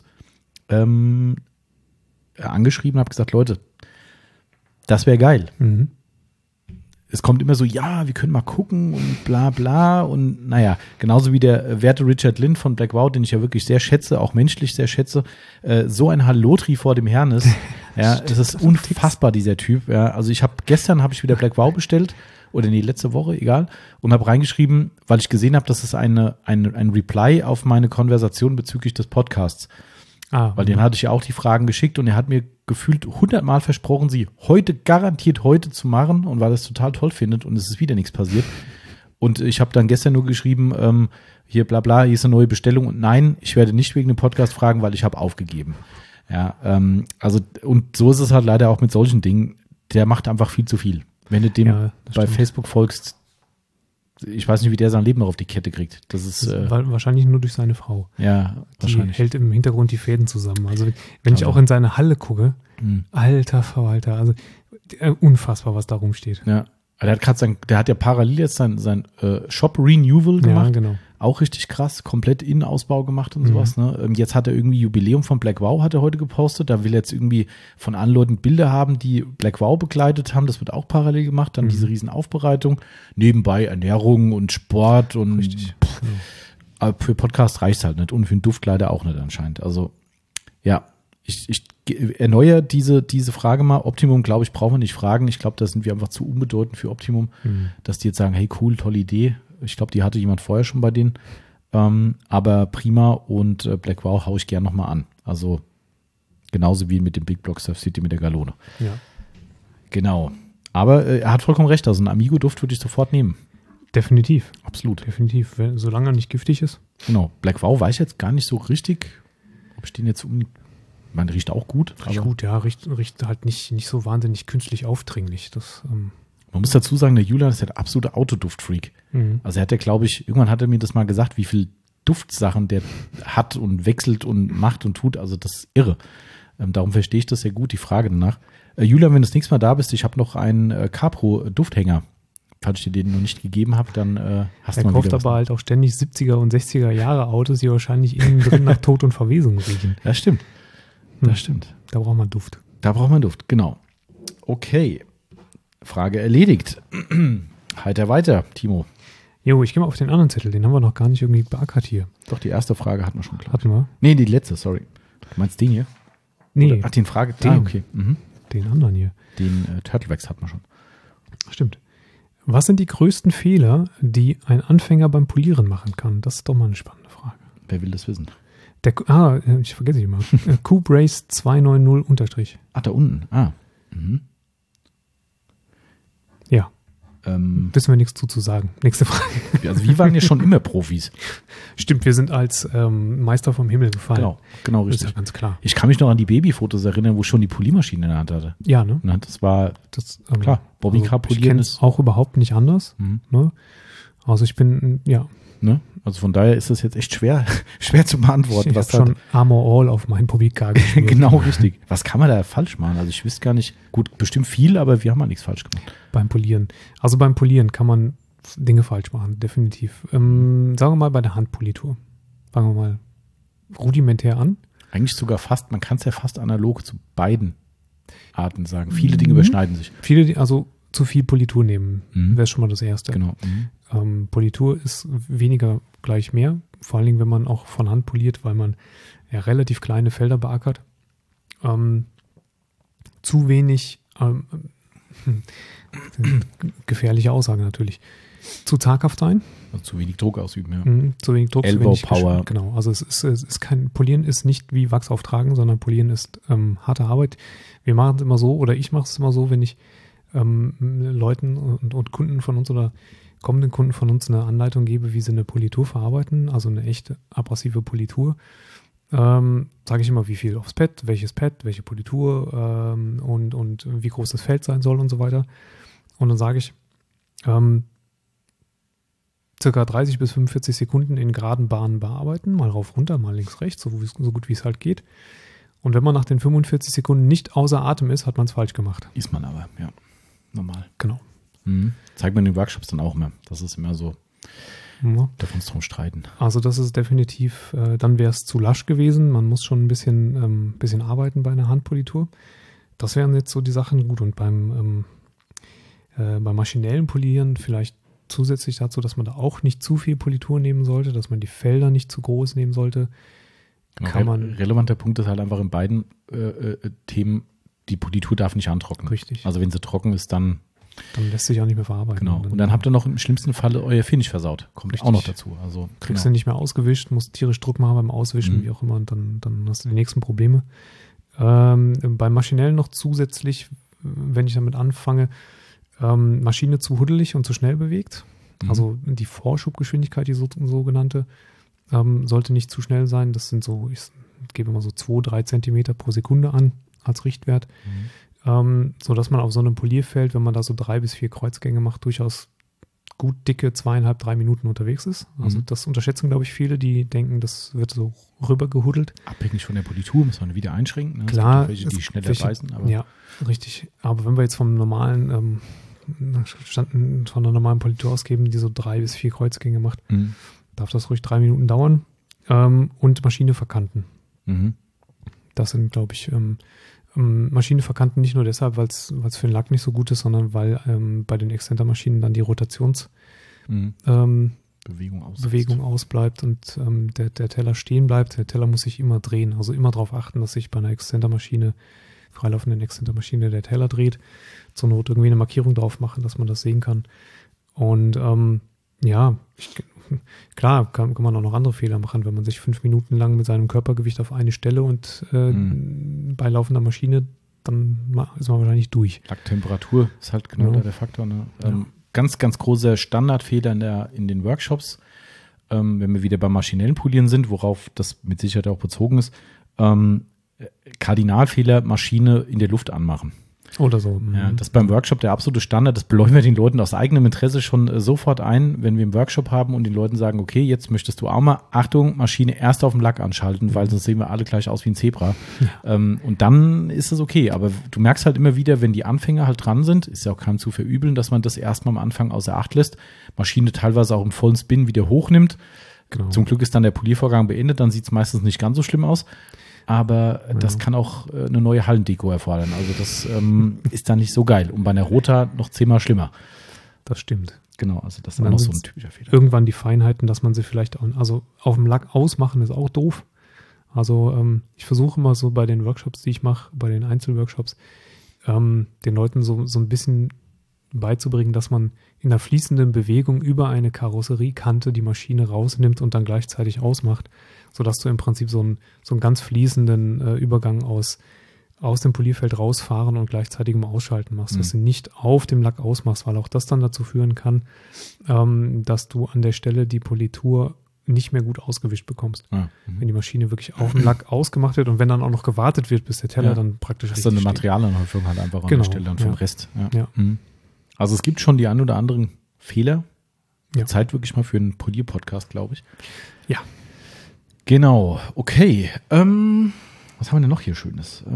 angeschrieben, habe gesagt, Leute, das wäre geil. Es kommt immer so, ja, wir können mal gucken und bla bla und naja, genauso wie der werte Richard Lind von Black Wow, den ich ja wirklich sehr schätze, auch menschlich sehr schätze, so ein Hallotri vor dem Herrn ist. Ja, es ist unfassbar, dieser Typ. Ja, also gestern habe ich wieder Black Wow bestellt. Oder nee, letzte Woche, egal, und habe reingeschrieben, weil ich gesehen habe, dass es ein Reply auf meine Konversation bezüglich des Podcasts. Weil den hatte ich ja auch die Fragen geschickt und er hat mir gefühlt 100-mal versprochen, sie garantiert heute zu machen und weil er es total toll findet und es ist wieder nichts passiert. Und ich habe dann gestern nur geschrieben, hier bla bla, hier ist eine neue Bestellung und nein, ich werde nicht wegen dem Podcast fragen, weil ich habe aufgegeben. Ja, also und so ist es halt leider auch mit solchen Dingen, der macht einfach viel zu viel. Wenn du dem bei Facebook folgst, ich weiß nicht, wie der sein Leben noch auf die Kette kriegt. Das ist wahrscheinlich nur durch seine Frau. Ja, wahrscheinlich. Die hält im Hintergrund die Fäden zusammen. Also wenn ich auch in seine Halle gucke, alter Verwalter, also unfassbar, was da rumsteht. Ja, Der hat ja parallel jetzt sein Shop Renewal gemacht. Ja, genau. Auch richtig krass, komplett Innenausbau gemacht und sowas. Ne? Jetzt hat er irgendwie Jubiläum von Black Wow, hat er heute gepostet. Da will er jetzt irgendwie von anderen Leuten Bilder haben, die Black Wow begleitet haben. Das wird auch parallel gemacht. Dann diese riesen Aufbereitung. Nebenbei Ernährung und Sport und Richtig. Aber für Podcast reicht es halt nicht und für den Duft leider auch nicht anscheinend. Also ja, ich erneuere diese Frage mal. Optimum, glaube ich, brauchen wir nicht fragen. Ich glaube, da sind wir einfach zu unbedeutend für Optimum, dass die jetzt sagen, hey cool, tolle Idee. Ich glaube, die hatte jemand vorher schon bei denen. Aber Prima und Black Wow haue ich gern nochmal an. Also genauso wie mit dem Big Block Surf City mit der Galone. Ja. Genau. Aber er hat vollkommen recht. Also einen Amigo-Duft würde ich sofort nehmen. Definitiv. Absolut. Definitiv. Solange er nicht giftig ist. Genau. Black Wow weiß ich jetzt gar nicht so richtig, ob ich den jetzt man riecht auch gut. Riecht gut, ja. Riecht halt nicht so wahnsinnig künstlich aufdringlich. Man muss dazu sagen, der Julian ist ja der absolute Autoduftfreak. Also er hat ja, glaube ich, irgendwann hat er mir das mal gesagt, wie viel Duftsachen der hat und wechselt und macht und tut. Also das ist irre. Darum verstehe ich das sehr gut, die Frage danach. Julian, wenn du das nächste Mal da bist, ich habe noch einen Capro-Dufthänger. Falls ich dir den noch nicht gegeben habe, dann hast du mal wieder. Er kauft aber halt auch ständig 70er und 60er Jahre Autos, die wahrscheinlich innen drin nach Tod und Verwesung riechen. Das stimmt. Das stimmt. Da braucht man Duft. Da braucht man Duft, genau. Okay. Frage erledigt. Heiter weiter, Timo. Jo, ich gehe mal auf den anderen Zettel. Den haben wir noch gar nicht irgendwie beackert hier. Doch, die erste Frage hatten wir schon, klar. Hatten wir? Nee, die letzte, sorry. Du meinst den hier? Nee. Ach, den Frage. Den. Okay. Den anderen hier. Den Turtlewax hatten wir schon. Stimmt. Was sind die größten Fehler, die ein Anfänger beim Polieren machen kann? Das ist doch mal eine spannende Frage. Wer will das wissen? Ich vergesse ich immer. Q-Brace 290 _. Ach, da unten. Ja. Wissen wir nichts zu sagen. Nächste Frage. Also wir waren ja schon immer Profis. Stimmt, wir sind als Meister vom Himmel gefallen. Genau Das richtig. ist ja ganz klar. Ich kann mich noch an die Babyfotos erinnern, wo ich schon die Poliermaschine in der Hand hatte. Ja, ne? Na, das war klar. Also ich kenne es auch überhaupt nicht anders. Ne? Also ich bin, ja. Ne? Also von daher ist das jetzt echt schwer zu beantworten. Ich habe schon Armor All auf meinen Publika geschmiert. Genau, richtig. Was kann man da falsch machen? Also ich wüsste gar nicht, gut, bestimmt viel, aber wir haben mal nichts falsch gemacht. Beim Polieren. Also beim Polieren kann man Dinge falsch machen, definitiv. Sagen wir mal bei der Handpolitur. Fangen wir mal rudimentär an. Eigentlich sogar fast, man kann es ja fast analog zu beiden Arten sagen. Viele Dinge überschneiden sich. Also zu viel Politur nehmen, wäre schon mal das Erste. Genau. Politur ist weniger gleich mehr, vor allen Dingen, wenn man auch von Hand poliert, weil man ja relativ kleine Felder beackert. Zu wenig, gefährliche Aussage natürlich, zu zaghaft sein. Also zu wenig Druck ausüben, ja. Zu wenig Druck, Elbow zu wenig Power. Genau, also es ist kein, Polieren ist nicht wie Wachs auftragen, sondern Polieren ist harte Arbeit. Wir machen es immer so, oder ich mache es immer so, wenn ich Leuten und Kunden von uns oder kommenden Kunden von uns eine Anleitung gebe, wie sie eine Politur verarbeiten, also eine echte abrasive Politur, sage ich immer, wie viel aufs Pad, welches Pad, welche Politur und wie groß das Feld sein soll und so weiter. Und dann sage ich, circa 30 bis 45 Sekunden in geraden Bahnen bearbeiten, mal rauf, runter, mal links, rechts, so gut wie es halt geht. Und wenn man nach den 45 Sekunden nicht außer Atem ist, hat man es falsch gemacht. Ist man aber, ja. Normal. Genau. Zeigt man in den Workshops dann auch immer. Das ist immer so, darf uns drum streiten. Also das ist definitiv, dann wäre es zu lasch gewesen. Man muss schon ein bisschen arbeiten bei einer Handpolitur. Das wären jetzt so die Sachen. Gut, und beim maschinellen Polieren vielleicht zusätzlich dazu, dass man da auch nicht zu viel Politur nehmen sollte, dass man die Felder nicht zu groß nehmen sollte. Genau, relevanter Punkt ist halt einfach in beiden Themen, die Politur darf nicht antrocknen. Richtig. Also wenn sie trocken ist, dann lässt sich auch nicht mehr verarbeiten. Genau. Und dann habt ihr noch im schlimmsten Falle euer Finish versaut. Kommt Richtig. auch noch dazu. Also kriegst du nicht mehr ausgewischt, musst tierisch Druck machen beim Auswischen, wie auch immer, und dann hast du die nächsten Probleme. Beim Maschinellen noch zusätzlich, wenn ich damit anfange, Maschine zu huddelig und zu schnell bewegt. Also die Vorschubgeschwindigkeit, die sogenannte, sollte nicht zu schnell sein. Das sind so, ich gebe immer so 2-3 Zentimeter pro Sekunde an als Richtwert. Sodass man auf so einem Polierfeld, wenn man da so 3 bis 4 Kreuzgänge macht, durchaus gut dicke 2,5-3 Minuten unterwegs ist. Also das unterschätzen, glaube ich, viele, die denken, das wird so rüber gehuddelt. Abhängig von der Politur muss man wieder einschränken. Ne? Klar. Es gibt welche, die schneller beißen. Aber ja, richtig. Aber wenn wir jetzt vom normalen standen von einer normalen Politur ausgeben, die so 3 bis 4 Kreuzgänge macht. Darf das ruhig 3 Minuten dauern. Und Maschine verkanten. Das sind, glaube ich, Maschine verkanten nicht nur deshalb, weil es für den Lack nicht so gut ist, sondern weil bei den Extender-Maschinen dann die Bewegung ausbleibt und der Teller stehen bleibt. Der Teller muss sich immer drehen. Also immer darauf achten, dass sich bei einer freilaufenden Extender-Maschine der Teller dreht. Zur Not irgendwie eine Markierung drauf machen, dass man das sehen kann. Und klar kann man auch noch andere Fehler machen, wenn man sich 5 Minuten lang mit seinem Körpergewicht auf eine Stelle und bei laufender Maschine, dann ist man wahrscheinlich durch. Lacktemperatur ist halt genau da der Faktor. Ne? Ganz, ganz großer Standardfehler in den Workshops, wenn wir wieder beim maschinellen Polieren sind, worauf das mit Sicherheit auch bezogen ist, Kardinalfehler, Maschine in der Luft anmachen. Oder so. Ja, das ist beim Workshop der absolute Standard. Das bläuen wir den Leuten aus eigenem Interesse schon sofort ein, wenn wir einen Workshop haben und den Leuten sagen, okay, jetzt möchtest du auch mal, Achtung, Maschine erst auf dem Lack anschalten, weil sonst sehen wir alle gleich aus wie ein Zebra. Ja. Und dann ist es okay. Aber du merkst halt immer wieder, wenn die Anfänger halt dran sind, ist ja auch keinem zu verübeln, dass man das erstmal am Anfang außer Acht lässt, Maschine teilweise auch im vollen Spin wieder hochnimmt. Genau. Zum Glück ist dann der Poliervorgang beendet, dann sieht es meistens nicht ganz so schlimm aus. Aber das kann auch eine neue Hallendeko erfordern. Also das ist dann nicht so geil. Und bei einer Rota noch 10-mal schlimmer. Das stimmt. Genau, also das ist auch noch so ein typischer Fehler. Irgendwann die Feinheiten, dass man sie vielleicht auch, also auf dem Lack ausmachen ist auch doof. Also ich versuche immer so bei den Workshops, die ich mache, bei den Einzelworkshops, den Leuten so ein bisschen beizubringen, dass man in einer fließenden Bewegung über eine Karosseriekante die Maschine rausnimmt und dann gleichzeitig ausmacht, sodass du im Prinzip so einen ganz fließenden Übergang aus dem Polierfeld rausfahren und gleichzeitig mal ausschalten machst, dass du nicht auf dem Lack ausmachst, weil auch das dann dazu führen kann, dass du an der Stelle die Politur nicht mehr gut ausgewischt bekommst. Wenn die Maschine wirklich auf dem Lack ausgemacht wird und wenn dann auch noch gewartet wird, bis der Teller dann praktisch richtig steht. Das ist dann eine Materialanhäufung halt einfach an der Stelle dann vom Rest. Ja. Also es gibt schon die ein oder anderen Fehler. Zeit wirklich mal für einen Polier-Podcast, glaube ich. Ja. Genau, okay. Was haben wir denn noch hier Schönes?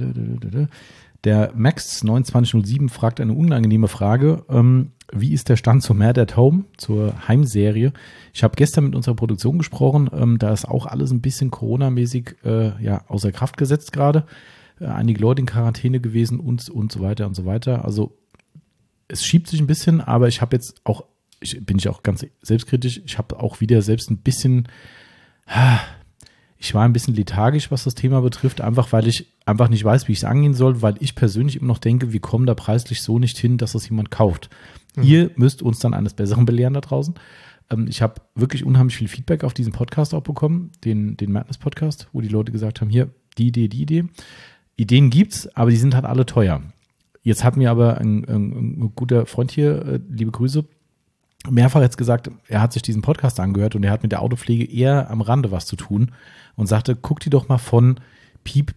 Der Max2907 fragt eine unangenehme Frage. Wie ist der Stand zur Mad at Home, zur Heimserie? Ich habe gestern mit unserer Produktion gesprochen. Da ist auch alles ein bisschen Corona-mäßig außer Kraft gesetzt gerade. Einige Leute in Quarantäne gewesen und so weiter und so weiter. Also es schiebt sich ein bisschen, aber ich habe jetzt auch, bin ich auch ganz selbstkritisch, ich habe auch wieder selbst ein bisschen, ich war ein bisschen lethargisch, was das Thema betrifft, einfach weil ich einfach nicht weiß, wie ich es angehen soll, weil ich persönlich immer noch denke, wir kommen da preislich so nicht hin, dass das jemand kauft. Ihr müsst uns dann eines Besseren belehren da draußen. Ich habe wirklich unheimlich viel Feedback auf diesen Podcast auch bekommen, den Madness-Podcast, wo die Leute gesagt haben, hier, die Idee. Ideen gibt's, aber die sind halt alle teuer. Jetzt hat mir aber ein guter Freund hier, liebe Grüße, mehrfach jetzt gesagt, er hat sich diesen Podcast angehört und er hat mit der Autopflege eher am Rande was zu tun und sagte, guck dir doch mal von Piep,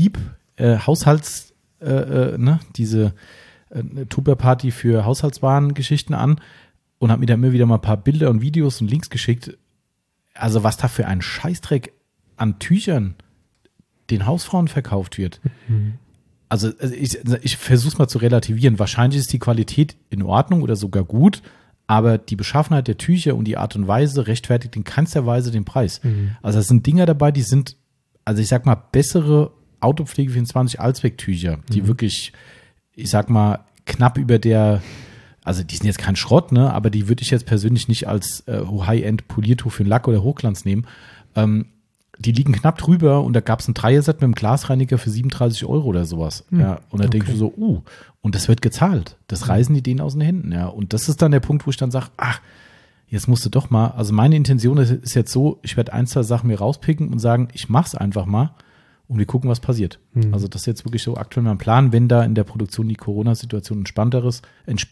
diese Tupperparty für Haushaltswarengeschichten an und hat mir da immer wieder mal ein paar Bilder und Videos und Links geschickt. Also was da für ein Scheißdreck an Tüchern den Hausfrauen verkauft wird. Also ich versuche es mal zu relativieren. Wahrscheinlich ist die Qualität in Ordnung oder sogar gut, aber die Beschaffenheit der Tücher und die Art und Weise rechtfertigt in keinster Weise den Preis. Also es sind Dinger dabei, die sind, also ich sag mal, bessere Autopflege 24 Allzwecktücher, die wirklich, ich sag mal, knapp über der, also die sind jetzt kein Schrott, ne, aber die würde ich jetzt persönlich nicht als High-End-Poliertuch für einen Lack oder Hochglanz nehmen. Die liegen knapp drüber und da gab es ein Dreierset mit einem Glasreiniger für 37 € oder sowas. Ja, und da denkst du so, und das wird gezahlt. Das reißen die denen aus den Händen. Ja, und das ist dann der Punkt, wo ich dann sage, jetzt musst du doch mal, also meine Intention ist jetzt so, ich werde 1, 2 Sachen mir rauspicken und sagen, ich mach's einfach mal und wir gucken, was passiert. Also das ist jetzt wirklich so aktuell mein Plan, wenn da in der Produktion die Corona-Situation entspannter ist.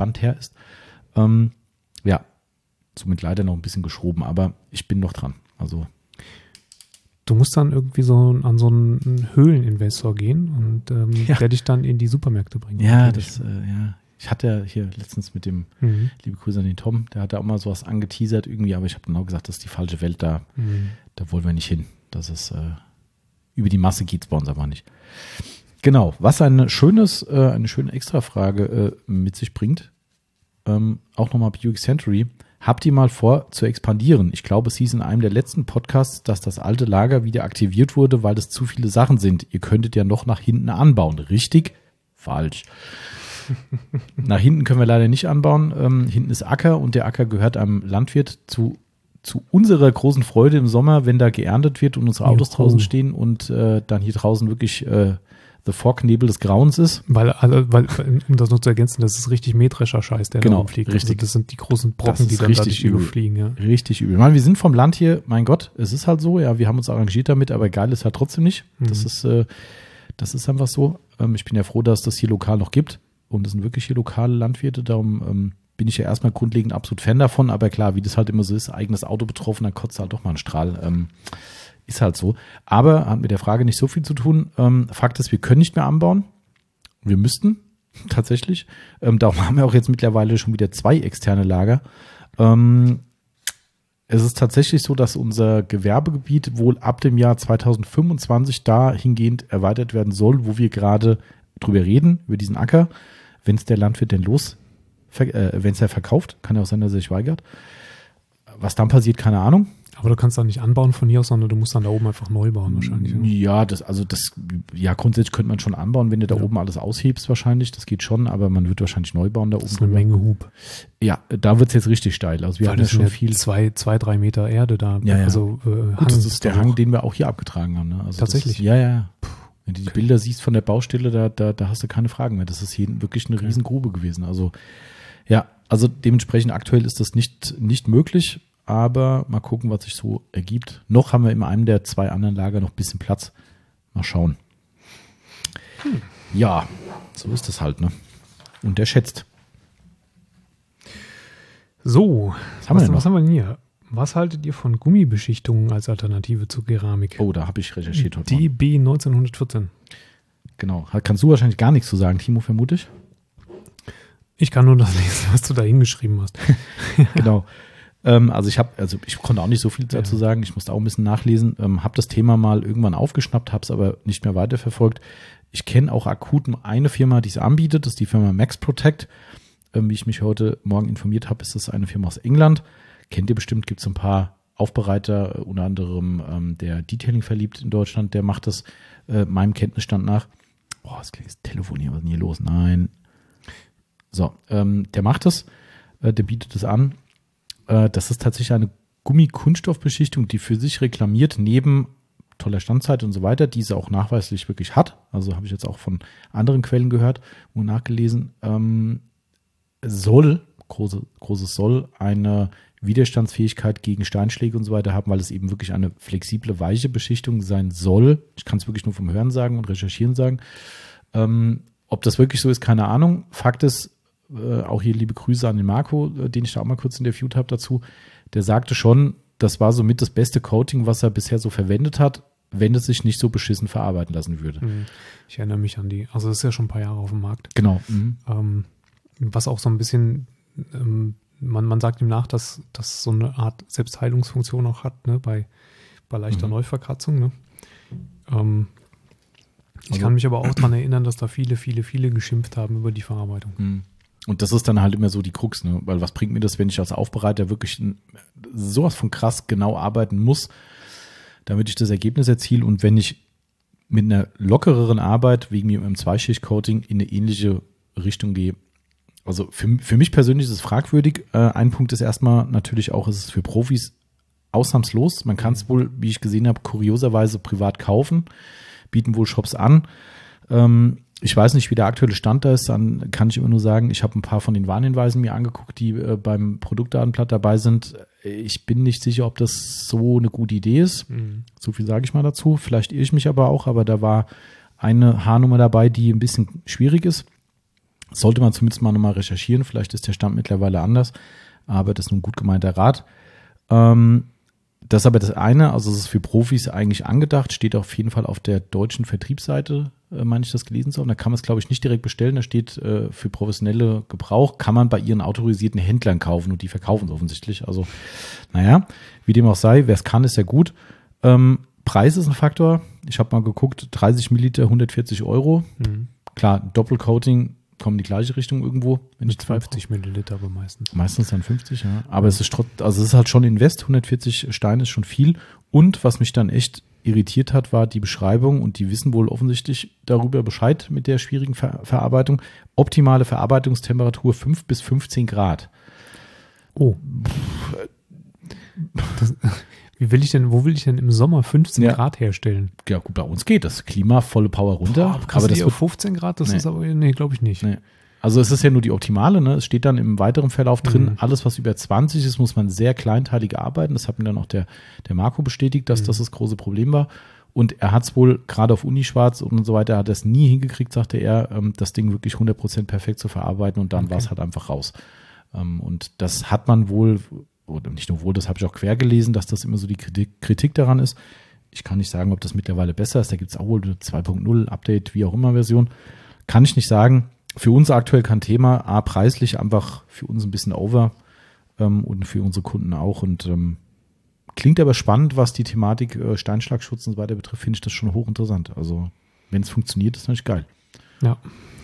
Somit leider noch ein bisschen geschoben, aber ich bin noch dran. Also du musst dann irgendwie an so einen Höhleninvestor gehen und der dich dann in die Supermärkte bringt. Ja, ich hatte ja hier letztens mit dem, liebe Grüße an den Tom, der hat da auch mal sowas angeteasert irgendwie, aber ich habe genau gesagt, das ist die falsche Welt, da wollen wir nicht hin. Das ist, über die Masse geht's bei uns aber nicht. Genau, was eine schöne Extrafrage mit sich bringt, auch nochmal Buick Century. Habt ihr mal vor zu expandieren? Ich glaube, es hieß in einem der letzten Podcasts, dass das alte Lager wieder aktiviert wurde, weil es zu viele Sachen sind. Ihr könntet ja noch nach hinten anbauen. Richtig? Falsch. Nach hinten können wir leider nicht anbauen. Hinten ist Acker und der Acker gehört einem Landwirt zu unserer großen Freude im Sommer, wenn da geerntet wird und unsere Autos draußen stehen und dann hier draußen wirklich The Fog-Nebel des Grauens ist. Weil, um das noch zu ergänzen, das ist richtig Mähdrescher-Scheiß, der da rumfliegt. Richtig. Also das sind die großen Brocken, die dann durch die Luft fliegen. Ja. Richtig übel. Ich meine, wir sind vom Land hier, mein Gott, es ist halt so, ja, wir haben uns arrangiert damit, aber geil ist halt trotzdem nicht. Das ist einfach so. Ich bin ja froh, dass es das hier lokal noch gibt und es sind wirklich hier lokale Landwirte, darum bin ich ja erstmal grundlegend absolut Fan davon, aber klar, wie das halt immer so ist, eigenes Auto betroffen, dann kotzt halt doch mal ein Strahl. Ist halt so. Aber hat mit der Frage nicht so viel zu tun. Fakt ist, wir können nicht mehr anbauen. Wir müssten tatsächlich. Darum haben wir auch jetzt mittlerweile schon wieder 2 externe Lager. Es ist tatsächlich so, dass unser Gewerbegebiet wohl ab dem Jahr 2025 dahingehend erweitert werden soll, wo wir gerade drüber reden, über diesen Acker. Wenn es der Landwirt denn wenn es er verkauft, kann ja auch sein, dass er sich weigert. Was dann passiert, keine Ahnung. Aber du kannst da nicht anbauen von hier aus, sondern du musst dann da oben einfach neu bauen wahrscheinlich. Ja, grundsätzlich könnte man schon anbauen, wenn du da oben alles aushebst wahrscheinlich. Das geht schon, aber man wird wahrscheinlich neu bauen da oben. Das ist eine Menge Hub. Ja, da wird es jetzt richtig steil. Also wir haben ja schon viel. 2-3 Meter Erde da. Ja, ja. Also, Gut, das ist der Hang, den wir auch hier abgetragen haben. Ne? Also tatsächlich? Ja. Wenn du die Bilder siehst von der Baustelle, da hast du keine Fragen mehr. Das ist hier wirklich eine Riesengrube gewesen. Also ja, also dementsprechend aktuell ist das nicht möglich. Aber mal gucken, was sich so ergibt. Noch haben wir in einem der 2 anderen Lager noch ein bisschen Platz. Mal schauen. Ja, so ist das halt, ne? Und der schätzt. So, was haben wir denn hier? Was haltet ihr von Gummibeschichtungen als Alternative zu Keramik? Oh, da habe ich recherchiert heute. DB 1914. Genau. Kannst du wahrscheinlich gar nichts zu sagen, Timo, vermute ich? Ich kann nur das lesen, was du da hingeschrieben hast. Genau. Also ich konnte auch nicht so viel dazu sagen, ich musste auch ein bisschen nachlesen, habe das Thema mal irgendwann aufgeschnappt, habe es aber nicht mehr weiterverfolgt. Ich kenne auch akut nur eine Firma, die es anbietet, das ist die Firma Max Protect. Wie ich mich heute Morgen informiert habe, ist das eine Firma aus England. Kennt ihr bestimmt, gibt es ein paar Aufbereiter, unter anderem der Detailing verliebt in Deutschland, der macht das meinem Kenntnisstand nach. Boah, das klingt Telefon hier, was ist denn hier los? Nein. So, der macht das, der bietet es an. Das ist tatsächlich eine Gummi-Kunststoffbeschichtung, die für sich reklamiert, neben toller Standzeit und so weiter, die sie auch nachweislich wirklich hat. Also habe ich jetzt auch von anderen Quellen gehört und nachgelesen. Großes soll eine Widerstandsfähigkeit gegen Steinschläge und so weiter haben, weil es eben wirklich eine flexible, weiche Beschichtung sein soll. Ich kann es wirklich nur vom Hören sagen und Recherchieren sagen. Ob das wirklich so ist, keine Ahnung. Fakt ist, auch hier liebe Grüße an den Marco, den ich da auch mal kurz interviewt habe dazu, der sagte schon, das war somit das beste Coating, was er bisher so verwendet hat, wenn es sich nicht so beschissen verarbeiten lassen würde. Ich erinnere mich an also das ist ja schon ein paar Jahre auf dem Markt. Genau. Was auch so ein bisschen, man sagt ihm nach, dass das so eine Art Selbstheilungsfunktion auch hat, ne, bei leichter Neuverkratzung. Ne? Ich kann mich aber auch daran erinnern, dass da viele geschimpft haben über die Verarbeitung. Und das ist dann halt immer so die Krux, ne? Weil was bringt mir das, wenn ich als Aufbereiter wirklich sowas von krass genau arbeiten muss, damit ich das Ergebnis erziele und wenn ich mit einer lockereren Arbeit wegen mir im Zweischicht-Coating in eine ähnliche Richtung gehe. Also für mich persönlich ist es fragwürdig. Ein Punkt ist erstmal natürlich auch, ist es für Profis ausnahmslos. Man kann es wohl, wie ich gesehen habe, kurioserweise privat kaufen, bieten wohl Shops an. Ich weiß nicht, wie der aktuelle Stand da ist, dann kann ich immer nur sagen, ich habe ein paar von den Warnhinweisen mir angeguckt, die beim Produktdatenblatt dabei sind. Ich bin nicht sicher, ob das so eine gute Idee ist. So viel sage ich mal dazu. Vielleicht irre ich mich aber auch, aber da war eine Haarnummer dabei, die ein bisschen schwierig ist. Sollte man zumindest mal nochmal recherchieren. Vielleicht ist der Stand mittlerweile anders, aber das ist ein gut gemeinter Rat. Das ist aber das eine, also es ist für Profis eigentlich angedacht, steht auf jeden Fall auf der deutschen Vertriebsseite, meine ich das gelesen zu haben. Da kann man es, glaube ich, nicht direkt bestellen. Da steht für professionelle Gebrauch, kann man bei ihren autorisierten Händlern kaufen und die verkaufen es offensichtlich. Also, naja, wie dem auch sei, wer es kann, ist ja gut. Preis ist ein Faktor. Ich habe mal geguckt, 30 Milliliter, 140 €. Klar, Doppelcoating kommen in die gleiche Richtung irgendwo. Wenn mit 50 Milliliter aber meistens. Meistens dann 50, ja. Aber es ist es ist halt schon Invest, 140 Steine ist schon viel. Und was mich dann echt irritiert hat, war die Beschreibung, und die wissen wohl offensichtlich darüber Bescheid mit der schwierigen Verarbeitung. Optimale Verarbeitungstemperatur 5 bis 15 Grad. Oh. Wo will ich denn im Sommer 15 Grad herstellen? Ja gut, bei uns geht das. Klima, volle Power runter. Aber das auf 15 Grad, das ist aber, glaube ich nicht. Nee. Also es ist ja nur die optimale, ne? Es steht dann im weiteren Verlauf drin, alles was über 20 ist, muss man sehr kleinteilig arbeiten. Das hat mir dann auch der Marco bestätigt, dass das große Problem war. Und er hat es wohl gerade auf Unischwarz und so weiter, hat er es nie hingekriegt, sagte er, das Ding wirklich 100% perfekt zu verarbeiten, und dann war es halt einfach raus. Und das hat man wohl, oder nicht nur wohl, das habe ich auch quer gelesen, dass das immer so die Kritik daran ist. Ich kann nicht sagen, ob das mittlerweile besser ist. Da gibt es auch wohl eine 2.0 Update, wie auch immer Version. Kann ich nicht sagen. Für uns aktuell kein Thema. Preislich einfach für uns ein bisschen over und für unsere Kunden auch. Und klingt aber spannend, was die Thematik Steinschlagschutz und so weiter betrifft, finde ich das schon hochinteressant. Also wenn es funktioniert, ist natürlich geil. Ja.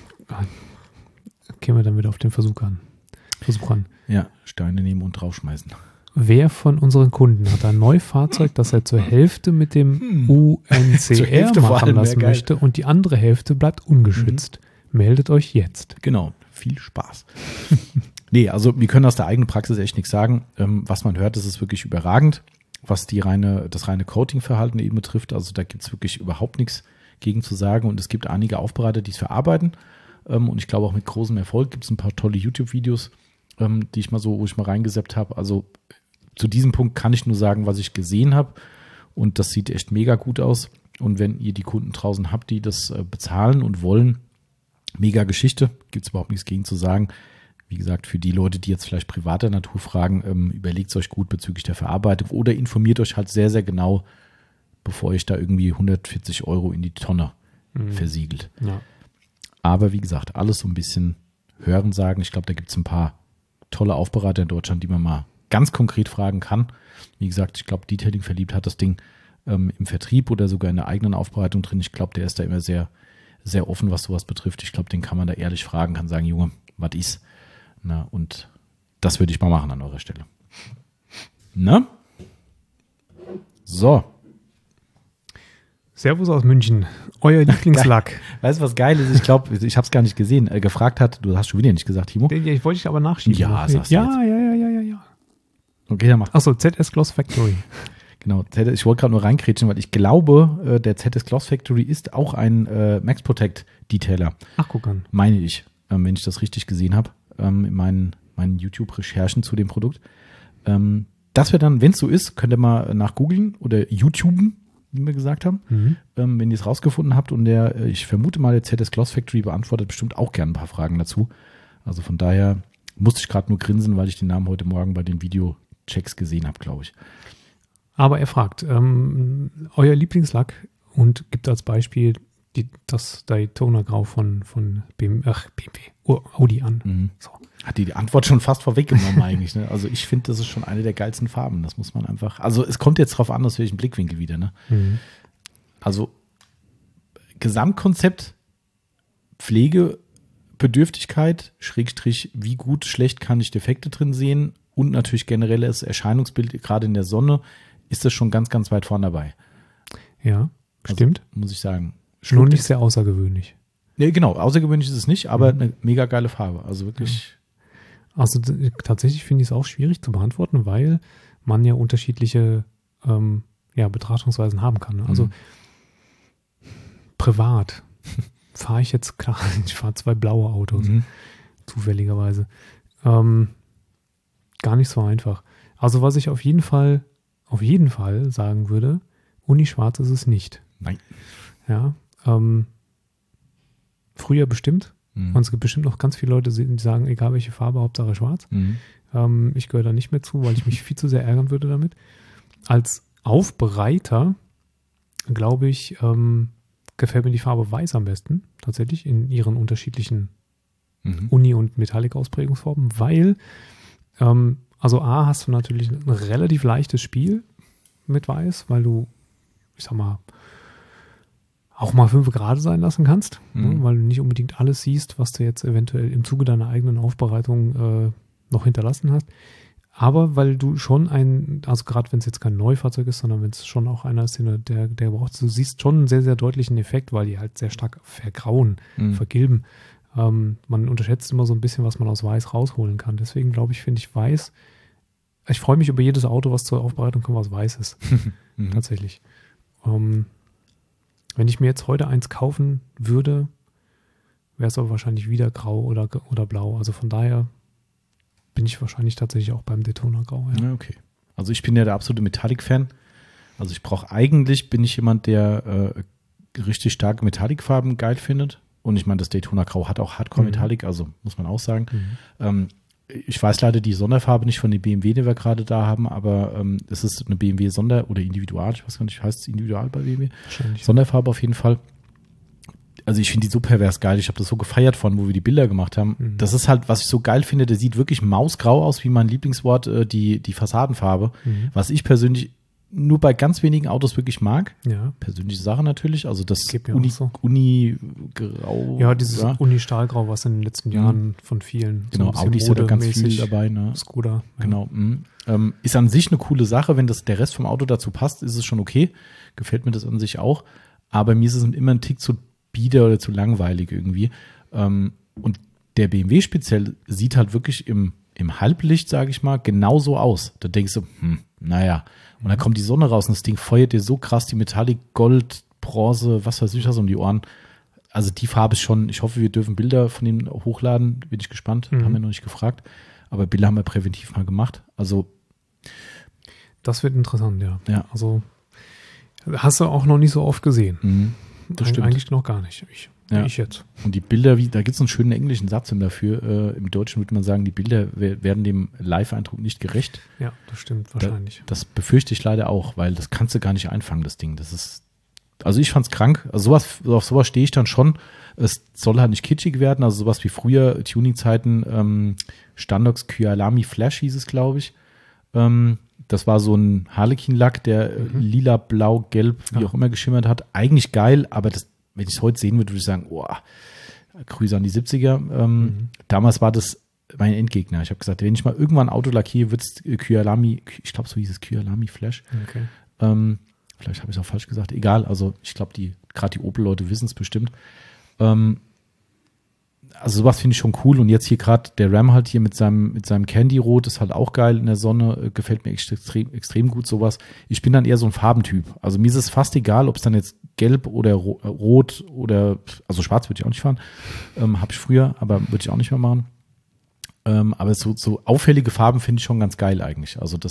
Gehen wir dann wieder auf den Versuch an. Ja, Steine nehmen und draufschmeißen. Wer von unseren Kunden hat ein Neufahrzeug, das er zur Hälfte mit dem UNCR machen lassen möchte, und die andere Hälfte bleibt ungeschützt? Meldet euch jetzt. Genau, viel Spaß. Nee, also wir können aus der eigenen Praxis echt nichts sagen. Was man hört, das ist wirklich überragend, was das reine Coating-Verhalten eben betrifft. Also da gibt es wirklich überhaupt nichts gegen zu sagen, und es gibt einige Aufbereiter, die es verarbeiten, und ich glaube auch mit großem Erfolg. Gibt es ein paar tolle YouTube-Videos, wo ich mal reingesappt habe. Also zu diesem Punkt kann ich nur sagen, was ich gesehen habe, und das sieht echt mega gut aus. Und wenn ihr die Kunden draußen habt, die das bezahlen und wollen, mega Geschichte, gibt es überhaupt nichts gegen zu sagen. Wie gesagt, für die Leute, die jetzt vielleicht privater Natur fragen, überlegt es euch gut bezüglich der Verarbeitung oder informiert euch halt sehr, sehr genau, bevor ihr da irgendwie 140 € in die Tonne versiegelt. Ja. Aber wie gesagt, alles so ein bisschen hören sagen. Ich glaube, da gibt es ein paar tolle Aufbereiter in Deutschland, die man mal ganz konkret fragen kann. Wie gesagt, ich glaube, Detailing verliebt hat das Ding im Vertrieb oder sogar in der eigenen Aufbereitung drin. Ich glaube, der ist da immer sehr, sehr offen, was sowas betrifft. Ich glaube, den kann man da ehrlich fragen, kann sagen, Junge, was ist? Na, und das würde ich mal machen an eurer Stelle. Na? So. Servus aus München, euer Lieblingslack. Weißt du, was geil ist? Ich glaube, ich habe es gar nicht gesehen. Gefragt hat, du hast schon wieder nicht gesagt, Timo. Ich wollte dich aber nachschieben. Ja, sagst du ja. Okay, dann mach. Achso, ZS Gloss Factory. Genau, ich wollte gerade nur reinkrätschen, weil ich glaube, der ZS Gloss Factory ist auch ein Max Protect Detailer. Ach, guck an. Meine ich, wenn ich das richtig gesehen habe, in meinen YouTube-Recherchen zu dem Produkt. Das wäre dann, wenn es so ist, könnt ihr mal nach googeln oder YouTuben, wie wir gesagt haben, wenn ihr es rausgefunden habt. Und ich vermute mal, der ZS Gloss Factory beantwortet bestimmt auch gerne ein paar Fragen dazu. Also von daher musste ich gerade nur grinsen, weil ich den Namen heute Morgen bei den Videochecks gesehen habe, glaube ich. Aber er fragt, euer Lieblingslack, und gibt als Beispiel das Daytona Grau von BMW, Audi an. So. Hat die Antwort schon fast vorweggenommen eigentlich. Ne? Also ich finde, das ist schon eine der geilsten Farben. Das muss man einfach, also es kommt jetzt drauf an, aus welchem Blickwinkel wieder. Ne? Also Gesamtkonzept, Pflegebedürftigkeit, Schrägstrich, wie gut, schlecht kann ich Defekte drin sehen, und natürlich generelles Erscheinungsbild, gerade in der Sonne, ist das schon ganz, ganz weit vorne dabei. Ja, stimmt. Also, muss ich sagen. Nur nicht sehr außergewöhnlich. Nee, genau, außergewöhnlich ist es nicht, aber eine mega geile Farbe. Also wirklich. Also tatsächlich finde ich es auch schwierig zu beantworten, weil man ja unterschiedliche Betrachtungsweisen haben kann. Also privat fahre ich jetzt, klar, ich fahre 2 blaue Autos, zufälligerweise. Gar nicht so einfach. Also was ich auf jeden Fall sagen würde, Unischwarz ist es nicht. Nein. Ja, früher bestimmt. Und es gibt bestimmt noch ganz viele Leute, die sagen, egal welche Farbe, Hauptsache schwarz. Ich gehöre da nicht mehr zu, weil ich mich viel zu sehr ärgern würde damit. Als Aufbereiter, glaube ich, gefällt mir die Farbe Weiß am besten, tatsächlich, in ihren unterschiedlichen Uni- und Metallic-Ausprägungsformen, weil, also A, hast du natürlich ein relativ leichtes Spiel mit Weiß, weil du, ich sag mal, auch mal 5 Grad sein lassen kannst, ne, weil du nicht unbedingt alles siehst, was du jetzt eventuell im Zuge deiner eigenen Aufbereitung noch hinterlassen hast. Aber weil du schon also gerade wenn es jetzt kein Neufahrzeug ist, sondern wenn es schon auch einer ist, der braucht, du siehst schon einen sehr, sehr deutlichen Effekt, weil die halt sehr stark vergrauen, vergilben. Man unterschätzt immer so ein bisschen, was man aus Weiß rausholen kann. Deswegen finde ich Weiß, ich freue mich über jedes Auto, was zur Aufbereitung kommt, was weiß ist. Tatsächlich. Wenn ich mir jetzt heute eins kaufen würde, wäre es aber wahrscheinlich wieder grau oder blau. Also von daher bin ich wahrscheinlich tatsächlich auch beim Daytona Grau. Ja, okay. Also ich bin ja der absolute Metallic-Fan. Also bin ich jemand, der richtig starke Metallic-Farben geil findet. Und ich meine, das Daytona Grau hat auch Hardcore-Metallic, also muss man auch sagen. Ich weiß leider die Sonderfarbe nicht von den BMW, die wir gerade da haben, aber es ist eine BMW oder Individual, ich weiß gar nicht, heißt es Individual bei BMW? Wahrscheinlich. Sonderfarbe auf jeden Fall. Also ich finde die so pervers geil. Ich habe das so gefeiert wo wir die Bilder gemacht haben. Das ist halt, was ich so geil finde, der sieht wirklich mausgrau aus, wie mein Lieblingswort, die Fassadenfarbe. Was ich persönlich nur bei ganz wenigen Autos wirklich mag. Ja. Persönliche Sache natürlich. Also das Uni-Grau. Ja, dieses Uni-Stahlgrau, was in den letzten Jahren von vielen genau, so Audi ist ja da ganz viel dabei. Ne? Skoda. Ja. Genau. Ist an sich eine coole Sache. Wenn der Rest vom Auto dazu passt, ist es schon okay. Gefällt mir das an sich auch. Aber mir ist es immer ein Tick zu bieder oder zu langweilig irgendwie. Und der BMW speziell sieht halt wirklich im Halblicht, sage ich mal, genauso aus. Da denkst du, naja. Und dann kommt die Sonne raus und das Ding feuert dir so krass die Metallic, Gold, Bronze, was weiß ich was um die Ohren. Also die Farbe ist schon, ich hoffe, wir dürfen Bilder von denen hochladen. Bin ich gespannt. Haben wir noch nicht gefragt. Aber Bilder haben wir präventiv mal gemacht. Also das wird interessant, ja. Also hast du auch noch nicht so oft gesehen. Das stimmt. Eigentlich noch gar nicht. Ich jetzt. Und die Bilder, da gibt es einen schönen englischen Satz dafür. Im Deutschen würde man sagen, die Bilder werden dem Live-Eindruck nicht gerecht. Ja, das stimmt wahrscheinlich. Das befürchte ich leider auch, weil das kannst du gar nicht einfangen, das Ding. Also ich fand's krank. Also auf sowas stehe ich dann schon. Es soll halt nicht kitschig werden. Also sowas wie früher, Tuning-Zeiten, Standox Kyalami Flash hieß es, glaube ich. Das war so ein Harlequin-Lack, der lila, blau, gelb, wie auch immer geschimmert hat. Eigentlich geil, aber wenn ich es heute sehen würde ich sagen, Grüße an die 70er. Damals war das mein Endgegner. Ich habe gesagt, wenn ich mal irgendwann ein Auto lackiere, wird es Kyalami, ich glaube, so hieß es Kyalami Flash. Okay. Vielleicht habe ich es auch falsch gesagt. Egal, also ich glaube, gerade die Opel-Leute wissen es bestimmt. Also sowas finde ich schon cool. Und jetzt hier gerade der Ram halt hier mit seinem Candy-Rot ist halt auch geil in der Sonne. Gefällt mir extrem gut sowas. Ich bin dann eher so ein Farbentyp. Also mir ist es fast egal, ob es dann jetzt gelb oder rot oder, also schwarz würde ich auch nicht fahren. Habe ich früher, aber würde ich auch nicht mehr machen. Aber so auffällige Farben finde ich schon ganz geil eigentlich. Also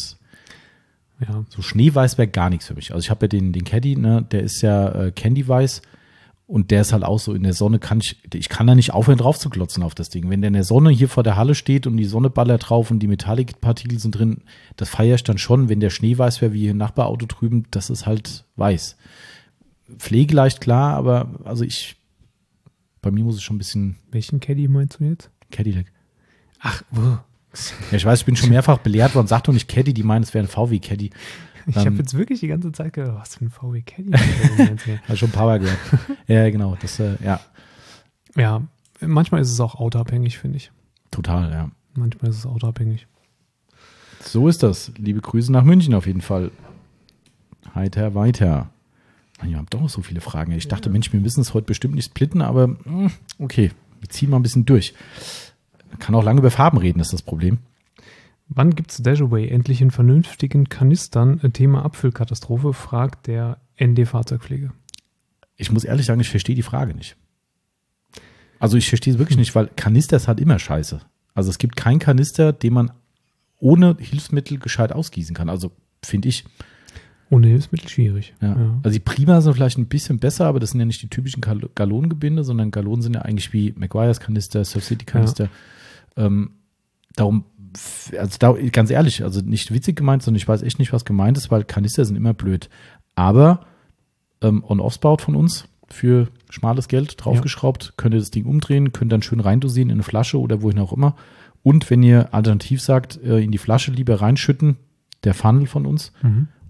so Schneeweiß wäre gar nichts für mich. Also ich habe ja den Caddy, ne, der ist ja Candy-Weiß. Und der ist halt auch so in der Sonne, ich kann da nicht aufhören drauf zu glotzen auf das Ding. Wenn der in der Sonne hier vor der Halle steht und die Sonne ballert drauf und die Metallic-Partikel sind drin, das feiere ich dann schon. Wenn der Schnee weiß wäre, wie hier im Nachbarauto drüben, das ist halt weiß. Pflegeleicht, klar, aber also bei mir muss es schon ein bisschen. Welchen Caddy meinst du jetzt? Cadillac. Ach, Ja, ich weiß, ich bin schon mehrfach belehrt worden, sag doch nicht Caddy, die meinen, es wäre ein VW-Caddy. Ich habe jetzt wirklich die ganze Zeit gedacht, was für ein VW Caddy. Hast schon ein paar Mal gehört. Ja, genau. Ja, manchmal ist es auch autoabhängig, finde ich. Total, ja. Manchmal ist es autoabhängig. So ist das. Liebe Grüße nach München auf jeden Fall. Weiter. Man, ihr habt doch noch so viele Fragen. Ich dachte, Mensch, wir müssen es heute bestimmt nicht splitten, aber okay, wir ziehen mal ein bisschen durch. Man kann auch lange über Farben reden, das ist das Problem. Wann gibt es Dashaway endlich in vernünftigen Kanistern? Thema Abfüllkatastrophe, fragt der ND Fahrzeugpflege. Ich muss ehrlich sagen, ich verstehe die Frage nicht. Also ich verstehe es wirklich nicht, weil Kanister ist halt immer scheiße. Also es gibt keinen Kanister, den man ohne Hilfsmittel gescheit ausgießen kann. Also finde ich. Ohne Hilfsmittel schwierig. Ja. Also die Prima sind vielleicht ein bisschen besser, aber das sind ja nicht die typischen Galonengebinde, sondern Galonen sind ja eigentlich wie Maguires Kanister, Surf City Kanister. Ja. Darum, also ganz ehrlich, also nicht witzig gemeint, sondern ich weiß echt nicht, was gemeint ist, weil Kanister sind immer blöd. Aber On-Offs-Baut von uns für schmales Geld draufgeschraubt, könnt ihr das Ding umdrehen, könnt dann schön reindosieren in eine Flasche oder wohin auch immer. Und wenn ihr alternativ sagt, in die Flasche lieber reinschütten, der Funnel von uns,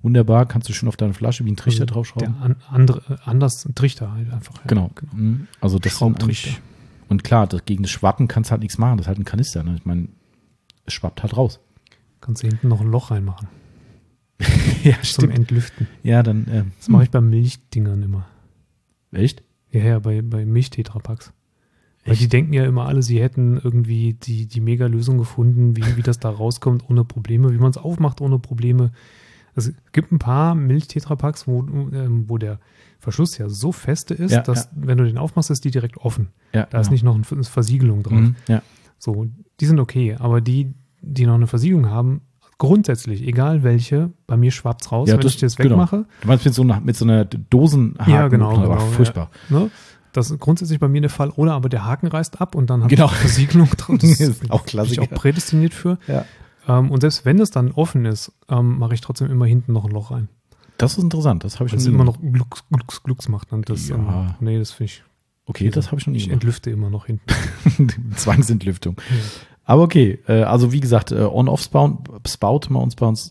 Wunderbar, kannst du schon auf deine Flasche wie ein Trichter draufschrauben. Anders Trichter halt einfach. Genau. Also das Schraubtrichter. Und klar, gegen das Schwappen kannst du halt nichts machen. Das ist halt ein Kanister. Ne? Ich meine, es schwappt halt raus. Kannst du hinten noch ein Loch reinmachen. Ja, zum Entlüften. Ja, dann. Das mache ich bei Milchdingern immer. Echt? Ja, bei Milchtetrapacks. Weil die denken ja immer alle, sie hätten irgendwie die Mega-Lösung gefunden, wie das da rauskommt ohne Probleme, wie man es aufmacht ohne Probleme. Es gibt ein paar Milchtetrapacks, wo der Verschluss ja so feste ist, dass wenn du den aufmachst, ist die direkt offen. Ja, da ist nicht noch eine Versiegelung drauf. Ja. So, die sind okay, aber die noch eine Versiegelung haben, grundsätzlich, egal welche, bei mir schwappt's raus, wenn ich das wegmache. Genau. Du meinst mit so einer Dosenhaken? Ja, genau. Furchtbar. Ja. Ne? Das ist grundsätzlich bei mir der Fall. Oder aber der Haken reißt ab und dann habe ich eine Versiegelung drauf. Das ist auch Klassiker. Bin ich auch prädestiniert für. Ja. Und selbst wenn es dann offen ist, mache ich trotzdem immer hinten noch ein Loch rein. Das ist interessant. Das habe ich schon nie immer noch Glucks macht. Und das, nee, das finde ich. Okay, das habe ich schon nie gemacht. Ich entlüfte immer noch hinten. Zwangsentlüftung. Ja. Aber okay, also wie gesagt, On-Off-Spout mal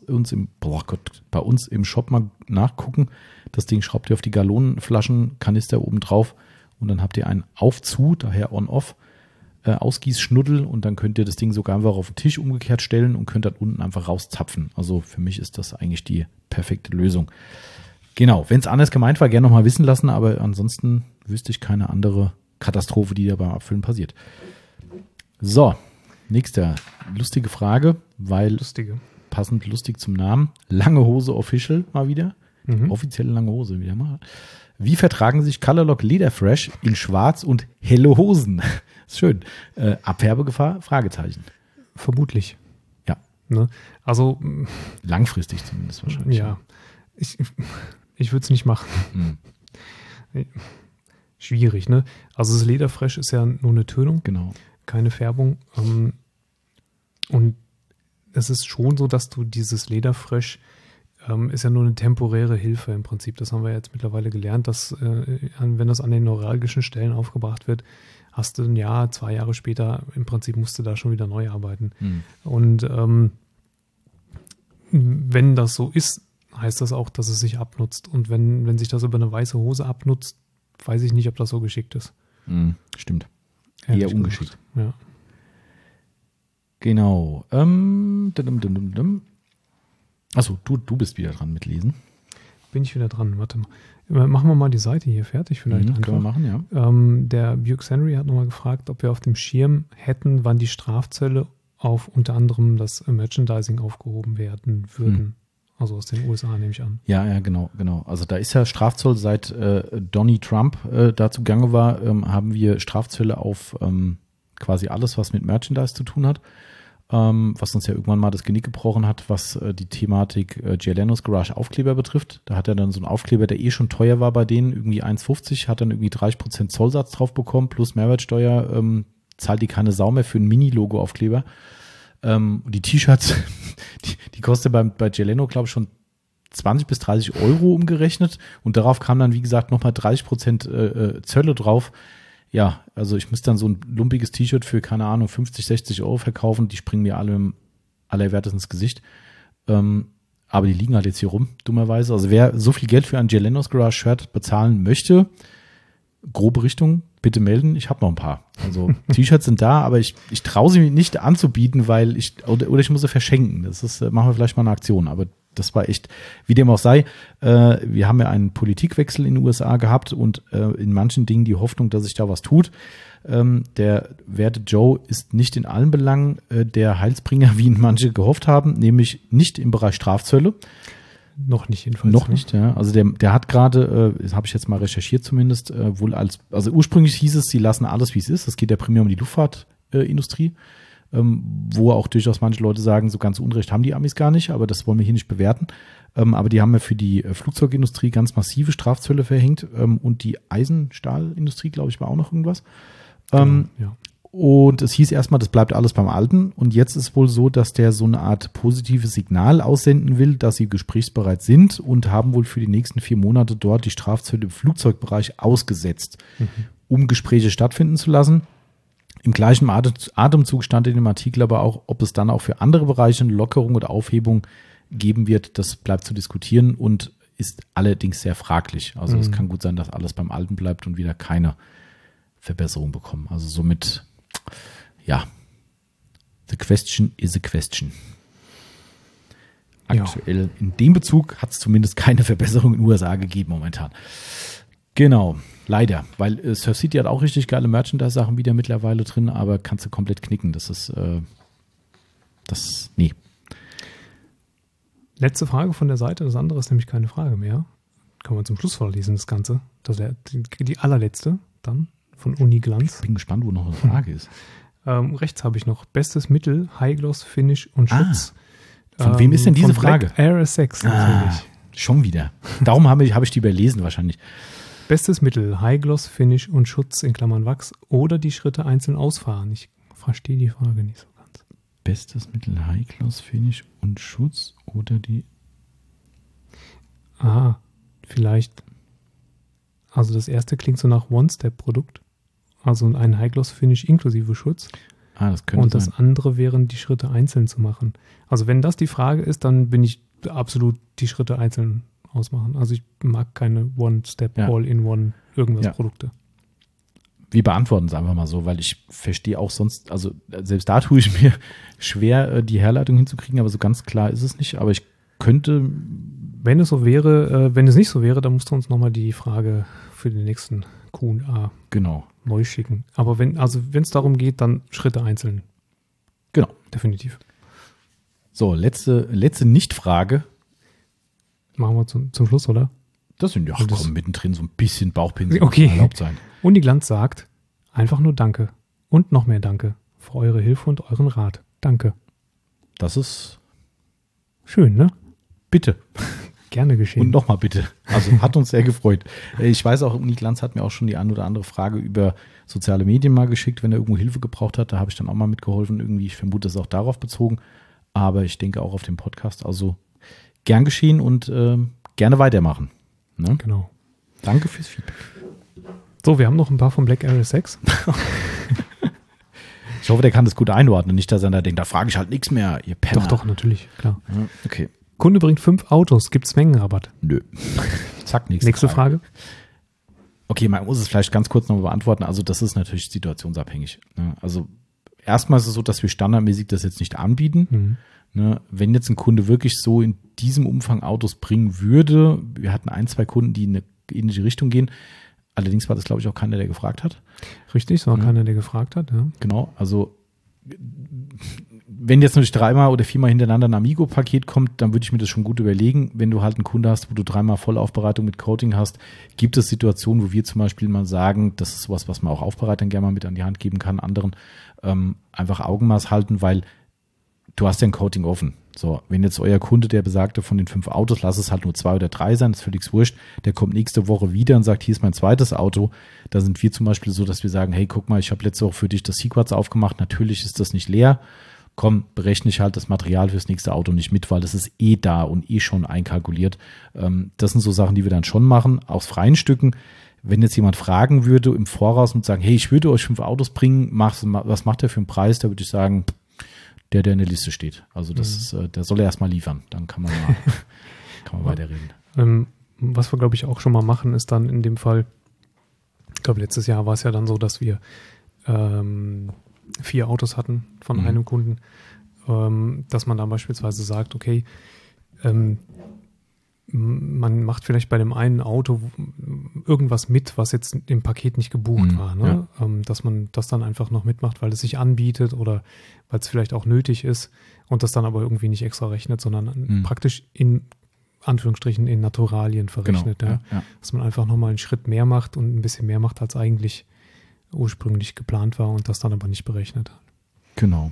bei uns im Shop mal nachgucken. Das Ding schraubt ihr auf die Gallonenflaschenkanister oben drauf und dann habt ihr einen Auf-Zu, daher On-Off, Ausgießschnuddel und dann könnt ihr das Ding sogar einfach auf den Tisch umgekehrt stellen und könnt dann unten einfach rauszapfen. Also für mich ist das eigentlich die perfekte Lösung. Genau, wenn es anders gemeint war, gerne nochmal wissen lassen, aber ansonsten wüsste ich keine andere Katastrophe, die da beim Abfüllen passiert. So, nächste lustige Frage, weil passend lustig zum Namen. Lange Hose Official mal wieder. Offizielle lange Hose wieder mal. Wie vertragen sich Colorlock Lederfresh in Schwarz und helle Hosen? Ist schön. Abfärbegefahr? Fragezeichen. Vermutlich. Ja. Ne? Also langfristig zumindest wahrscheinlich. Ja. Ich würde es nicht machen. Schwierig, ne? Also das Lederfresh ist ja nur eine Tönung. Genau. Keine Färbung. Und es ist schon so, dass du dieses Lederfresh ist ja nur eine temporäre Hilfe im Prinzip. Das haben wir jetzt mittlerweile gelernt, dass wenn das an den neuralgischen Stellen aufgebracht wird, hast du ein Jahr, 2 Jahre später, im Prinzip musst du da schon wieder neu arbeiten. Und wenn das so ist, heißt das auch, dass es sich abnutzt. Und wenn sich das über eine weiße Hose abnutzt, weiß ich nicht, ob das so geschickt ist. Stimmt. Ehrlich eher ungeschickt. Ja. Genau. Achso, du bist wieder dran mit Lesen. Bin ich wieder dran, warte mal. Machen wir mal die Seite hier fertig vielleicht. Können wir machen, ja. Der Bukes Henry hat nochmal gefragt, ob wir auf dem Schirm hätten, wann die Strafzölle auf unter anderem das Merchandising aufgehoben werden würden. Also aus den USA nehme ich an. Ja, genau. Also da ist ja Strafzoll, seit Donny Trump da zugange war, haben wir Strafzölle auf quasi alles, was mit Merchandise zu tun hat. Was uns ja irgendwann mal das Genick gebrochen hat, was die Thematik Jay Lenos Garage Aufkleber betrifft. Da hat er dann so einen Aufkleber, der schon teuer war bei denen, irgendwie 1,50, hat dann irgendwie 30% Zollsatz drauf bekommen, plus Mehrwertsteuer, zahlt die keine Sau mehr für ein Mini-Logo-Aufkleber. Die T-Shirts, die kosten bei Jay Leno, glaube ich, schon 20 bis 30 Euro umgerechnet und darauf kam dann, wie gesagt, nochmal 30% Zölle drauf. Ja, also ich müsste dann so ein lumpiges T-Shirt für, keine Ahnung, 50, 60 Euro verkaufen. Die springen mir alle im allerwertes ins Gesicht. Aber die liegen halt jetzt hier rum, dummerweise. Also wer so viel Geld für ein Jay Lenos Garage Shirt bezahlen möchte, grobe Richtung, bitte melden. Ich habe noch ein paar. Also T-Shirts sind da, aber ich traue sie mir nicht anzubieten, weil ich muss sie verschenken. Das ist, machen wir vielleicht mal eine Aktion, aber das war echt, wie dem auch sei, wir haben ja einen Politikwechsel in den USA gehabt und in manchen Dingen die Hoffnung, dass sich da was tut. Der werte Joe ist nicht in allen Belangen der Heilsbringer, wie ihn manche gehofft haben, nämlich nicht im Bereich Strafzölle. Noch nicht jedenfalls. Noch nicht, ja. Also der hat gerade, das habe ich jetzt mal recherchiert zumindest, also ursprünglich hieß es, sie lassen alles, wie es ist. Es geht ja primär um die Luftfahrtindustrie. Wo auch durchaus manche Leute sagen, so ganz Unrecht haben die Amis gar nicht, aber das wollen wir hier nicht bewerten. Aber die haben ja für die Flugzeugindustrie ganz massive Strafzölle verhängt und die Eisenstahlindustrie, glaube ich, war auch noch irgendwas. Ja. Und es hieß erstmal, das bleibt alles beim Alten und jetzt ist wohl so, dass der so eine Art positives Signal aussenden will, dass sie gesprächsbereit sind und haben wohl für die nächsten 4 Monate dort die Strafzölle im Flugzeugbereich ausgesetzt, um Gespräche stattfinden zu lassen. Im gleichen Atemzug stand in dem Artikel aber auch, ob es dann auch für andere Bereiche eine Lockerung oder Aufhebung geben wird, das bleibt zu diskutieren und ist allerdings sehr fraglich. Also es kann gut sein, dass alles beim Alten bleibt und wieder keine Verbesserung bekommen. Also somit, ja, the question is a question. Aktuell in dem Bezug hat es zumindest keine Verbesserung in den USA gegeben momentan. Genau, leider, weil Surf City hat auch richtig geile Merchandise-Sachen wieder mittlerweile drin, aber kannst du komplett knicken. Das ist, nee. Letzte Frage von der Seite, das andere ist nämlich keine Frage mehr. Kann man zum Schluss vorlesen, das Ganze. Die allerletzte dann von Uni Glanz. Ich bin gespannt, wo noch eine Frage ist. Rechts habe ich noch bestes Mittel, High Gloss, Finish und Schutz. Von wem ist denn diese Frage? RS6 natürlich. Schon wieder. Darum habe ich die überlesen wahrscheinlich. Bestes Mittel, High Gloss, Finish und Schutz in Klammern Wachs oder die Schritte einzeln ausfahren. Ich verstehe die Frage nicht so ganz. Bestes Mittel, High Gloss, Finish und Schutz oder die... Vielleicht. Also das erste klingt so nach One-Step-Produkt. Also ein High Gloss Finish inklusive Schutz. Das könnte und sein. das andere wären die Schritte einzeln zu machen. Also wenn das die Frage ist, dann bin ich absolut die Schritte einzeln ausmachen. Also ich mag keine One-Step, All-in-One irgendwas Produkte. Wir beantworten es einfach mal so, weil ich verstehe auch sonst, also selbst da tue ich mir schwer, die Herleitung hinzukriegen, aber so ganz klar ist es nicht. Aber ich könnte... Wenn es so wäre, wenn es nicht so wäre, dann musst du uns nochmal die Frage für den nächsten Q&A neu schicken. Aber wenn es darum geht, dann Schritte einzeln. Genau. Definitiv. So, letzte Nicht-Frage. Machen wir zum Schluss, oder? Das sind mittendrin so ein bisschen Bauchpinsel erlaubt sein. Und die Glanz sagt, einfach nur Danke und noch mehr Danke für eure Hilfe und euren Rat. Danke. Das ist schön, ne? Bitte. Gerne geschehen. Und nochmal bitte. Also hat uns sehr gefreut. Ich weiß auch, Uni Glanz hat mir auch schon die ein oder andere Frage über soziale Medien mal geschickt, wenn er irgendwo Hilfe gebraucht hat. Da habe ich dann auch mal mitgeholfen. Irgendwie, ich vermute, das ist auch darauf bezogen. Aber ich denke auch auf den Podcast. Also gern geschehen und gerne weitermachen. Ne? Genau. Danke fürs Feedback. So, wir haben noch ein paar von Black RS6. Ich hoffe, der kann das gut einordnen. Nicht, dass er da denkt, da frage ich halt nichts mehr, ihr Penner. Doch, natürlich, klar. Ja, okay. Kunde bringt 5 Autos. Gibt es Mengenrabatt? Nö. Zack, nächste Frage. Okay, man muss es vielleicht ganz kurz noch beantworten. Also das ist natürlich situationsabhängig. Ne? Also erstmal ist es so, dass wir standardmäßig das jetzt nicht anbieten. Ne? Wenn jetzt ein Kunde wirklich so in diesem Umfang Autos bringen würde, wir hatten 1, 2 Kunden, die in eine ähnliche Richtung gehen. Allerdings war das, glaube ich, auch keiner, der gefragt hat. Richtig, es war keiner, der gefragt hat. Ja. Genau, also wenn jetzt natürlich 3-mal oder 4-mal hintereinander ein Amigo-Paket kommt, dann würde ich mir das schon gut überlegen. Wenn du halt einen Kunde hast, wo du 3-mal Vollaufbereitung mit Coating hast, gibt es Situationen, wo wir zum Beispiel mal sagen, das ist sowas, was man auch Aufbereitern gerne mal mit an die Hand geben kann, anderen einfach Augenmaß halten, weil du hast ja ein Coating offen. So, wenn jetzt euer Kunde, der besagte von den 5 Autos, lass es halt nur 2 oder 3 sein, ist völlig wurscht, der kommt nächste Woche wieder und sagt, hier ist mein zweites Auto. Da sind wir zum Beispiel so, dass wir sagen, hey, guck mal, ich habe letzte Woche für dich das Sequats aufgemacht, natürlich ist das nicht leer. Komm, berechne ich halt das Material fürs nächste Auto nicht mit, weil es ist da und schon einkalkuliert. Das sind so Sachen, die wir dann schon machen, aus freien Stücken. Wenn jetzt jemand fragen würde im Voraus und sagen, hey, ich würde euch 5 Autos bringen, was macht der für einen Preis? Da würde ich sagen, der in der Liste steht. Also das ist, der soll erstmal liefern. Dann kann man weiterreden. Was wir, glaube ich, auch schon mal machen, ist dann in dem Fall, ich glaube, letztes Jahr war es ja dann so, dass wir 4 Autos hatten von einem Kunden, dass man dann beispielsweise sagt, okay, man macht vielleicht bei dem einen Auto irgendwas mit, was jetzt im Paket nicht gebucht war. Ne? Ja. Dass man das dann einfach noch mitmacht, weil es sich anbietet oder weil es vielleicht auch nötig ist und das dann aber irgendwie nicht extra rechnet, sondern praktisch in Anführungsstrichen in Naturalien verrechnet. Genau. Ja. Dass man einfach nochmal einen Schritt mehr macht und ein bisschen mehr macht, als eigentlich ursprünglich geplant war und das dann aber nicht berechnet hat. Genau.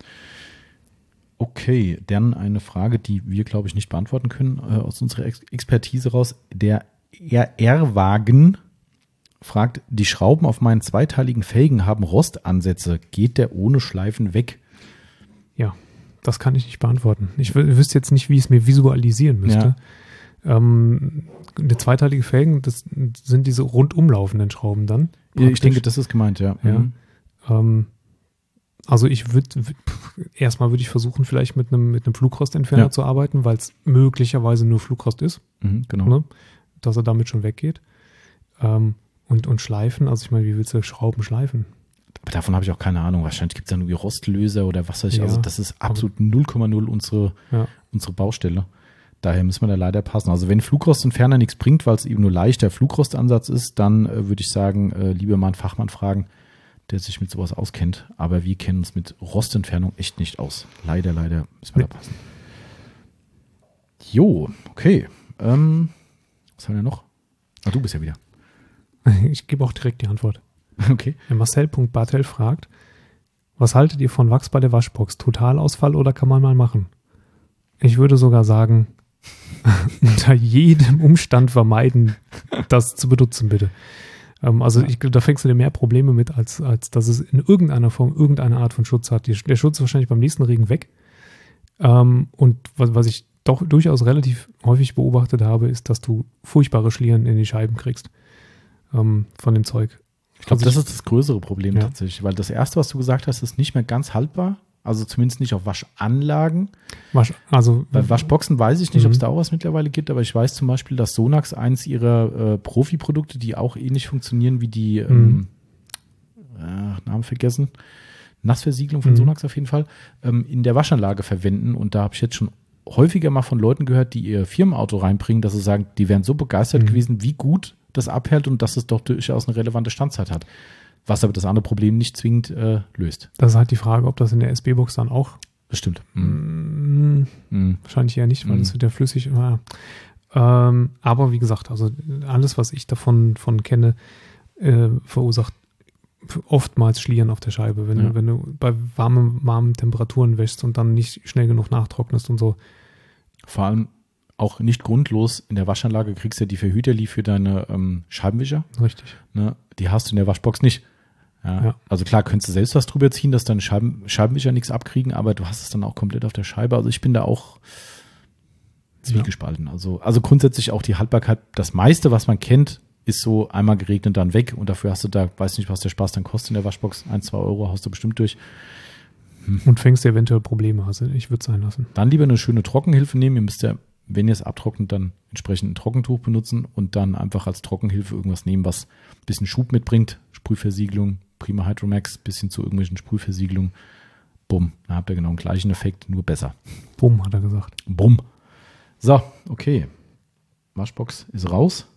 Okay, dann eine Frage, die wir, glaube ich, nicht beantworten können aus unserer Expertise raus. Der RR-Wagen fragt, die Schrauben auf meinen zweiteiligen Felgen haben Rostansätze. Geht der ohne Schleifen weg? Ja, das kann ich nicht beantworten. Ich wüsste jetzt nicht, wie ich es mir visualisieren müsste. Ja. Die zweiteilige Felgen, das sind diese rundumlaufenden Schrauben dann. Ich denke, das ist gemeint, ja. Also ich erstmal würde ich versuchen, vielleicht mit einem Flugrostentferner zu arbeiten, weil es möglicherweise nur Flugrost ist. Genau. Ne? Dass er damit schon weggeht. Und schleifen, also ich meine, wie willst du Schrauben schleifen? Aber davon habe ich auch keine Ahnung. Wahrscheinlich gibt es dann irgendwie Rostlöser oder was weiß ich. Ja, Also das ist absolut 0,0 unsere Baustelle. Daher müssen wir da leider passen. Also wenn Flugrostentferner nichts bringt, weil es eben nur leichter Flugrostansatz ist, dann würde ich sagen, lieber mal einen Fachmann fragen, der sich mit sowas auskennt. Aber wir kennen uns mit Rostentfernung echt nicht aus. Leider müssen wir da passen. Jo, okay. Was haben wir noch? Du bist ja wieder. Ich gebe auch direkt die Antwort. Okay. Marcel.bartel fragt, was haltet ihr von Wachs bei der Waschbox? Totalausfall oder kann man mal machen? Ich würde sogar sagen, unter jedem Umstand vermeiden, das zu benutzen, bitte. Ich glaube, da fängst du dir mehr Probleme mit, als dass es in irgendeiner Form irgendeine Art von Schutz hat. Der Schutz ist wahrscheinlich beim nächsten Regen weg. Und was ich doch durchaus relativ häufig beobachtet habe, ist, dass du furchtbare Schlieren in die Scheiben kriegst von dem Zeug. Ich glaube, das ist das größere Problem tatsächlich, weil das erste, was du gesagt hast, ist nicht mehr ganz haltbar. Also zumindest nicht auf Waschanlagen. Bei Waschboxen weiß ich nicht, ob es da auch was mittlerweile gibt, aber ich weiß zum Beispiel, dass Sonax eins ihrer Profi-Produkte, die auch ähnlich funktionieren wie die Namen vergessen, Nassversiegelung von Sonax auf jeden Fall, in der Waschanlage verwenden. Und da habe ich jetzt schon häufiger mal von Leuten gehört, die ihr Firmenauto reinbringen, dass sie sagen, die wären so begeistert gewesen, wie gut das abhält und dass es doch durchaus eine relevante Standzeit hat. Was aber das andere Problem nicht zwingend löst. Das ist halt die Frage, ob das in der SB-Box dann auch. Bestimmt. Wahrscheinlich eher nicht, weil das wird ja flüssig. Aber wie gesagt, also alles, was ich davon kenne, verursacht oftmals Schlieren auf der Scheibe. Wenn du bei warmen Temperaturen wäschst und dann nicht schnell genug nachtrocknest und so. Vor allem auch nicht grundlos in der Waschanlage kriegst du ja die Verhüterli für deine Scheibenwischer. Richtig. Ne? Die hast du in der Waschbox nicht. Ja. Also klar, könntest du selbst was drüber ziehen, dass deine Scheibenwischer nichts abkriegen, aber du hast es dann auch komplett auf der Scheibe. Also ich bin da auch zwiegespalten. Also grundsätzlich auch die Haltbarkeit, das meiste, was man kennt, ist so einmal geregnet, dann weg und dafür hast du da, weiß nicht, was der Spaß dann kostet in der Waschbox, 1, 2 Euro haust du bestimmt durch. Und fängst du eventuell Probleme, also ich würde es sein lassen. Dann lieber eine schöne Trockenhilfe nehmen, ihr müsst ja, wenn ihr es abtrocknet, dann entsprechend ein Trockentuch benutzen und dann einfach als Trockenhilfe irgendwas nehmen, was ein bisschen Schub mitbringt, Sprühversiegelung, Prima Hydromax, bisschen zu irgendwelchen Sprühversiegelungen. Bumm, dann habt ihr genau den gleichen Effekt, nur besser. Bumm, hat er gesagt. Bumm. So, okay. Waschbox ist raus.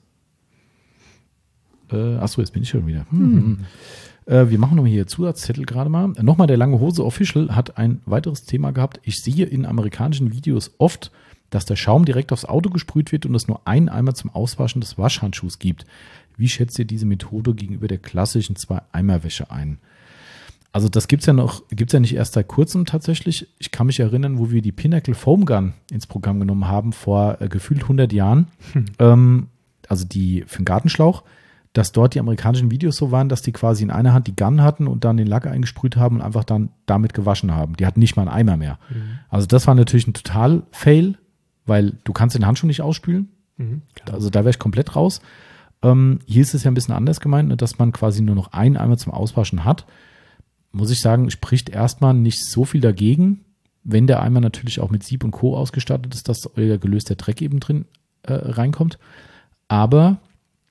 Achso, jetzt bin ich schon wieder. Wir machen nochmal hier Zusatzzettel gerade mal. Nochmal der lange Hose Official hat ein weiteres Thema gehabt. Ich sehe in amerikanischen Videos oft, dass der Schaum direkt aufs Auto gesprüht wird und es nur einen Eimer zum Auswaschen des Waschhandschuhs gibt. Wie schätzt ihr diese Methode gegenüber der klassischen 2-Eimer-Wäsche ein? Also das gibt's ja nicht erst seit kurzem tatsächlich. Ich kann mich erinnern, wo wir die Pinnacle Foam Gun ins Programm genommen haben, vor gefühlt 100 Jahren. Also die für den Gartenschlauch, dass dort die amerikanischen Videos so waren, dass die quasi in einer Hand die Gun hatten und dann den Lack eingesprüht haben und einfach dann damit gewaschen haben. Die hatten nicht mal einen Eimer mehr. Also das war natürlich ein Total-Fail, weil du kannst den Handschuh nicht ausspülen. Also da wäre ich komplett raus. Hier ist es ja ein bisschen anders gemeint, ne, dass man quasi nur noch einen Eimer zum Auswaschen hat. Muss ich sagen, spricht erstmal nicht so viel dagegen, wenn der Eimer natürlich auch mit Sieb und Co. ausgestattet ist, dass euer gelöster Dreck eben drin reinkommt. Aber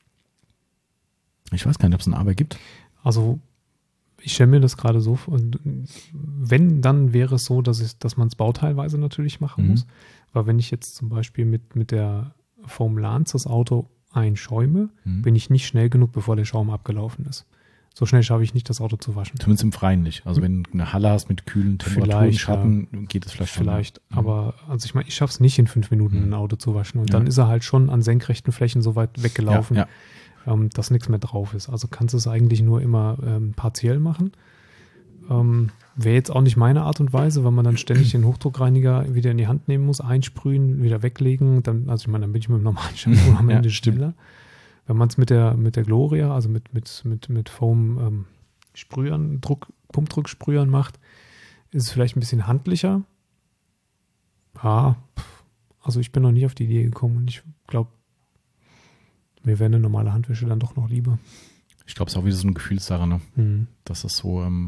ich weiß gar nicht, ob es eine Aber gibt. Also ich stelle mir das gerade so vor, wenn, dann wäre es so, dass man es bauteilweise natürlich machen muss. Weil wenn ich jetzt zum Beispiel mit der Foam Lance das Auto einschäume, bin ich nicht schnell genug, bevor der Schaum abgelaufen ist. So schnell schaffe ich nicht, das Auto zu waschen. Zumindest im Freien nicht. Also wenn du eine Halle hast mit kühlen Temperaturen, Schatten, geht es vielleicht schon. Vielleicht, aber also ich meine, ich schaffe es nicht in 5 Minuten, ein Auto zu waschen. Und dann ist er halt schon an senkrechten Flächen so weit weggelaufen, dass nichts mehr drauf ist. Also kannst du es eigentlich nur immer partiell machen. Wäre jetzt auch nicht meine Art und Weise, weil man dann ständig den Hochdruckreiniger wieder in die Hand nehmen muss, einsprühen, wieder weglegen. Dann, also ich meine, dann bin ich mit dem normalen Shampoo am Ende schneller. Wenn man es mit der Gloria, also mit Foam Sprühern, Pumpdrucksprühern macht, ist es vielleicht ein bisschen handlicher. Ja, also ich bin noch nie auf die Idee gekommen und ich glaube, mir wäre eine normale Handwäsche dann doch noch lieber. Ich glaube, es ist auch wieder so eine Gefühlssache, ne? Mhm. Das ist so,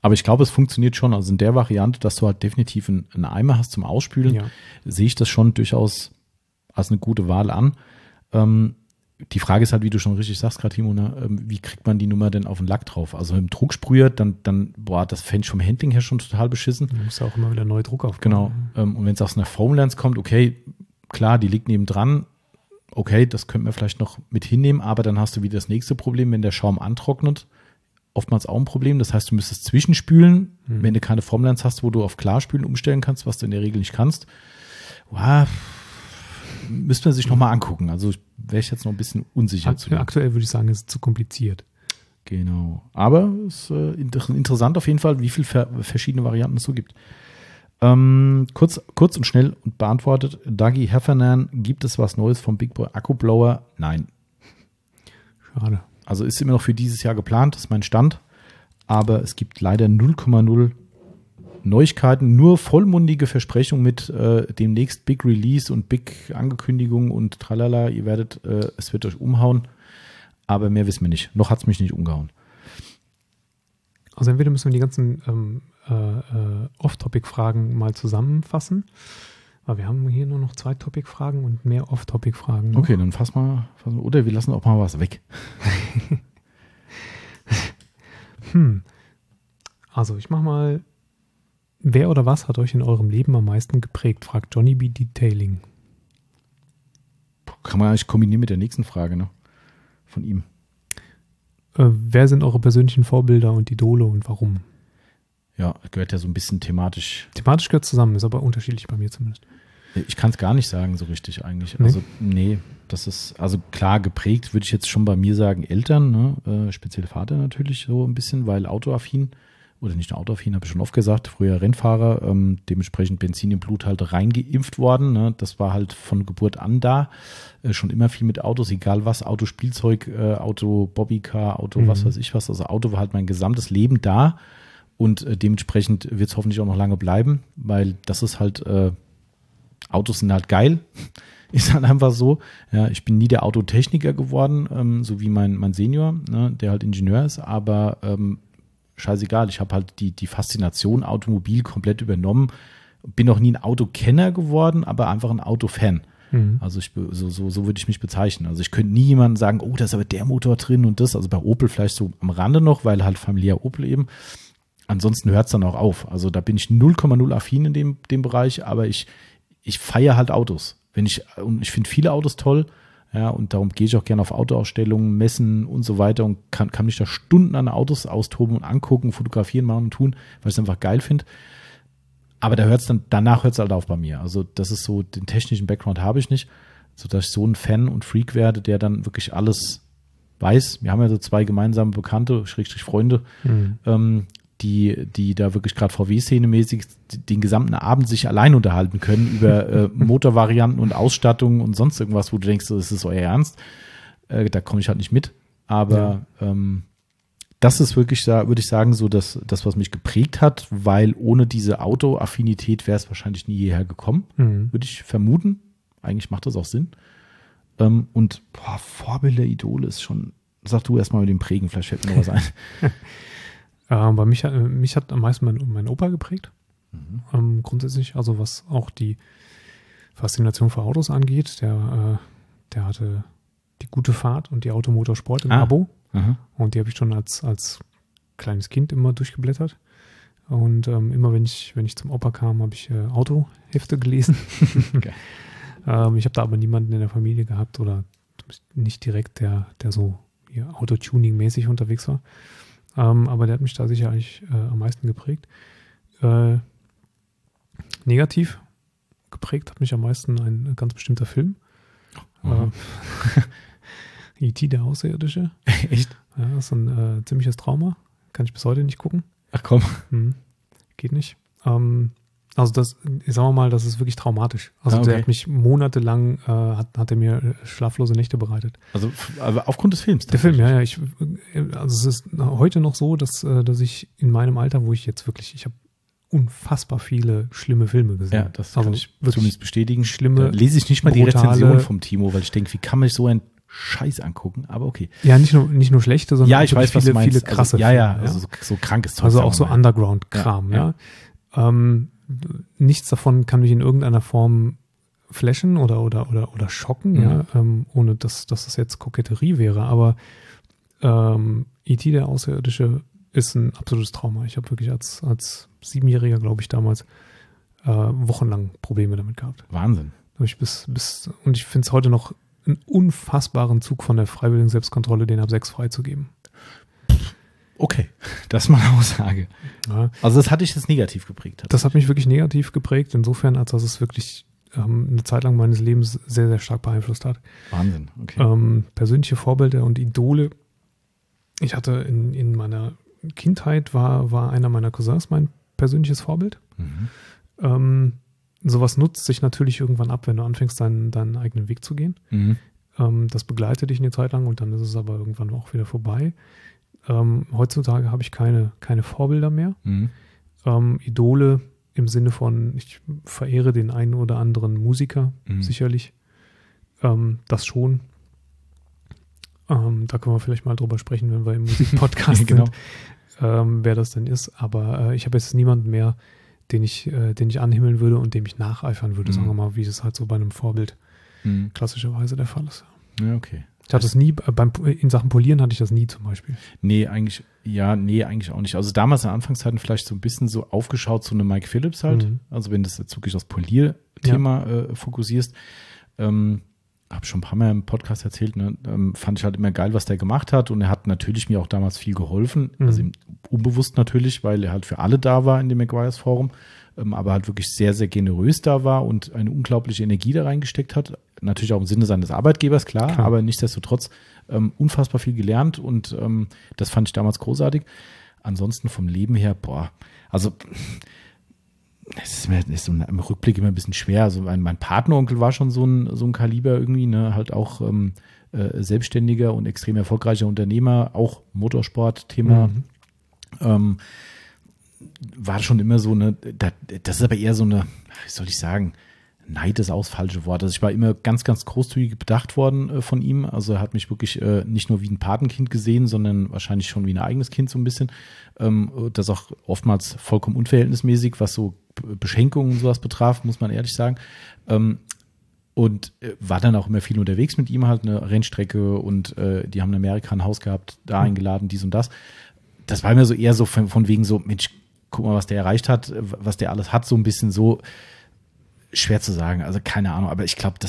Aber ich glaube, es funktioniert schon. Also in der Variante, dass du halt definitiv einen Eimer hast zum Ausspülen, sehe ich das schon durchaus als eine gute Wahl an. Die Frage ist halt, wie du schon richtig sagst gerade, Timo, ne? Wie kriegt man die Nummer denn auf den Lack drauf? Also mit dem Drucksprüher, dann das fände ich vom Handling her schon total beschissen. Du musst ja auch immer wieder neue Druck aufbauen. Genau. Und wenn es aus einer Foamlens kommt, okay, klar, die liegt neben dran. Okay, das könnte man vielleicht noch mit hinnehmen, aber dann hast du wieder das nächste Problem, wenn der Schaum antrocknet. Oftmals auch ein Problem. Das heißt, du müsstest zwischenspülen, wenn du keine Foamlens hast, wo du auf Klarspülen umstellen kannst, was du in der Regel nicht kannst. Müsste man sich nochmal angucken. Also wäre ich jetzt noch ein bisschen unsicher zu. Aktuell würde ich sagen, es ist zu kompliziert. Genau. Aber es ist interessant auf jeden Fall, wie viele verschiedene Varianten es so gibt. Kurz und schnell und beantwortet. Dagi Heffernan, gibt es was Neues vom Big Boy Akkublower? Nein. Schade. Also ist immer noch für dieses Jahr geplant, das ist mein Stand. Aber es gibt leider 0,0 Neuigkeiten, nur vollmundige Versprechungen mit demnächst Big Release und Big Ankündigung und tralala. Ihr werdet, es wird euch umhauen. Aber mehr wissen wir nicht. Noch hat es mich nicht umgehauen. Also entweder müssen wir die ganzen Off-Topic-Fragen mal zusammenfassen. Aber wir haben hier nur noch 2 Topic-Fragen und mehr Off-Topic-Fragen noch. Okay, dann fass mal. Oder wir lassen auch mal was weg. Also ich mach mal. Wer oder was hat euch in eurem Leben am meisten geprägt? Fragt Johnny B. Detailing. Kann man eigentlich kombinieren mit der nächsten Frage, ne? Von ihm. Wer sind eure persönlichen Vorbilder und Idole und warum? Ja, gehört ja so ein bisschen thematisch. Thematisch gehört zusammen, ist aber unterschiedlich bei mir zumindest. Ich kann es gar nicht sagen so richtig eigentlich. Nee? Also nee, das ist, also klar geprägt, würde ich jetzt schon bei mir sagen, Eltern, ne? Speziell Vater natürlich so ein bisschen, weil autoaffin. Oder nicht nur autoaffin, habe ich schon oft gesagt, früher Rennfahrer, dementsprechend Benzin im Blut halt reingeimpft worden. Ne? Das war halt von Geburt an da. Schon immer viel mit Autos, egal was, Autospielzeug, Auto, Bobbycar, Auto, was weiß ich was. Also Auto war halt mein gesamtes Leben da und dementsprechend wird es hoffentlich auch noch lange bleiben, weil das ist halt, Autos sind halt geil. Ist halt einfach so. Ja, ich bin nie der Autotechniker geworden, so wie mein Senior, ne, der halt Ingenieur ist, aber scheißegal, ich habe halt die Faszination Automobil komplett übernommen. Bin noch nie ein Autokenner geworden, aber einfach ein Autofan. Also so würde ich mich bezeichnen. Also ich könnte nie jemandem sagen, oh, da ist aber der Motor drin und das. Also bei Opel vielleicht so am Rande noch, weil halt familiär Opel eben. Ansonsten hört es dann auch auf. Also da bin ich 0,0 affin in dem Bereich, aber ich feiere halt Autos. Und ich finde viele Autos toll. Ja, und darum gehe ich auch gerne auf Autoausstellungen, Messen und so weiter und kann mich da Stunden an Autos austoben und angucken, fotografieren, machen und tun, weil ich es einfach geil finde. Aber danach hört es halt auf bei mir. Also das ist so, den technischen Background habe ich nicht, sodass ich so ein Fan und Freak werde, der dann wirklich alles weiß. Wir haben ja so 2 gemeinsame Bekannte, Schrägstrich Freunde, die da wirklich gerade VW-Szene-mäßig den gesamten Abend sich allein unterhalten können über Motorvarianten und Ausstattung und sonst irgendwas, wo du denkst, das ist euer Ernst. Da komme ich halt nicht mit. Aber das ist wirklich, da würde ich sagen, so das, was mich geprägt hat, weil ohne diese Autoaffinität wäre es wahrscheinlich nie hierher gekommen, würde ich vermuten. Eigentlich macht das auch Sinn. Und Vorbilder, Idole ist schon, sag du erstmal mit dem Prägen, vielleicht fällt mir noch was ein. Bei mich hat am meisten mein Opa geprägt. Grundsätzlich, also was auch die Faszination für Autos angeht. Der hatte die gute Fahrt und die Automotorsport im Abo. Und die habe ich schon als kleines Kind immer durchgeblättert. Und immer wenn ich zum Opa kam, habe ich Autohefte gelesen. Okay. Ich habe da aber niemanden in der Familie gehabt oder nicht direkt, der so Autotuning-mäßig unterwegs war. Aber der hat mich da sicher eigentlich am meisten geprägt. Negativ geprägt hat mich am meisten ein ganz bestimmter Film. E.T. der Außerirdische. Echt? Ja, das ist ein ziemliches Trauma. Kann ich bis heute nicht gucken. Ach komm. Geht nicht. Also das, sagen wir mal, das ist wirklich traumatisch. Also der hat mich monatelang, hat er mir schlaflose Nächte bereitet. Also aber aufgrund des Films? Der Film, ja. Also es ist heute noch so, dass ich in meinem Alter, wo ich jetzt wirklich, ich habe unfassbar viele schlimme Filme gesehen. Ja, das kann ich zumindest bestätigen. Schlimme, da lese ich nicht mal die Rezension vom Timo, weil ich denke, wie kann man sich so ein Scheiß angucken, aber okay. Ja, nicht nur schlechte, sondern ich weiß, viele krasse Filme. Also so krankes Zeug. Also auch so Underground-Kram, ja. Nichts davon kann mich in irgendeiner Form flashen oder schocken, ja, ohne dass das jetzt Koketterie wäre, aber E.T., der Außerirdische, ist ein absolutes Trauma. Ich habe wirklich als 7-Jähriger, glaube ich, damals wochenlang Probleme damit gehabt. Wahnsinn. Und ich finde es heute noch einen unfassbaren Zug von der freiwilligen Selbstkontrolle, den ab 6 freizugeben. Okay, das ist mal eine Aussage. Ja. Also das hat dich jetzt negativ geprägt? Das hat mich wirklich negativ geprägt, insofern, als dass es wirklich eine Zeit lang meines Lebens sehr, sehr stark beeinflusst hat. Wahnsinn, okay. Persönliche Vorbilder und Idole. Ich hatte in meiner Kindheit war einer meiner Cousins mein persönliches Vorbild. Sowas nutzt sich natürlich irgendwann ab, wenn du anfängst, deinen eigenen Weg zu gehen. Das begleitet dich eine Zeit lang und dann ist es aber irgendwann auch wieder vorbei. Heutzutage habe ich keine Vorbilder mehr. Idole im Sinne von, ich verehre den einen oder anderen Musiker, sicherlich. Das schon. Da können wir vielleicht mal drüber sprechen, wenn wir im Musikpodcast sind, wer das denn ist. Aber ich habe jetzt niemanden mehr, den ich anhimmeln würde und dem ich nacheifern würde, sagen wir mal, wie es halt so bei einem Vorbild klassischerweise der Fall ist. Ja, okay. Ich hatte es nie, in Sachen Polieren hatte ich das nie zum Beispiel. Nee, eigentlich auch nicht. Also damals in Anfangszeiten vielleicht so ein bisschen so aufgeschaut zu einem Mike Phillips halt. Also wenn du jetzt wirklich das Polierthema fokussierst, habe schon ein paar Mal im Podcast erzählt, ne, fand ich halt immer geil, was der gemacht hat und er hat natürlich mir auch damals viel geholfen, also unbewusst natürlich, weil er halt für alle da war in dem Maguires Forum, aber halt wirklich sehr, sehr generös da war und eine unglaubliche Energie da reingesteckt hat, natürlich auch im Sinne seines Arbeitgebers, klar. Aber nichtsdestotrotz unfassbar viel gelernt und das fand ich damals großartig. Ansonsten vom Leben her, also es ist so im Rückblick immer ein bisschen schwer. Also mein Patenonkel war schon so ein Kaliber irgendwie, ne, halt auch selbstständiger und extrem erfolgreicher Unternehmer, auch Motorsport-Thema. War schon immer so das ist aber eher so eine, wie soll ich sagen, Neid ist das falsche Wort. Also ich war immer ganz, ganz großzügig bedacht worden von ihm. Also er hat mich wirklich nicht nur wie ein Patenkind gesehen, sondern wahrscheinlich schon wie ein eigenes Kind so ein bisschen. Das auch oftmals vollkommen unverhältnismäßig, was so Beschenkungen und sowas betraf, muss man ehrlich sagen. Und war dann auch immer viel unterwegs mit ihm halt, eine Rennstrecke und die haben in Amerika ein Haus gehabt, da eingeladen, dies und das. Das war immer so eher so von wegen so, Mensch, guck mal, was der erreicht hat, was der alles hat, so ein bisschen so schwer zu sagen, also keine Ahnung, aber ich glaube,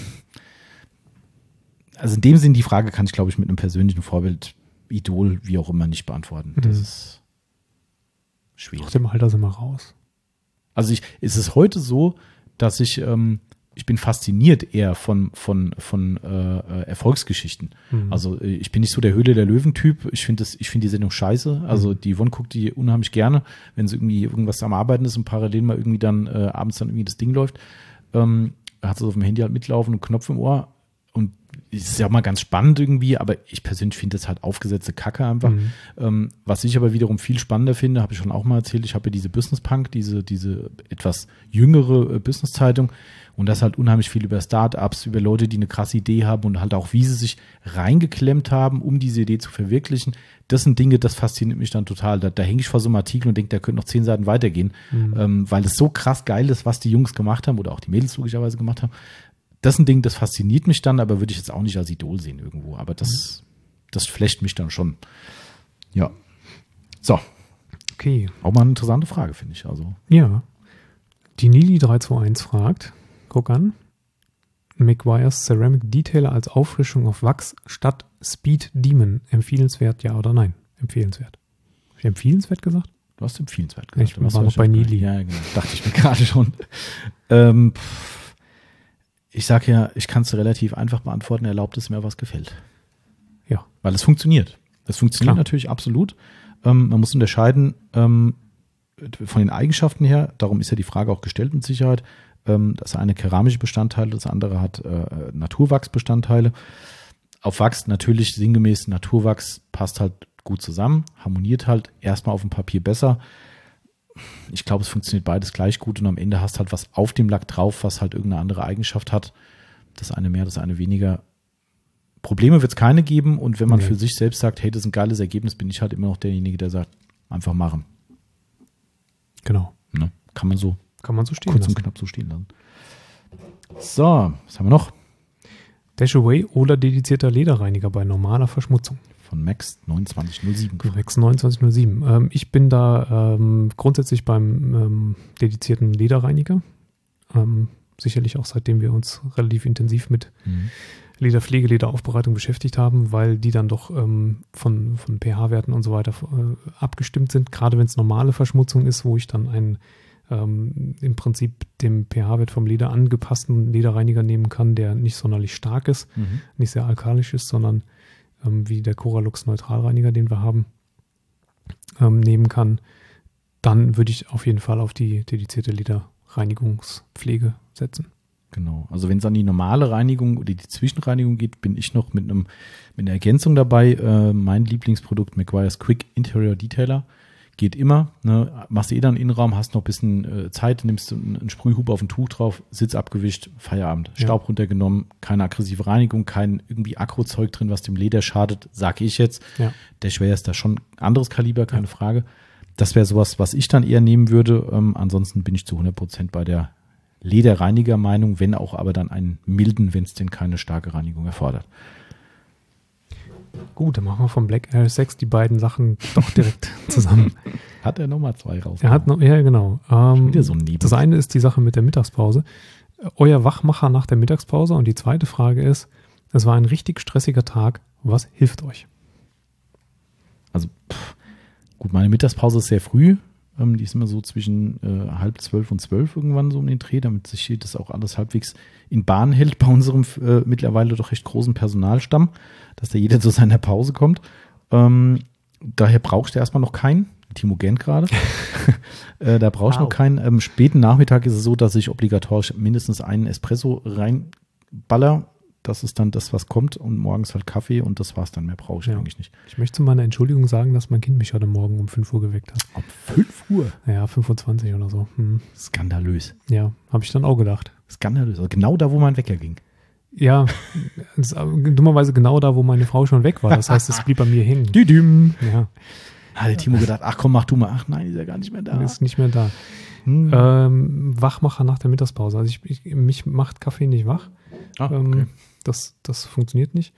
also in dem Sinn, die Frage kann ich, glaube ich, mit einem persönlichen Vorbild, Idol, wie auch immer, nicht beantworten. Das ist schwierig. Aus dem Alter sind wir raus. Also ist es heute so, dass ich bin fasziniert eher von Erfolgsgeschichten. Also ich bin nicht so der Höhle der Löwen-Typ. Ich finde die Sendung scheiße. Also die Yvonne guckt die unheimlich gerne, wenn sie irgendwie irgendwas am Arbeiten ist und parallel mal irgendwie dann abends dann irgendwie das Ding läuft. Hat sie auf dem Handy halt mitlaufen und Knopf im Ohr. Und es ist ja auch mal ganz spannend irgendwie, aber ich persönlich finde das halt aufgesetzte Kacke einfach. Was ich aber wiederum viel spannender finde, habe ich schon auch mal erzählt, ich habe ja diese Business Punk, diese etwas jüngere Business-Zeitung und das halt unheimlich viel über Startups, über Leute, die eine krasse Idee haben und halt auch, wie sie sich reingeklemmt haben, um diese Idee zu verwirklichen. Das sind Dinge, das fasziniert mich dann total. Da hänge ich vor so einem Artikel und denke, da könnte noch 10 Seiten weitergehen, weil es so krass geil ist, was die Jungs gemacht haben oder auch die Mädels logischerweise gemacht haben. Das ist ein Ding, das fasziniert mich dann, aber würde ich jetzt auch nicht als Idol sehen irgendwo. Aber das flasht mich dann schon. Ja. So. Okay. Auch mal eine interessante Frage, finde ich. Also. Ja. Die Nili321 fragt, guck an, Maguires Ceramic Detailer als Auffrischung auf Wachs statt Speed Demon. Empfehlenswert, ja oder nein? Empfehlenswert. Habe ich empfehlenswert gesagt? Du hast empfehlenswert gesagt. Ich war noch bei Nili. Ja, genau. Dachte ich mir gerade schon. Ich sage ja, ich kann es relativ einfach beantworten, erlaubt es mir, was gefällt. Ja. Weil es funktioniert. Es funktioniert natürlich absolut. Man muss unterscheiden von den Eigenschaften her, darum ist ja die Frage auch gestellt mit Sicherheit. Das eine keramische Bestandteile, das andere hat Naturwachsbestandteile. Auf Wachs natürlich sinngemäß, Naturwachs passt halt gut zusammen, harmoniert halt erstmal auf dem Papier besser. Ich glaube, es funktioniert beides gleich gut und am Ende hast halt was auf dem Lack drauf, was halt irgendeine andere Eigenschaft hat. Das eine mehr, das eine weniger. Probleme wird es keine geben und wenn man für sich selbst sagt, hey, das ist ein geiles Ergebnis, bin ich halt immer noch derjenige, der sagt, einfach machen. Genau. Ne? Kann man so stehen kurz lassen. und knapp so stehen lassen. So, was haben wir noch? Dashaway oder dedizierter Lederreiniger bei normaler Verschmutzung. Von Max 2907. Max 2907. Ich bin da grundsätzlich beim dedizierten Lederreiniger. Sicherlich auch seitdem wir uns relativ intensiv mit Lederpflege, Lederaufbereitung beschäftigt haben, weil die dann doch von pH-Werten und so weiter abgestimmt sind. Gerade wenn es normale Verschmutzung ist, wo ich dann im Prinzip dem pH-Wert vom Leder angepassten Lederreiniger nehmen kann, der nicht sonderlich stark ist, nicht sehr alkalisch ist, sondern wie der Coralux Neutralreiniger, den wir haben, nehmen kann, dann würde ich auf jeden Fall auf die dedizierte Lederreinigungspflege setzen. Genau. Also wenn es an die normale Reinigung oder die Zwischenreinigung geht, bin ich noch mit einer Ergänzung dabei. Mein Lieblingsprodukt Meguiar's Quick Interior Detailer. Geht immer. Ne? Machst du dann Innenraum, hast noch ein bisschen Zeit, nimmst du einen Sprühhub auf ein Tuch drauf, Sitz abgewischt, Feierabend. Staub runtergenommen, keine aggressive Reinigung, kein irgendwie Akrozeug drin, was dem Leder schadet, sage ich jetzt. Ja. Der Schwer ist da schon anderes Kaliber, keine Frage. Das wäre sowas, was ich dann eher nehmen würde. Ansonsten bin ich zu 100% bei der Lederreiniger-Meinung, wenn auch aber dann einen milden, wenn es denn keine starke Reinigung erfordert. Gut, dann machen wir vom Black Air 6 die beiden Sachen doch direkt zusammen. Hat er nochmal 2 raus? Er hat noch, ja genau. Wieder so ein Das eine ist die Sache mit der Mittagspause. Euer Wachmacher nach der Mittagspause. Und die zweite Frage ist, es war ein richtig stressiger Tag. Was hilft euch? Also, gut, meine Mittagspause ist sehr früh. Die ist immer so zwischen 11:30 und 12 irgendwann so um den Dreh, damit sich hier das auch alles halbwegs in Bahn hält bei unserem mittlerweile doch recht großen Personalstamm, dass da jeder zu seiner Pause kommt. Daher brauchst du erstmal noch keinen. Timo gähnt gerade. Da brauchst du noch keinen. Am späten Nachmittag ist es so, dass ich obligatorisch mindestens einen Espresso reinballer. Das ist dann das, was kommt und morgens halt Kaffee und das war's dann. Mehr brauche ich eigentlich nicht. Ich möchte zu meiner Entschuldigung sagen, dass mein Kind mich heute Morgen um 5 Uhr geweckt hat. Um 5 Uhr? Ja, 25 oder so. Skandalös. Ja, habe ich dann auch gedacht. Skandalös. Also genau da, wo mein Wecker ging. Ja, das ist dummerweise genau da, wo meine Frau schon weg war. Das heißt, es blieb bei mir hängen. Düdüm. Ja. Hat der Timo gedacht, ach komm, mach du mal. Ach nein, ist ja gar nicht mehr da. Ist nicht mehr da. Wachmacher nach der Mittagspause. Also mich macht Kaffee nicht wach. Okay. Das funktioniert nicht.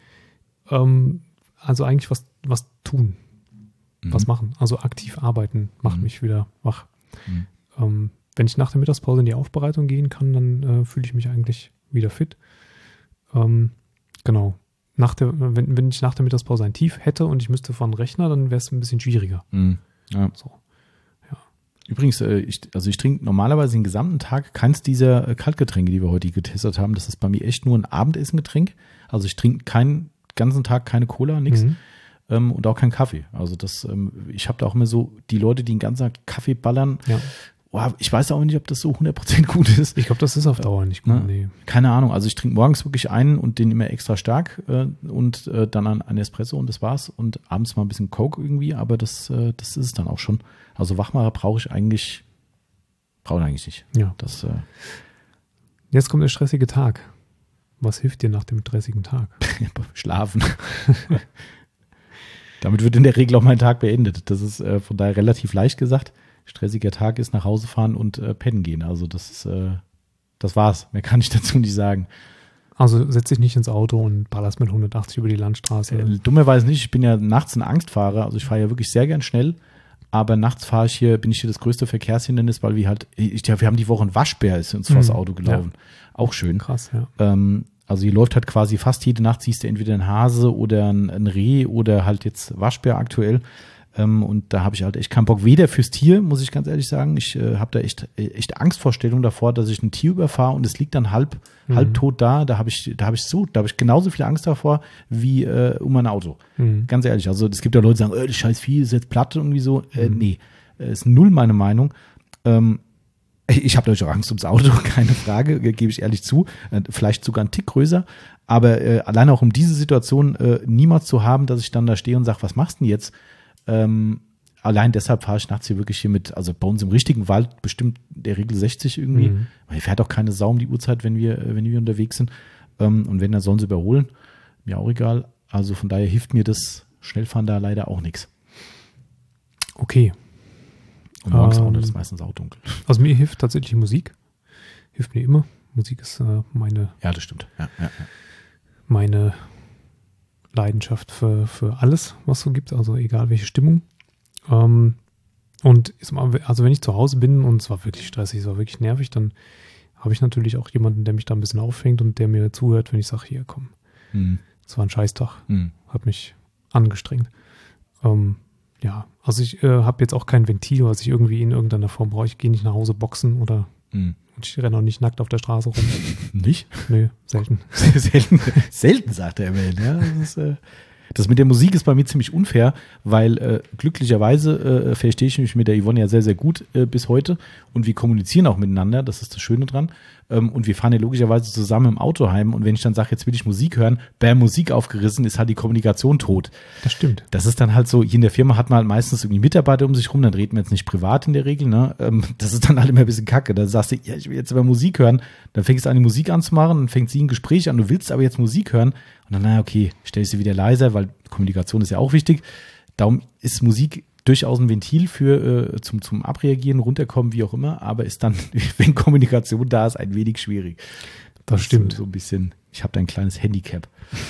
Also eigentlich was tun. Was machen. Also aktiv arbeiten macht mich wieder wach. Wenn ich nach der Mittagspause in die Aufbereitung gehen kann, dann fühle ich mich eigentlich wieder fit. Genau. Wenn ich nach der Mittagspause ein Tief hätte und ich müsste von Rechner, dann wäre es ein bisschen schwieriger. Ja. So. Ja. Übrigens, ich trinke normalerweise den gesamten Tag keins dieser Kaltgetränke, die wir heute getestet haben. Das ist bei mir echt nur ein Abendessengetränk. Also ich trinke keinen ganzen Tag keine Cola, nichts. Und auch keinen Kaffee. Also ich habe da auch immer so die Leute, die den ganzen Tag Kaffee ballern. Ja. Ich weiß auch nicht, ob das so 100% gut ist. Ich glaube, das ist auf Dauer nicht gut. Nee. Keine Ahnung. Also ich trinke morgens wirklich einen und den immer extra stark und dann einen Espresso und das war's. Und abends mal ein bisschen Coke irgendwie, aber das ist es dann auch schon. Also Wachmacher brauche ich eigentlich nicht. Ja. Jetzt kommt der stressige Tag. Was hilft dir nach dem stressigen Tag? Schlafen. Damit wird in der Regel auch mein Tag beendet. Das ist von daher relativ leicht gesagt. Stressiger Tag ist nach Hause fahren und pennen gehen. Also das war's. Mehr kann ich dazu nicht sagen. Also setz dich nicht ins Auto und ballerst mit 180 über die Landstraße. Dummerweise nicht. Ich bin ja nachts ein Angstfahrer. Also ich fahre ja wirklich sehr gern schnell. Aber nachts bin ich hier das größte Verkehrshindernis, weil wir haben die Woche einen Waschbär, ist uns vor das Auto gelaufen. Ja. Auch schön. Krass, ja. Also hier läuft halt quasi fast jede Nacht, siehst du entweder einen Hase oder ein Reh oder halt jetzt Waschbär aktuell. Und da habe ich halt echt keinen Bock, weder fürs Tier, muss ich ganz ehrlich sagen. Ich habe da echt Angstvorstellung davor, dass ich ein Tier überfahre und es liegt dann halb tot da. Da habe ich genauso viel Angst davor wie um ein Auto. Ganz ehrlich. Also es gibt ja Leute, die sagen, das scheiß Vieh ist jetzt platt irgendwie so. Nee, ist null meine Meinung. Ich habe natürlich auch Angst ums Auto, keine Frage, gebe ich ehrlich zu. Vielleicht sogar einen Tick größer. Aber allein auch um diese Situation niemals zu haben, dass ich dann da stehe und sage, was machst du denn jetzt? Allein deshalb fahre ich nachts hier wirklich also bei uns im richtigen Wald bestimmt der Regel 60 irgendwie. Weil hier fährt auch keine Sau um die Uhrzeit, wenn wir unterwegs sind. Und wenn, dann sollen sie überholen. mir auch egal. Also von daher hilft mir das Schnellfahren da leider auch nichts. Okay. Und morgens auch nicht, das ist meistens auch dunkel. Also mir hilft tatsächlich Musik. Hilft mir immer. Musik ist meine. Ja, das stimmt. Ja. Meine Leidenschaft für alles, was es so gibt, also egal welche Stimmung. Und also wenn ich zu Hause bin und es war wirklich stressig, es war wirklich nervig, dann habe ich natürlich auch jemanden, der mich da ein bisschen auffängt und der mir zuhört, wenn ich sage, hier, komm, das war ein Scheißtag, hat mich angestrengt. Ja, also ich habe jetzt auch kein Ventil, was ich irgendwie in irgendeiner Form brauche. Ich gehe nicht nach Hause boxen oder und ich renne auch nicht nackt auf der Straße rum. Nicht? Nö, selten. Selten, sagt er immerhin. Ja, das mit der Musik ist bei mir ziemlich unfair, weil glücklicherweise verstehe ich mich mit der Yvonne ja sehr, sehr gut bis heute und wir kommunizieren auch miteinander, das ist das Schöne dran. Und wir fahren ja logischerweise zusammen im Auto heim und wenn ich dann sage, jetzt will ich Musik hören, Musik aufgerissen, ist halt die Kommunikation tot. Das stimmt. Das ist dann halt so, hier in der Firma hat man halt meistens irgendwie Mitarbeiter um sich rum, dann reden wir jetzt nicht privat in der Regel, ne? Das ist dann halt immer ein bisschen kacke. Dann sagst du, ja, ich will jetzt aber Musik hören, dann fängst du an, die Musik anzumachen, dann fängt sie ein Gespräch an, du willst aber jetzt Musik hören und dann, naja, okay, stell ich sie wieder leiser, weil Kommunikation ist ja auch wichtig. Darum ist Musik durchaus ein Ventil für zum Abreagieren, runterkommen, wie auch immer, aber ist dann, wenn Kommunikation da ist, ein wenig schwierig. Das stimmt. So ein bisschen, ich habe da ein kleines Handicap.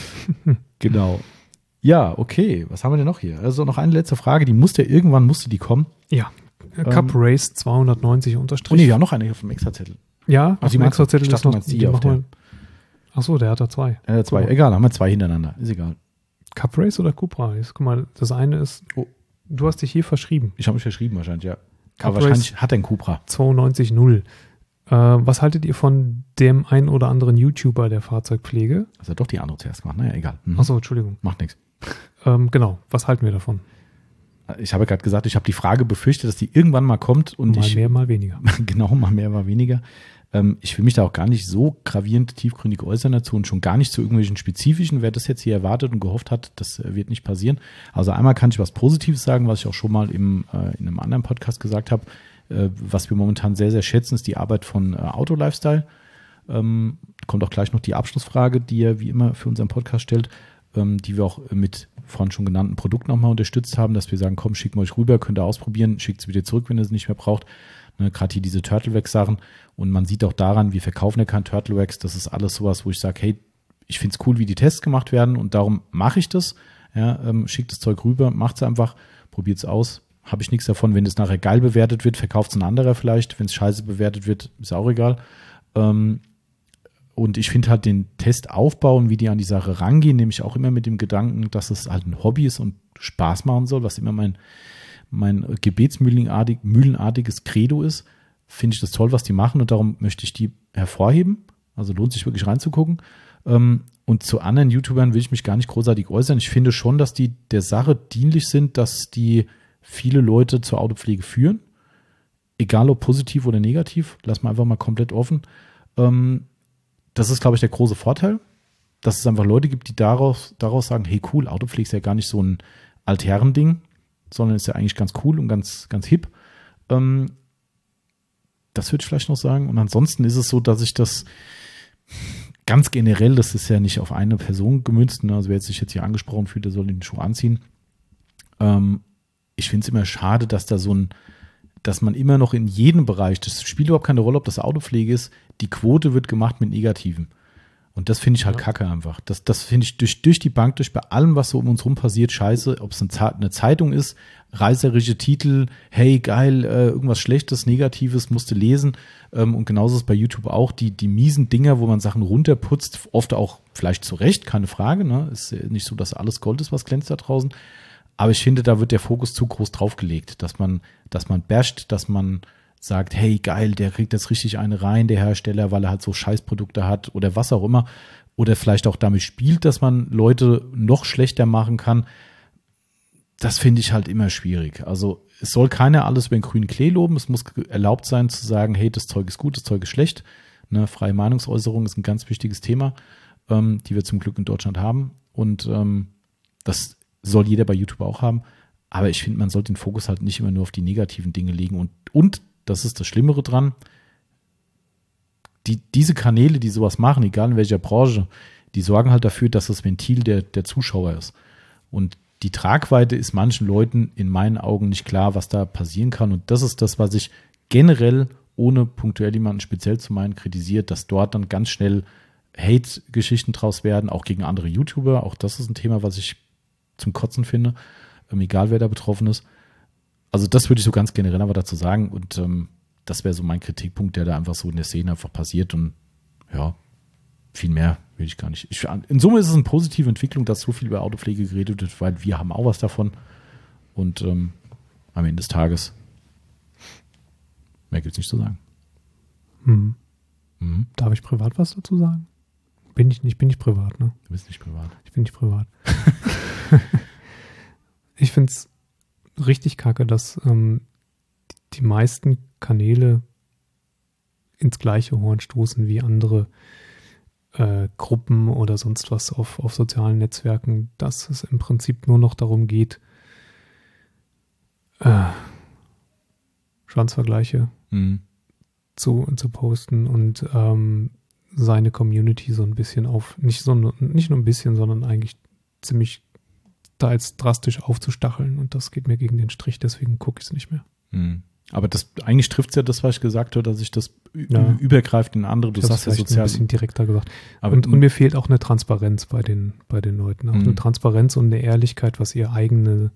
Genau. Ja, okay. Was haben wir denn noch hier? Also noch eine letzte Frage, irgendwann musste die kommen. Ja. Cup Race 290 unterstrich. Oh nee, wir haben noch eine hier vom Extrazettel. Ja, auf dem Extrazettel ist noch die auf der. Achso, der hat da zwei. Zwei. Egal, haben wir zwei hintereinander. Ist egal. Cup Race oder Cupra Race? Guck mal, das eine ist. Oh. Du hast dich hier verschrieben. Ich habe mich verschrieben wahrscheinlich, ja. Aber wahrscheinlich hat er einen Cupra. 92.0. Was haltet ihr von dem einen oder anderen YouTuber der Fahrzeugpflege? Also doch die andere zuerst gemacht, naja, egal. Achso, Entschuldigung. Macht nichts. Genau, was halten wir davon? Ich habe gerade gesagt, ich habe die Frage befürchtet, dass die irgendwann mal kommt. Und mal mehr, mal weniger. Genau, mal mehr, mal weniger. Ich will mich da auch gar nicht so gravierend tiefgründig äußern dazu und schon gar nicht zu irgendwelchen spezifischen. Wer das jetzt hier erwartet und gehofft hat, das wird nicht passieren. Also einmal kann ich was Positives sagen, was ich auch schon mal in einem anderen Podcast gesagt habe. Was wir momentan sehr, sehr schätzen, ist die Arbeit von Auto Lifestyle. Kommt auch gleich noch die Abschlussfrage, die er wie immer für unseren Podcast stellt, die wir auch mit vorhin schon genannten Produkten nochmal unterstützt haben, dass wir sagen, komm, schicken wir euch rüber, könnt ihr ausprobieren, schickt es wieder zurück, wenn ihr es nicht mehr braucht. Ne, gerade hier diese Turtlewax-Sachen. Und man sieht auch daran, wir verkaufen ja kein Turtlewax. Das ist alles sowas, wo ich sage, hey, ich finde es cool, wie die Tests gemacht werden und darum mache ich das. Ja, schickt das Zeug rüber, macht es einfach, probiert es aus. Habe ich nichts davon, wenn es nachher geil bewertet wird, verkauft es ein anderer vielleicht. Wenn es scheiße bewertet wird, ist auch egal. Und ich finde halt den Testaufbau und wie die an die Sache rangehen, nämlich auch immer mit dem Gedanken, dass es halt ein Hobby ist und Spaß machen soll, was immer mein gebetsmühlenartiges Credo ist, finde ich das toll, was die machen und darum möchte ich die hervorheben. Also lohnt sich wirklich reinzugucken. Und zu anderen YouTubern will ich mich gar nicht großartig äußern. Ich finde schon, dass die der Sache dienlich sind, dass die viele Leute zur Autopflege führen. Egal ob positiv oder negativ, lass mal einfach mal komplett offen. Das ist, glaube ich, der große Vorteil, dass es einfach Leute gibt, die daraus sagen, hey cool, Autopflege ist ja gar nicht so ein Altherren-Ding, sondern ist ja eigentlich ganz cool und ganz, ganz hip. Das würde ich vielleicht noch sagen. Und ansonsten ist es so, dass ich das ganz generell, das ist ja nicht auf eine Person gemünzt, ne? Also wer sich jetzt hier angesprochen fühlt, der soll den Schuh anziehen. Ich finde es immer schade, dass dass man immer noch in jedem Bereich, das spielt überhaupt keine Rolle, ob das Autopflege ist, die Quote wird gemacht mit Negativen. Und das finde ich halt kacke einfach. Das finde ich durch die Bank, bei allem, was so um uns rum passiert, scheiße. Ob es eine Zeitung ist, reißerische Titel, hey, geil, irgendwas Schlechtes, Negatives, musste lesen. Und genauso ist es bei YouTube auch, die miesen Dinger, wo man Sachen runterputzt, oft auch vielleicht zu Recht, keine Frage. Ne? Ist nicht so, dass alles Gold ist, was glänzt da draußen. Aber ich finde, da wird der Fokus zu groß draufgelegt, dass man basht, dass man sagt, hey, geil, der kriegt jetzt richtig eine rein, der Hersteller, weil er halt so Scheißprodukte hat oder was auch immer. Oder vielleicht auch damit spielt, dass man Leute noch schlechter machen kann. Das finde ich halt immer schwierig. Also es soll keiner alles über den grünen Klee loben. Es muss erlaubt sein zu sagen, hey, das Zeug ist gut, das Zeug ist schlecht. Ne, freie Meinungsäußerung ist ein ganz wichtiges Thema, die wir zum Glück in Deutschland haben. Und das soll jeder bei YouTube auch haben. Aber ich finde, man sollte den Fokus halt nicht immer nur auf die negativen Dinge legen. Und das ist das Schlimmere dran, diese Kanäle, die sowas machen, egal in welcher Branche, die sorgen halt dafür, dass das Ventil der Zuschauer ist. Und die Tragweite ist manchen Leuten in meinen Augen nicht klar, was da passieren kann. Und das ist das, was ich generell, ohne punktuell jemanden speziell zu meinen, kritisiert, dass dort dann ganz schnell Hate-Geschichten draus werden, auch gegen andere YouTuber. Auch das ist ein Thema, was ich zum Kotzen finde, egal wer da betroffen ist. Also das würde ich so ganz generell aber dazu sagen. Und das wäre so mein Kritikpunkt, der da einfach so in der Szene einfach passiert. Und ja, viel mehr will ich gar nicht. In Summe ist es eine positive Entwicklung, dass so viel über Autopflege geredet wird, weil wir haben auch was davon. Und am Ende des Tages mehr gibt es nicht zu sagen. Darf ich privat was dazu sagen? Bin ich nicht privat, ne? Du bist nicht privat. Ich bin nicht privat. Ich finde es richtig kacke, dass die meisten Kanäle ins gleiche Horn stoßen wie andere Gruppen oder sonst was auf sozialen Netzwerken, dass es im Prinzip nur noch darum geht, Schwanzvergleiche zu posten und seine Community so ein bisschen nicht nur ein bisschen, sondern eigentlich ziemlich da jetzt drastisch aufzustacheln, und das geht mir gegen den Strich, deswegen gucke ich es nicht mehr. Aber eigentlich trifft es ja das, was ich gesagt habe, dass ich das übergreift in andere, du sagst ja sozial. Ein bisschen direkter gesagt. Und mir fehlt auch eine Transparenz bei den Leuten, auch eine Transparenz und eine Ehrlichkeit, was ihre eigenen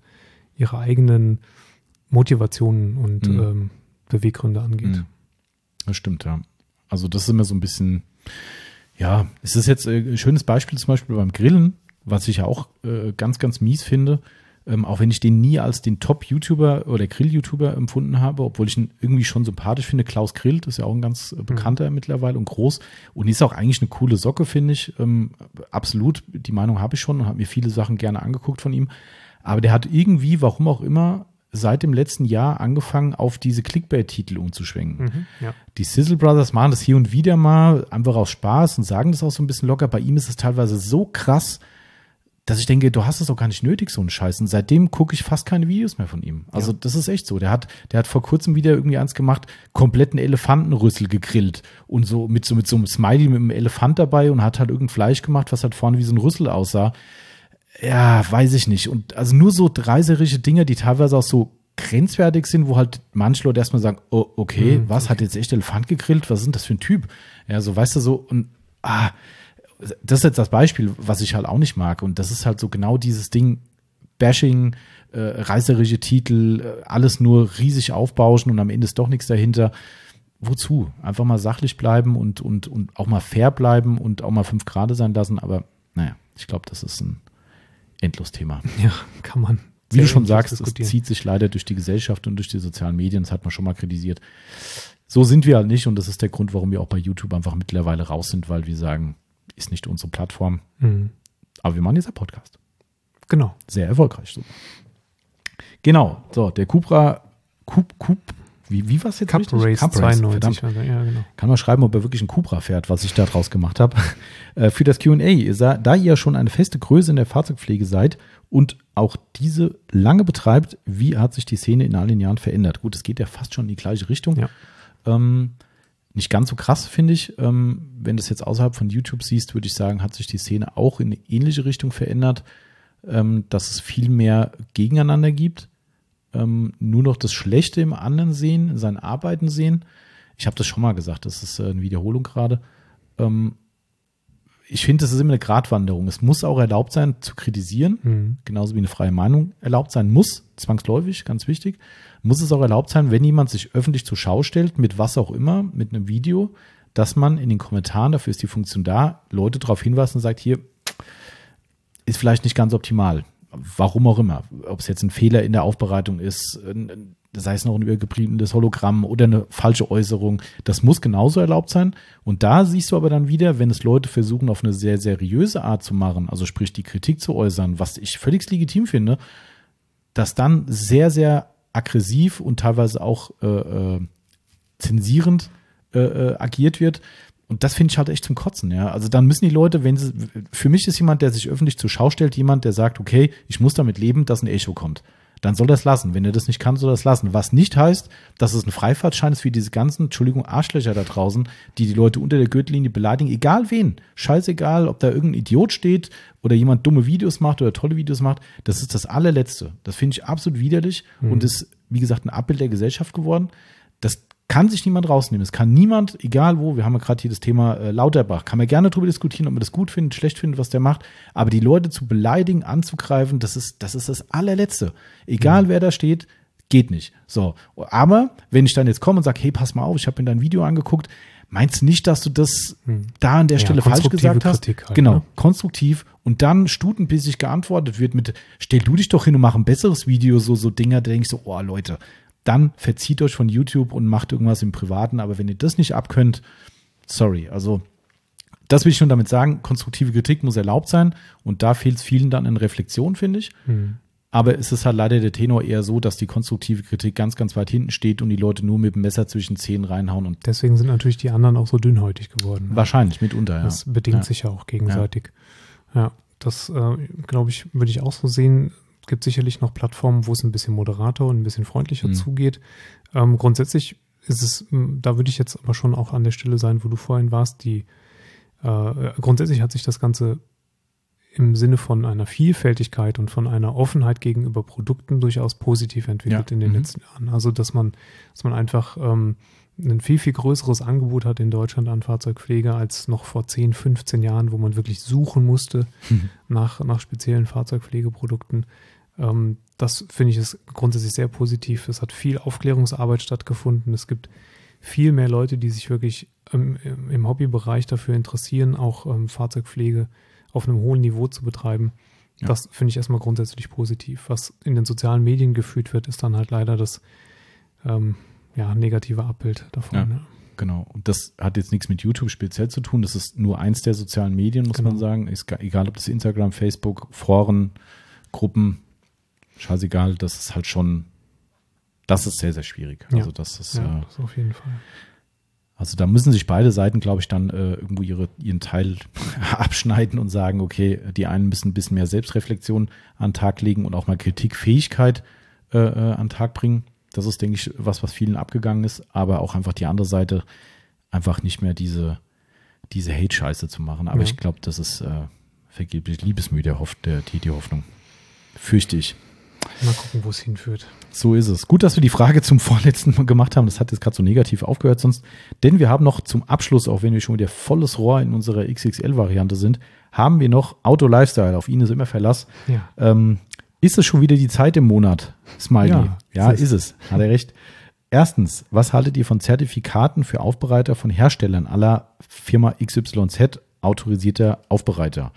Motivationen und Beweggründe angeht. Das stimmt, ja. Also das ist immer so ein bisschen, ja, es ist jetzt ein schönes Beispiel zum Beispiel beim Grillen, was ich ja auch ganz, ganz mies finde, auch wenn ich den nie als den Top-YouTuber oder Grill-YouTuber empfunden habe, obwohl ich ihn irgendwie schon sympathisch finde. Klaus grillt, ist ja auch ein ganz bekannter mittlerweile und groß und ist auch eigentlich eine coole Socke, finde ich. Absolut, die Meinung habe ich schon und habe mir viele Sachen gerne angeguckt von ihm. Aber der hat irgendwie, warum auch immer, seit dem letzten Jahr angefangen, auf diese Clickbait-Titel umzuschwenken. Ja. Die Sizzle Brothers machen das hier und wieder mal, einfach aus Spaß und sagen das auch so ein bisschen locker. Bei ihm ist es teilweise so krass, dass ich denke, du hast es doch gar nicht nötig, so einen Scheiß. Und seitdem gucke ich fast keine Videos mehr von ihm. Also das ist echt so. Der hat vor kurzem wieder irgendwie eins gemacht, kompletten Elefantenrüssel gegrillt und so mit so einem Smiley mit einem Elefant dabei und hat halt irgendein Fleisch gemacht, was halt vorne wie so ein Rüssel aussah. Ja, weiß ich nicht. Und also nur so reißerische Dinge, die teilweise auch so grenzwertig sind, wo halt manche Leute erstmal sagen, oh, okay, hat jetzt echt Elefant gegrillt? Was ist denn das für ein Typ? Ja, so weißt du so und das ist jetzt das Beispiel, was ich halt auch nicht mag. Und das ist halt so genau dieses Ding, Bashing, reißerische Titel, alles nur riesig aufbauschen und am Ende ist doch nichts dahinter. Wozu? Einfach mal sachlich bleiben und auch mal fair bleiben und auch mal 5 Grad sein lassen. Aber naja, ich glaube, das ist ein Endlos-Thema. Ja, kann man. Wie du schon sagst, es zieht sich leider durch die Gesellschaft und durch die sozialen Medien. Das hat man schon mal kritisiert. So sind wir halt nicht und das ist der Grund, warum wir auch bei YouTube einfach mittlerweile raus sind, weil wir sagen, ist nicht unsere Plattform. Aber wir machen jetzt einen Podcast. Genau. Sehr erfolgreich. So. Genau. So, der Cupra, wie war es jetzt? Cup Race 92. Also, ja, genau. Kann man schreiben, ob er wirklich einen Cupra fährt, was ich da draus gemacht habe. Für das Q&A, da ihr schon eine feste Größe in der Fahrzeugpflege seid und auch diese lange betreibt, wie hat sich die Szene in all den Jahren verändert? Gut, es geht ja fast schon in die gleiche Richtung. Ja. Nicht ganz so krass, finde ich. Wenn du es jetzt außerhalb von YouTube siehst, würde ich sagen, hat sich die Szene auch in eine ähnliche Richtung verändert, dass es viel mehr gegeneinander gibt. Nur noch das Schlechte im anderen sehen, in seinen Arbeiten sehen. Ich habe das schon mal gesagt, das ist eine Wiederholung gerade. Ich finde, das ist immer eine Gratwanderung. Es muss auch erlaubt sein, zu kritisieren, genauso wie eine freie Meinung erlaubt sein muss, zwangsläufig, ganz wichtig. Muss es auch erlaubt sein, wenn jemand sich öffentlich zur Schau stellt, mit was auch immer, mit einem Video, dass man in den Kommentaren, dafür ist die Funktion da, Leute darauf hinweist und sagt, hier ist vielleicht nicht ganz optimal. Warum auch immer. Ob es jetzt ein Fehler in der Aufbereitung ist, sei es noch ein übergebliebenes Hologramm oder eine falsche Äußerung, das muss genauso erlaubt sein. Und da siehst du aber dann wieder, wenn es Leute versuchen, auf eine sehr seriöse Art zu machen, also sprich die Kritik zu äußern, was ich völlig legitim finde, dass dann sehr, sehr aggressiv und teilweise auch zensierend agiert wird. Und das finde ich halt echt zum Kotzen, ja. Also dann müssen die Leute, für mich ist jemand, der sich öffentlich zur Schau stellt, jemand, der sagt, okay, ich muss damit leben, dass ein Echo kommt. dann soll er es lassen. Wenn er das nicht kann, soll er es lassen. Was nicht heißt, dass es ein Freifahrtschein ist für diese ganzen, Entschuldigung, Arschlöcher da draußen, die Leute unter der Gürtellinie beleidigen, egal wen. Scheißegal, ob da irgendein Idiot steht oder jemand dumme Videos macht oder tolle Videos macht. Das ist das allerletzte. Das finde ich absolut widerlich und ist, wie gesagt, ein Abbild der Gesellschaft geworden. Das kann sich niemand rausnehmen. Es kann niemand, egal wo, wir haben ja gerade hier das Thema Lauterbach, kann man gerne darüber diskutieren, ob man das gut findet, schlecht findet, was der macht, aber die Leute zu beleidigen, anzugreifen, das ist das allerletzte. Egal wer da steht, geht nicht. So, aber wenn ich dann jetzt komme und sage, hey, pass mal auf, ich habe mir dein Video angeguckt, meinst du nicht, dass du das da an der Stelle falsch gesagt hast? Kritik halt, genau, ne? konstruktiv und dann stutenbissig geantwortet wird mit, stell du dich doch hin und mach ein besseres Video, so Dinger, da denke ich so, oh Leute, dann verzieht euch von YouTube und macht irgendwas im Privaten. Aber wenn ihr das nicht abkönnt, sorry. Also das will ich schon damit sagen, konstruktive Kritik muss erlaubt sein. Und da fehlt es vielen dann in Reflexion, finde ich. Aber es ist halt leider der Tenor eher so, dass die konstruktive Kritik ganz, ganz weit hinten steht und die Leute nur mit dem Messer zwischen Zähnen reinhauen. Und deswegen sind natürlich die anderen auch so dünnhäutig geworden. Ne? Wahrscheinlich, mitunter, ja. Das bedingt sich ja auch gegenseitig. Ja, das glaube ich, würde ich auch so sehen. Es gibt sicherlich noch Plattformen, wo es ein bisschen moderater und ein bisschen freundlicher zugeht. Grundsätzlich ist es, da würde ich jetzt aber schon auch an der Stelle sein, wo du vorhin warst, grundsätzlich hat sich das Ganze im Sinne von einer Vielfältigkeit und von einer Offenheit gegenüber Produkten durchaus positiv entwickelt in den letzten Jahren. Also, dass man einfach ein viel, viel größeres Angebot hat in Deutschland an Fahrzeugpflege als noch vor 10, 15 Jahren, wo man wirklich suchen musste nach speziellen Fahrzeugpflegeprodukten. Das finde ich ist grundsätzlich sehr positiv. Es hat viel Aufklärungsarbeit stattgefunden. Es gibt viel mehr Leute, die sich wirklich im Hobbybereich dafür interessieren, auch Fahrzeugpflege auf einem hohen Niveau zu betreiben. Ja. Das finde ich erstmal grundsätzlich positiv. Was in den sozialen Medien geführt wird, ist dann halt leider das negative Abbild davon. Ja, genau. Und das hat jetzt nichts mit YouTube speziell zu tun. Das ist nur eins der sozialen Medien, muss man sagen. Ist egal, ob das Instagram, Facebook, Foren, Gruppen, scheißegal. Das ist halt schon, das ist sehr, sehr schwierig. Also das ist das auf jeden Fall. Also da müssen sich beide Seiten, glaube ich, dann irgendwo ihren Teil abschneiden und sagen, okay, die einen müssen ein bisschen mehr Selbstreflexion an den Tag legen und auch mal Kritikfähigkeit an den Tag bringen. Das ist, denke ich, was vielen abgegangen ist, aber auch einfach die andere Seite einfach nicht mehr diese Hate-Scheiße zu machen. Aber ich glaube, das ist vergeblich liebesmüde, die Hoffnung. Fürchte ich. Mal gucken, wo es hinführt. So ist es. Gut, dass wir die Frage zum vorletzten Mal gemacht haben. Das hat jetzt gerade so negativ aufgehört sonst. Denn wir haben noch zum Abschluss, auch wenn wir schon wieder volles Rohr in unserer XXL-Variante sind, haben wir noch Auto-Lifestyle. Auf ihn ist immer Verlass. Ja. Ist es schon wieder die Zeit im Monat? Smiley. Ja, ist es. Hat er recht. Erstens, was haltet ihr von Zertifikaten für Aufbereiter von Herstellern aller Firma XYZ, autorisierter Aufbereiter?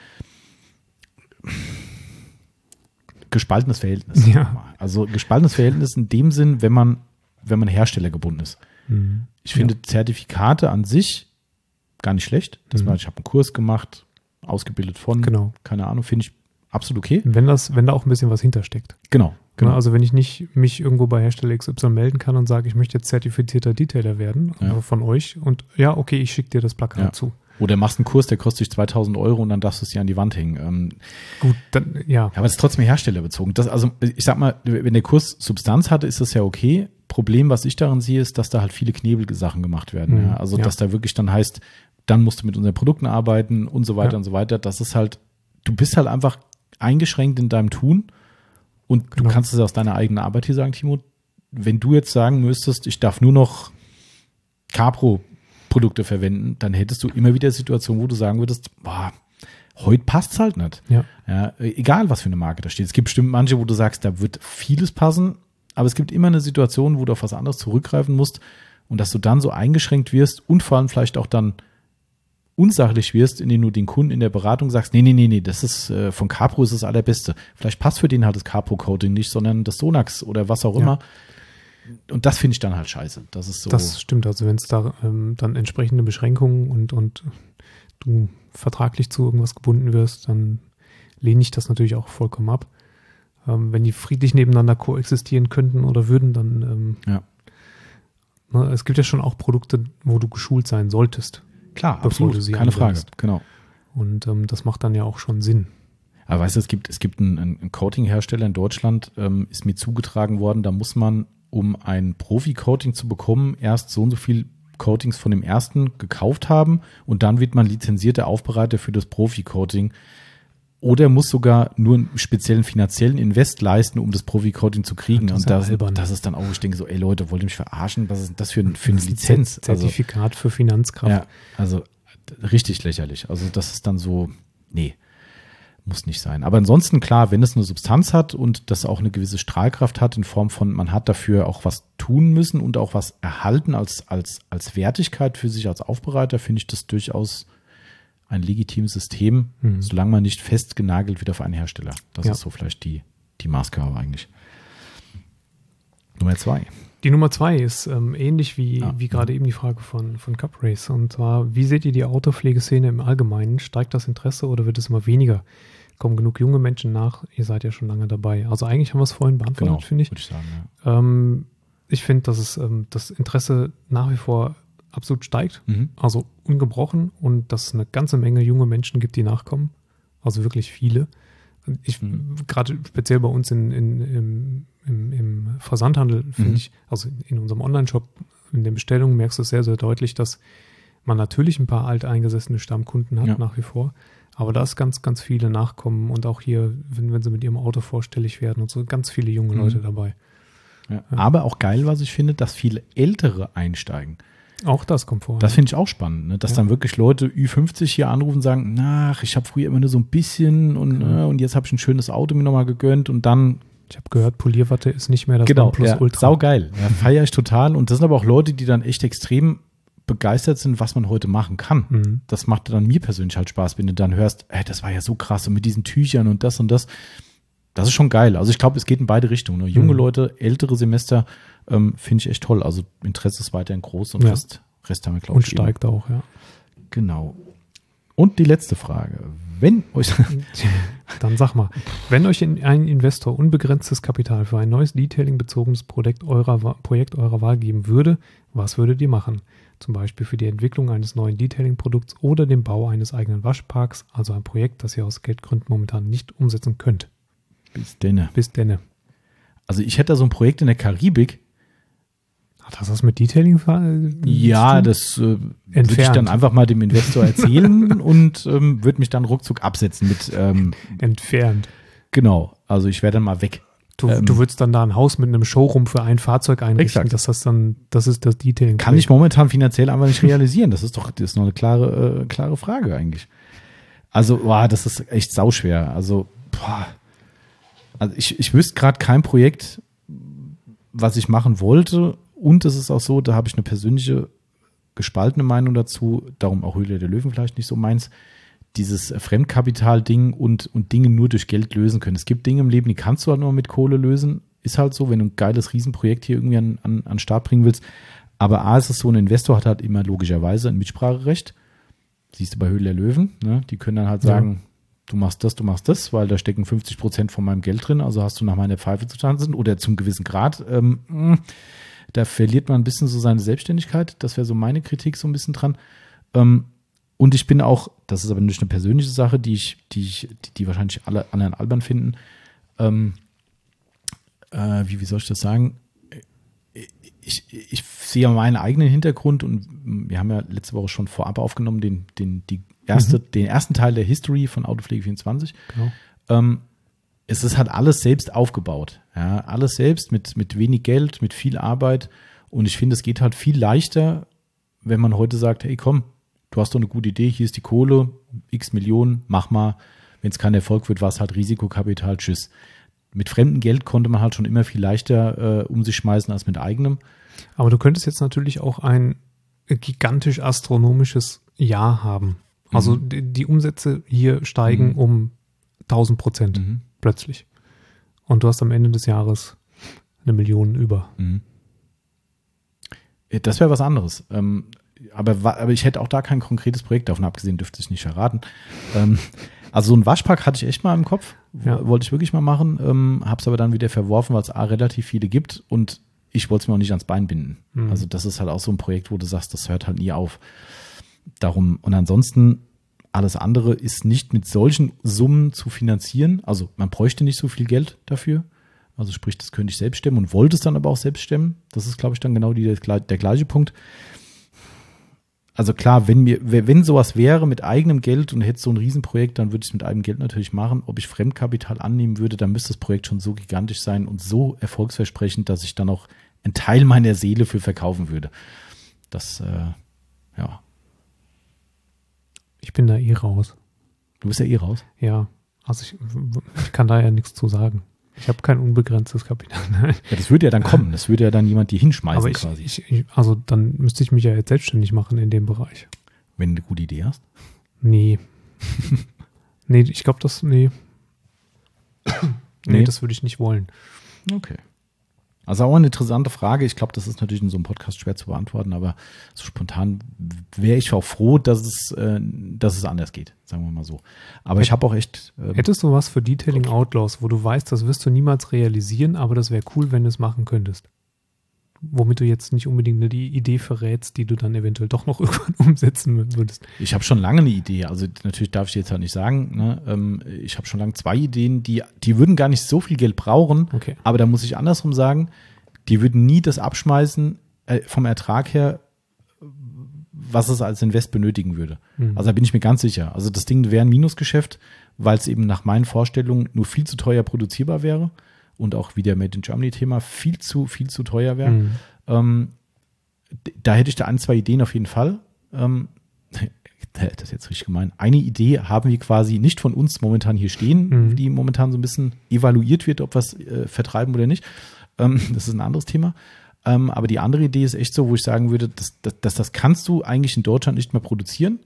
Gespaltenes Verhältnis. Ja. Also gespaltenes Verhältnis in dem Sinn, wenn man Hersteller gebunden ist. Ich finde Zertifikate an sich gar nicht schlecht. Ich habe einen Kurs gemacht, ausgebildet von, keine Ahnung, finde ich absolut okay. Wenn da auch ein bisschen was hintersteckt. Genau. Also wenn ich nicht mich irgendwo bei Hersteller XY melden kann und sage, ich möchte jetzt zertifizierter Detailer werden von euch und ich schicke dir das Plakat zu. Oder machst einen Kurs, der kostet dich 2.000 € und dann darfst du es dir an die Wand hängen. Gut, dann, ja. Aber es ist trotzdem herstellerbezogen. Also ich sag mal, wenn der Kurs Substanz hat, ist das ja okay. Problem, was ich darin sehe, ist, dass da halt viele Knebelsachen gemacht werden. Also dass da wirklich dann heißt, dann musst du mit unseren Produkten arbeiten und so weiter und so weiter. Das ist halt, du bist halt einfach eingeschränkt in deinem Tun und du kannst es aus deiner eigenen Arbeit hier sagen, Timo. Wenn du jetzt sagen müsstest, ich darf nur noch Capro-Produkte verwenden, dann hättest du immer wieder Situationen, wo du sagen würdest, heute passt es halt nicht. Ja, egal, was für eine Marke da steht. Es gibt bestimmt manche, wo du sagst, da wird vieles passen, aber es gibt immer eine Situation, wo du auf was anderes zurückgreifen musst und dass du dann so eingeschränkt wirst und vor allem vielleicht auch dann unsachlich wirst, indem du den Kunden in der Beratung sagst, nee, das ist von Capro ist das Allerbeste. Vielleicht passt für den halt das Capro-Coating nicht, sondern das Sonax oder was auch immer. Und das finde ich dann halt scheiße. Das ist so. Das stimmt. Also wenn es da dann entsprechende Beschränkungen und du vertraglich zu irgendwas gebunden wirst, dann lehne ich das natürlich auch vollkommen ab. Wenn die friedlich nebeneinander koexistieren könnten oder würden, dann es gibt ja schon auch Produkte, wo du geschult sein solltest. Klar, absolut, keine Frage, genau. Und das macht dann ja auch schon Sinn. Aber weißt du, es gibt einen Coating-Hersteller in Deutschland, ist mir zugetragen worden, da muss man, um ein Profi-Coating zu bekommen, erst so und so viel Coatings von dem ersten gekauft haben und dann wird man lizenzierter Aufbereiter für das Profi-Coating. Oder muss sogar nur einen speziellen finanziellen Invest leisten, um das Profi-Coating zu kriegen. Das und das ist dann auch, ich denke so, ey Leute, wollt ihr mich verarschen? Was ist denn das für eine Lizenz? Zertifikat für Finanzkraft. Ja, also richtig lächerlich. Also das ist dann so, nee, muss nicht sein. Aber ansonsten, klar, wenn es eine Substanz hat und das auch eine gewisse Strahlkraft hat, in Form von, man hat dafür auch was tun müssen und auch was erhalten als Wertigkeit für sich als Aufbereiter, finde ich das durchaus ein legitimes System, solange man nicht festgenagelt wird auf einen Hersteller. Das ist so vielleicht die Maßgabe eigentlich. Nummer 2. Die Nummer 2 ist ähnlich wie gerade eben die Frage von Cup Race. Und zwar, wie seht ihr die Autopflegeszene im Allgemeinen? Steigt das Interesse oder wird es immer weniger? Kommen genug junge Menschen nach? Ihr seid ja schon lange dabei. Also eigentlich haben wir es vorhin beantwortet, finde ich. Würde ich sagen, ich finde, dass es das Interesse nach wie vor absolut steigt, also ungebrochen, und dass es eine ganze Menge junge Menschen gibt, die nachkommen, also wirklich viele. Gerade speziell bei uns im Versandhandel finde ich, also in unserem Online-Shop, in den Bestellungen merkst du es sehr, sehr deutlich, dass man natürlich ein paar alteingesessene Stammkunden hat, nach wie vor, aber da ist ganz, ganz viele nachkommen und auch hier, wenn sie mit ihrem Auto vorstellig werden und so, ganz viele junge Leute dabei. Ja. Aber auch geil, was ich finde, dass viele Ältere einsteigen. Auch das kommt vor. Das finde ich auch spannend, ne? Dass dann wirklich Leute Ü50 hier anrufen und sagen, ich habe früher immer nur so ein bisschen und jetzt habe ich ein schönes Auto mir nochmal gegönnt und dann. Ich habe gehört, Polierwatte ist nicht mehr das Nonplusultra. Saugeil. Ja, feiere ich total. Und das sind aber auch Leute, die dann echt extrem begeistert sind, was man heute machen kann. Das macht dann mir persönlich halt Spaß, wenn du dann hörst, das war ja so krass und mit diesen Tüchern und das und das. Das ist schon geil. Also ich glaube, es geht in beide Richtungen. Ne? Junge Leute, ältere Semester, finde ich echt toll. Also Interesse ist weiterhin groß und Rest haben wir, glaube ich. Und steigt auch, ja. Genau. Und die letzte Frage. Dann sag mal, wenn euch ein Investor unbegrenztes Kapital für ein neues Detailing-bezogenes Projekt eurer Wahl geben würde, was würdet ihr machen? Zum Beispiel für die Entwicklung eines neuen Detailing-Produkts oder den Bau eines eigenen Waschparks, also ein Projekt, das ihr aus Geldgründen momentan nicht umsetzen könnt. Bis denne. Also ich hätte da so ein Projekt in der Karibik. Hat das was mit Detailing? Ja, das würde ich dann einfach mal dem Investor erzählen und würde mich dann ruckzuck absetzen mit entfernt. Genau, also ich wäre dann mal weg. Du würdest dann da ein Haus mit einem Showroom für ein Fahrzeug einrichten. Exakt. Das ist das Detailing. Kann ich momentan finanziell einfach nicht realisieren. Das ist noch eine klare Frage eigentlich. Also, das ist echt sauschwer. Also ich wüsste gerade kein Projekt, was ich machen wollte. Und es ist auch so, da habe ich eine persönliche gespaltene Meinung dazu, darum auch Höhle der Löwen vielleicht nicht so meins, dieses Fremdkapital-Ding und Dinge nur durch Geld lösen können. Es gibt Dinge im Leben, die kannst du halt nur mit Kohle lösen. Ist halt so, wenn du ein geiles Riesenprojekt hier irgendwie an Start bringen willst. Aber A, ist es so, ein Investor hat halt immer logischerweise ein Mitspracherecht. Siehst du bei Höhle der Löwen, ne? Die können dann halt sagen, du machst das, weil da stecken 50% von meinem Geld drin, also hast du nach meiner Pfeife zu tanzen oder zum gewissen Grad. Da verliert man ein bisschen so seine Selbstständigkeit. Das wäre so meine Kritik so ein bisschen dran. Und ich bin auch, das ist aber nicht eine persönliche Sache, die wahrscheinlich alle anderen albern finden. Wie soll ich das sagen? Ich sehe ja meinen eigenen Hintergrund und wir haben ja letzte Woche schon vorab aufgenommen, den ersten Teil der History von Autopflege24. Genau. Es ist halt alles selbst aufgebaut. Ja, alles selbst mit wenig Geld, mit viel Arbeit. Und ich finde, es geht halt viel leichter, wenn man heute sagt, hey komm, du hast doch eine gute Idee, hier ist die Kohle, x Millionen, mach mal. Wenn es kein Erfolg wird, war es halt Risikokapital, tschüss. Mit fremdem Geld konnte man halt schon immer viel leichter um sich schmeißen als mit eigenem. Aber du könntest jetzt natürlich auch ein gigantisch astronomisches Jahr haben. Also die Umsätze hier steigen um 1000% plötzlich. Und du hast am Ende des Jahres 1 Million über. Das wäre was anderes. Aber ich hätte auch da kein konkretes Projekt, davon abgesehen dürfte ich nicht verraten. Also so ein Waschpark hatte ich echt mal im Kopf, wollte ich wirklich mal machen, habe es aber dann wieder verworfen, weil es relativ viele gibt und ich wollte es mir auch nicht ans Bein binden. Also das ist halt auch so ein Projekt, wo du sagst, das hört halt nie auf. Darum, und ansonsten Alles andere ist nicht mit solchen Summen zu finanzieren. Also man bräuchte nicht so viel Geld dafür. Also sprich, das könnte ich selbst stemmen und wollte es dann aber auch selbst stemmen. Das ist, glaube ich, dann genau der gleiche Punkt. Also klar, wenn sowas wäre mit eigenem Geld und hätte so ein Riesenprojekt, dann würde ich es mit eigenem Geld natürlich machen. Ob ich Fremdkapital annehmen würde, dann müsste das Projekt schon so gigantisch sein und so erfolgsversprechend, dass ich dann auch einen Teil meiner Seele für verkaufen würde. Das, ja. Ich bin da raus. Du bist ja raus? Ja, also ich kann da ja nichts zu sagen. Ich habe kein unbegrenztes Kapital. Ja, das würde ja dann kommen. Das würde ja dann jemand dir hinschmeißen aber quasi. Also dann müsste ich mich ja jetzt selbstständig machen in dem Bereich. Wenn du eine gute Idee hast? Nee. Nee, ich glaube, nee, das würde ich nicht wollen. Okay. Also auch eine interessante Frage. Ich glaube, das ist natürlich in so einem Podcast schwer zu beantworten, aber so spontan wäre ich auch froh, dass es anders geht, sagen wir mal so. Aber ich habe auch echt... Hättest du was für Detailing Outlaws, wo du weißt, das wirst du niemals realisieren, aber das wäre cool, wenn du es machen könntest? Womit du jetzt nicht unbedingt die Idee verrätst, die du dann eventuell doch noch irgendwann umsetzen würdest. Ich habe schon lange eine Idee. Also natürlich darf ich jetzt halt nicht sagen. Ne? Ich habe schon lange 2 Ideen, die würden gar nicht so viel Geld brauchen. Okay. Aber da muss ich andersrum sagen, die würden nie das abschmeißen vom Ertrag her, was es als Invest benötigen würde. Mhm. Also da bin ich mir ganz sicher. Also das Ding wäre ein Minusgeschäft, weil es eben nach meinen Vorstellungen nur viel zu teuer produzierbar wäre. Und auch wie der Made in Germany-Thema viel zu teuer wäre. Mhm. Da hätte ich da 1, 2 Ideen auf jeden Fall. Das ist jetzt richtig gemein. Eine Idee haben wir quasi nicht von uns momentan hier stehen, die momentan so ein bisschen evaluiert wird, ob wir es vertreiben oder nicht. Das ist ein anderes Thema. Aber die andere Idee ist echt so, wo ich sagen würde, das kannst du eigentlich in Deutschland nicht mehr produzieren.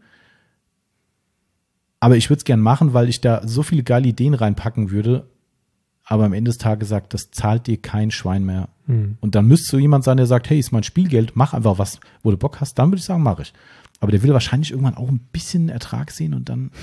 Aber ich würde es gern machen, weil ich da so viele geile Ideen reinpacken würde. Aber am Ende des Tages sagt, das zahlt dir kein Schwein mehr. Und dann müsste so jemand sein, der sagt, hey, ist mein Spielgeld, mach einfach was, wo du Bock hast. Dann würde ich sagen, mache ich. Aber der will wahrscheinlich irgendwann auch ein bisschen Ertrag sehen und dann,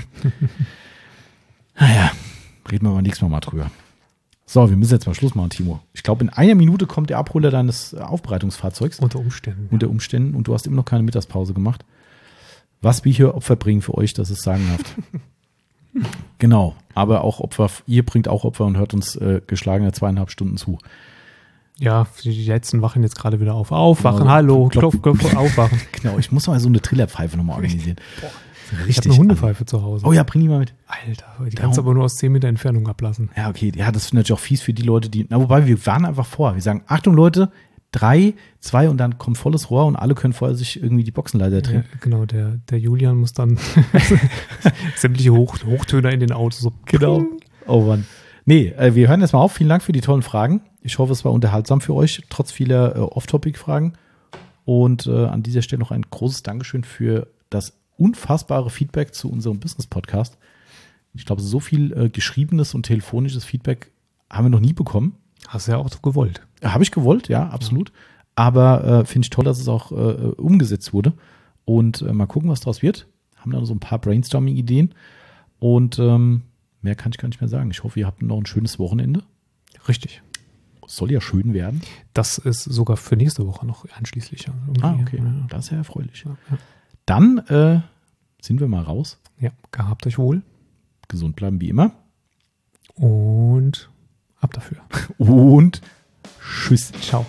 naja, reden wir aber nächstes Mal drüber. So, wir müssen jetzt mal Schluss machen, Timo. Ich glaube, in 1 Minute kommt der Abholer deines Aufbereitungsfahrzeugs. Unter Umständen. Unter Umständen. Und du hast immer noch keine Mittagspause gemacht. Was wir hier Opfer bringen für euch, das ist sagenhaft. Genau, aber auch Opfer, ihr bringt auch Opfer und hört uns geschlagene 2,5 Stunden zu. Ja, die letzten wachen jetzt gerade wieder auf. Aufwachen, genau. Hallo, klopf, aufwachen. Genau, ich muss mal so eine Trillerpfeife nochmal organisieren. Ich habe eine Hundepfeife zu Hause. Oh ja, bring die mal mit. Alter, die kannst du aber nur aus 10 Meter Entfernung ablassen. Ja, okay, ja, das ist natürlich auch fies für die Leute, wobei wir warnen einfach vor. Wir sagen, Achtung Leute, 3, 2 und dann kommt volles Rohr und alle können vorher sich irgendwie die Boxenleiter drehen. Ja, genau, der Julian muss dann sämtliche Hochtöner in den Autos so. Genau. Oh Mann. Nee, wir hören jetzt mal auf. Vielen Dank für die tollen Fragen. Ich hoffe, es war unterhaltsam für euch, trotz vieler Off-Topic-Fragen. Und an dieser Stelle noch ein großes Dankeschön für das unfassbare Feedback zu unserem Business-Podcast. Ich glaube, so viel geschriebenes und telefonisches Feedback haben wir noch nie bekommen. Hast du ja auch gewollt. Habe ich gewollt, ja, absolut. Ja. Aber finde ich toll, dass es auch umgesetzt wurde. Und mal gucken, was daraus wird. Haben dann so ein paar Brainstorming-Ideen. Und mehr kann ich gar nicht mehr sagen. Ich hoffe, ihr habt noch ein schönes Wochenende. Richtig. Soll ja schön werden. Das ist sogar für nächste Woche noch einschließlich. Okay. Ja. Das ist ja erfreulich. Ja. Dann sind wir mal raus. Ja, gehabt euch wohl. Gesund bleiben wie immer. Und ab dafür. Und tschüss. Ciao.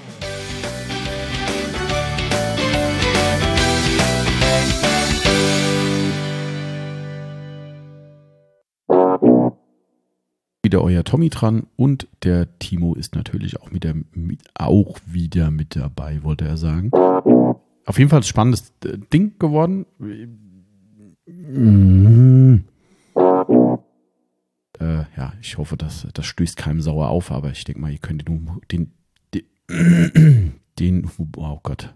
Wieder euer Tommy dran und der Timo ist natürlich auch wieder mit dabei, wollte er sagen. Auf jeden Fall ein spannendes Ding geworden. Ja, ich hoffe, das stößt keinem sauer auf, aber ich denke mal, ihr könnt oh Gott,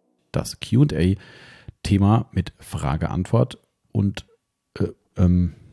das Q&A-Thema mit Frage-Antwort und